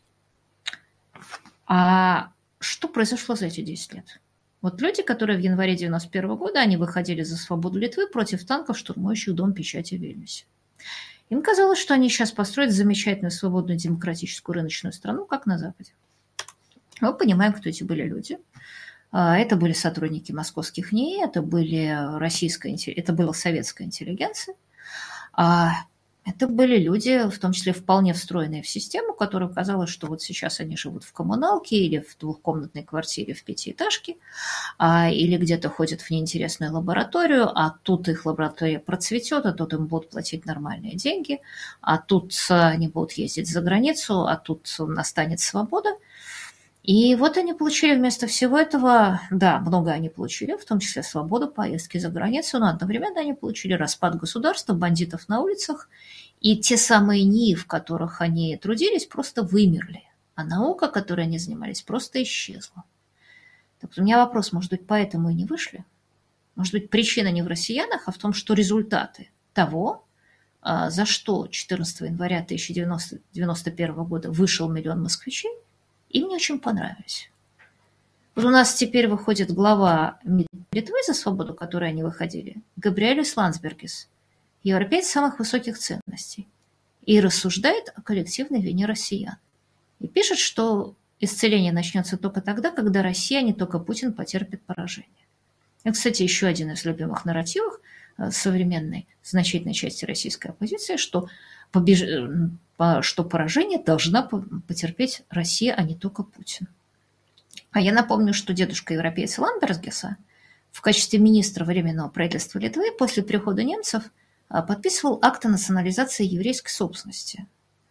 а что произошло за эти 10 лет? Вот люди, которые в январе 1991 года, они выходили за свободу Литвы против танков, штурмующих Дом печати в Вильнюсе. Им казалось, что они сейчас построят замечательную свободную демократическую рыночную страну, как на Западе. Мы понимаем, кто эти были люди. Это были сотрудники московских НИИ, это была советская интеллигенция. Это были люди, в том числе вполне встроенные в систему, которым казалось, что вот сейчас они живут в коммуналке или в двухкомнатной квартире в пятиэтажке, или где-то ходят в неинтересную лабораторию, а тут их лаборатория процветет, а тут им будут платить нормальные деньги, а тут они будут ездить за границу, а тут настанет свобода. И вот они получили вместо всего этого, да, много они получили, в том числе свободу поездки за границу, но одновременно они получили распад государства, бандитов на улицах, и те самые НИИ, в которых они трудились, просто вымерли, а наука, которой они занимались, просто исчезла. Так у меня вопрос, может быть, поэтому и не вышли? Может быть, причина не в россиянах, а в том, что результаты того, за что 14 января 1991 года вышел миллион москвичей, им не очень понравились. Вот у нас теперь выходит глава Литвы за свободу, которой они выходили, Габриэлис Ландсбергис, европеец самых высоких ценностей, и рассуждает о коллективной вине россиян. И пишет, что исцеление начнется только тогда, когда Россия, а не только Путин, потерпит поражение. Это, кстати, еще один из любимых нарративов современной значительной части российской оппозиции, что поражение должна потерпеть Россия, а не только Путин. А я напомню, что дедушка европейца Ландсбергиса в качестве министра Временного правительства Литвы после прихода немцев подписывал акт о национализации еврейской собственности.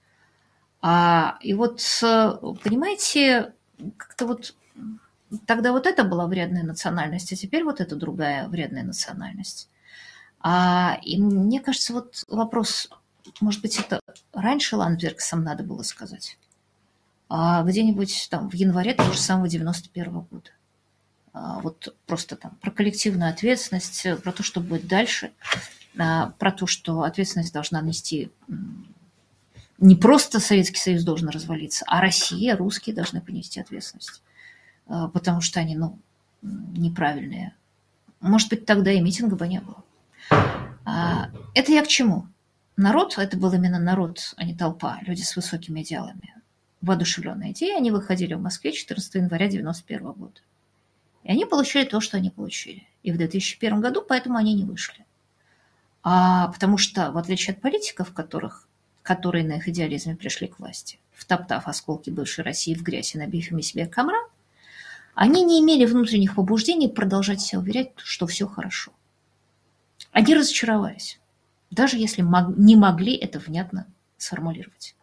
И вот, понимаете, как-то вот тогда вот это была вредная национальность, а теперь вот это другая вредная национальность. И мне кажется, вот вопрос, может быть, это раньше Ландсбергисам надо было сказать, где-нибудь там в январе того же самого 91 года. Вот просто там про коллективную ответственность, про то, что будет дальше, про то, что ответственность должна нести не просто Советский Союз должен развалиться, а Россия, русские должны понести ответственность, потому что они, неправильные. Может быть, тогда и митинга бы не было. Это я к чему? Народ, это был именно народ, а не толпа, люди с высокими идеалами, воодушевленные идеи, они выходили в Москве 14 января 1991 года. И они получили то, что они получили. И в 2001 году поэтому они не вышли. Потому что, в отличие от политиков, которые на их идеализме пришли к власти, втоптав осколки бывшей России в грязь и набив ими себе камра, они не имели внутренних побуждений продолжать себя уверять, что все хорошо. Они разочаровались, даже если не могли это внятно сформулировать.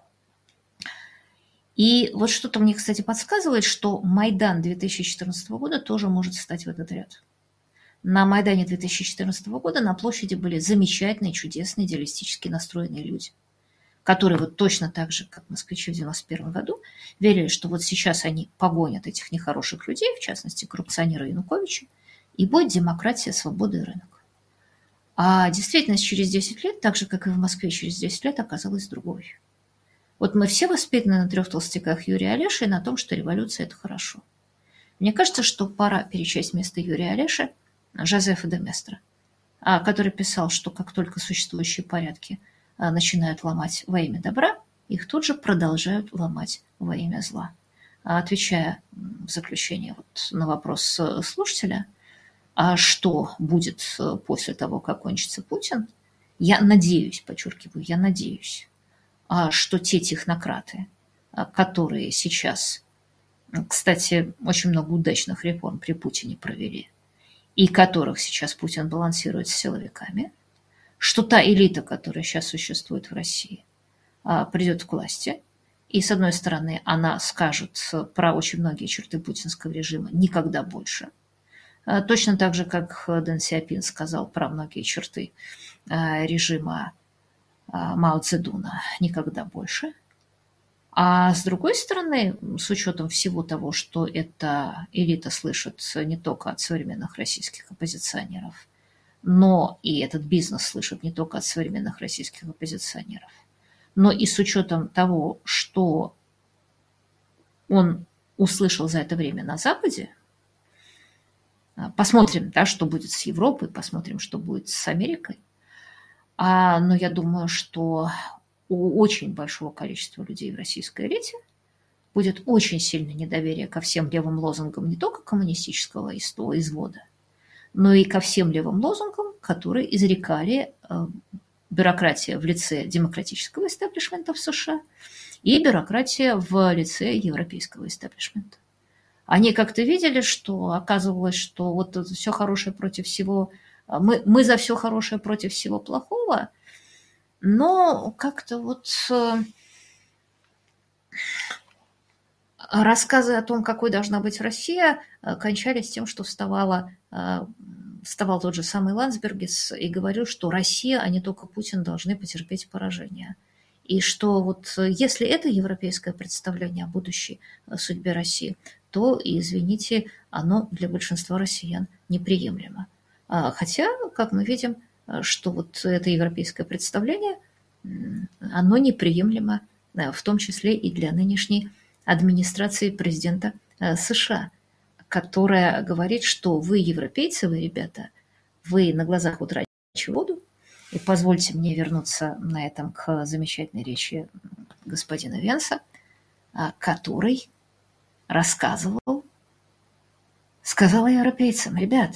И вот что-то мне, кстати, подсказывает, что Майдан 2014 года тоже может встать в этот ряд. На Майдане 2014 года на площади были замечательные, чудесные, идеалистически настроенные люди, которые вот точно так же, как москвичи в 1991 году, верили, что вот сейчас они погонят этих нехороших людей, в частности, коррупционера Януковича, и будет демократия, свобода и рынок. А действительность через 10 лет, так же, как и в Москве через 10 лет, оказалась другой. Вот мы все воспитаны на 3 толстяках Юрия Олеши и на том, что революция – это хорошо. Мне кажется, что пора перечесть вместо Юрия Олеши Жозефа де Местра, который писал, что как только существующие порядки начинают ломать во имя добра, их тут же продолжают ломать во имя зла. Отвечая в заключение на вопрос слушателя, что будет после того, как кончится Путин, я надеюсь, подчеркиваю, я надеюсь, что те технократы, которые сейчас, кстати, очень много удачных реформ при Путине провели, и которых сейчас Путин балансирует с силовиками, что та элита, которая сейчас существует в России, придет к власти, и, с одной стороны, она скажет про очень многие черты путинского режима «никогда больше», точно так же, как Дэн Сяопин сказал про многие черты режима Мао Цзэдуна «никогда больше». А с другой стороны, с учетом всего того, что эта элита слышит не только от современных российских оппозиционеров, но и этот бизнес слышит не только от современных российских оппозиционеров, но и с учетом того, что он услышал за это время на Западе, посмотрим, что будет с Европой, посмотрим, что будет с Америкой. Но я думаю, что у очень большого количества людей в российской элите будет очень сильное недоверие ко всем левым лозунгам не только коммунистического извода, но и ко всем левым лозунгам, которые изрекали бюрократия в лице демократического истеблишмента в США и бюрократия в лице европейского истеблишмента. Они как-то видели, что оказывалось, что вот все хорошее против всего, мы за все хорошее против всего плохого, но как-то Рассказы о том, какой должна быть Россия, кончались тем, что вставал тот же самый Ландсбергис и говорил, что Россия, а не только Путин, должны потерпеть поражение. И что вот если это европейское представление о будущей судьбе России, то, извините, оно для большинства россиян неприемлемо. Хотя, как мы видим, что вот это европейское представление, оно неприемлемо, в том числе и для нынешней администрации президента США, которая говорит, что вы, европейцы, вы, ребята, вы на глазах утрачиваете воду. И позвольте мне вернуться на этом к замечательной речи господина Венса, который сказал европейцам: ребят,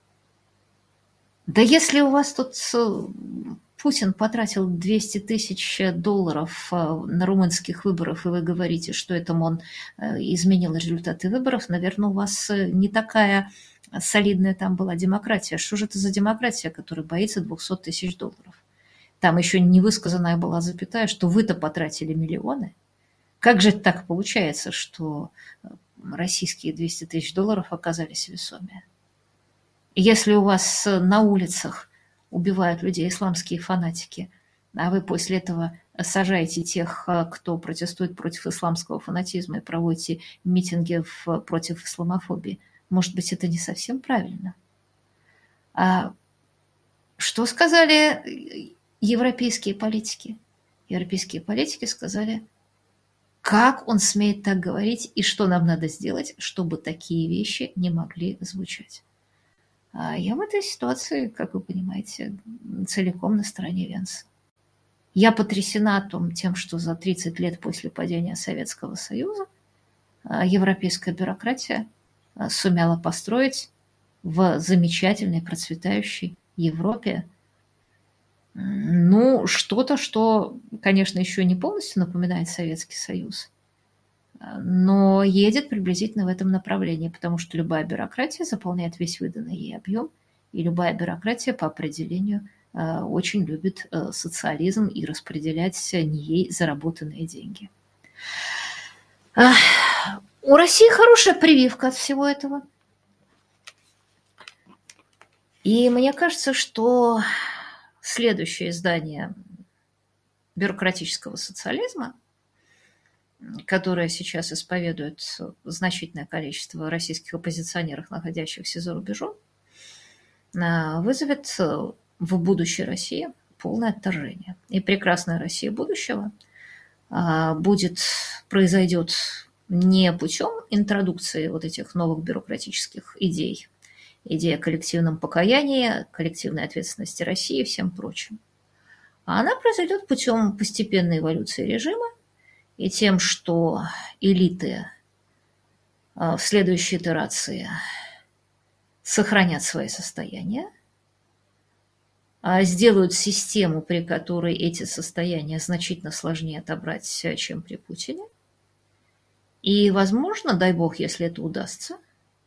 да если у вас тут Путин потратил $200 тысяч на румынских выборах, и вы говорите, что это он изменил результаты выборов, наверное, у вас не такая солидная там была демократия. Что же это за демократия, которая боится $200 тысяч? Там еще невысказанная была запятая, что вы-то потратили миллионы. Как же так получается, что российские $200 тысяч оказались весомее? Если у вас на улицах убивают людей исламские фанатики, а вы после этого сажаете тех, кто протестует против исламского фанатизма, и проводите митинги против исламофобии, может быть, это не совсем правильно. А что сказали европейские политики? Европейские политики сказали: как он смеет так говорить, и что нам надо сделать, чтобы такие вещи не могли звучать. Я в этой ситуации, как вы понимаете, целиком на стороне Венса. Я потрясена тем, что за 30 лет после падения Советского Союза европейская бюрократия сумела построить в замечательной, процветающей Европе что-то, что, конечно, еще не полностью напоминает Советский Союз, но едет приблизительно в этом направлении, потому что любая бюрократия заполняет весь выданный ей объем, и любая бюрократия по определению очень любит социализм и распределять не ей заработанные деньги. У России хорошая прививка от всего этого. И мне кажется, что следующее издание бюрократического социализма, которое сейчас исповедует значительное количество российских оппозиционеров, находящихся за рубежом, вызовет в будущей России полное отторжение. И прекрасная Россия будущего произойдет не путем интродукции вот этих новых бюрократических идей, идея о коллективном покаянии, коллективной ответственности России и всем прочим. А она произойдет путем постепенной эволюции режима и тем, что элиты в следующей итерации сохранят свои состояния, сделают систему, при которой эти состояния значительно сложнее отобрать, чем при Путине. И, возможно, дай бог, если это удастся,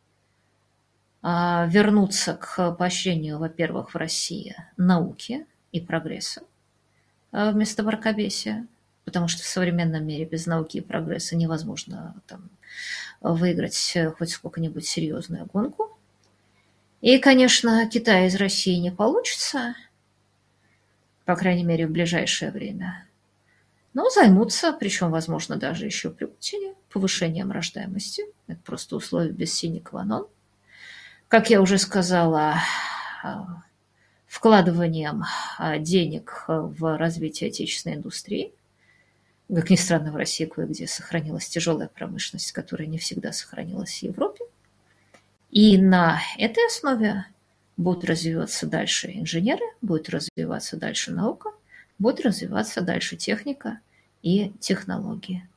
вернуться к поощрению, во-первых, в России науки и прогресса вместо мракобесия, потому что в современном мире без науки и прогресса невозможно выиграть хоть сколько-нибудь серьезную гонку. И, конечно, Китай из России не получится, по крайней мере, в ближайшее время. Но займутся, причем, возможно, даже еще при Путине, повышением рождаемости. Это просто условие без sine qua non. Как я уже сказала, вкладыванием денег в развитие отечественной индустрии. Как ни странно, в России кое-где сохранилась тяжелая промышленность, которая не всегда сохранилась в Европе. И на этой основе будут развиваться дальше инженеры, будет развиваться дальше наука, будет развиваться дальше техника и технологии.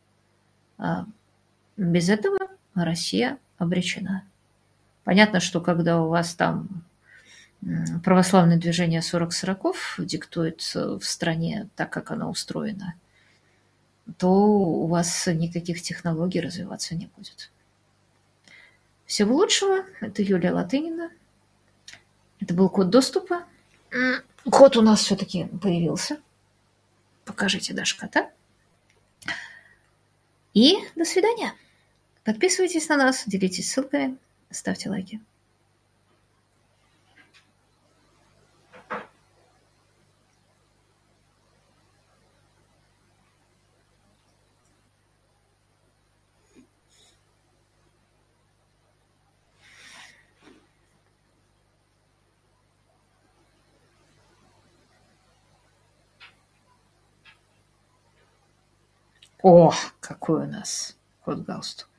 Без этого Россия обречена. Понятно, что когда у вас там православное движение 40-40 диктует в стране так, как оно устроено, то у вас никаких технологий развиваться не будет. Всего лучшего. Это Юлия Латынина. Это был код доступа. Код у нас все-таки появился. Покажите даже кота. И до свидания. Подписывайтесь на нас, делитесь ссылками, ставьте лайки. О, какой у нас кот-галстук.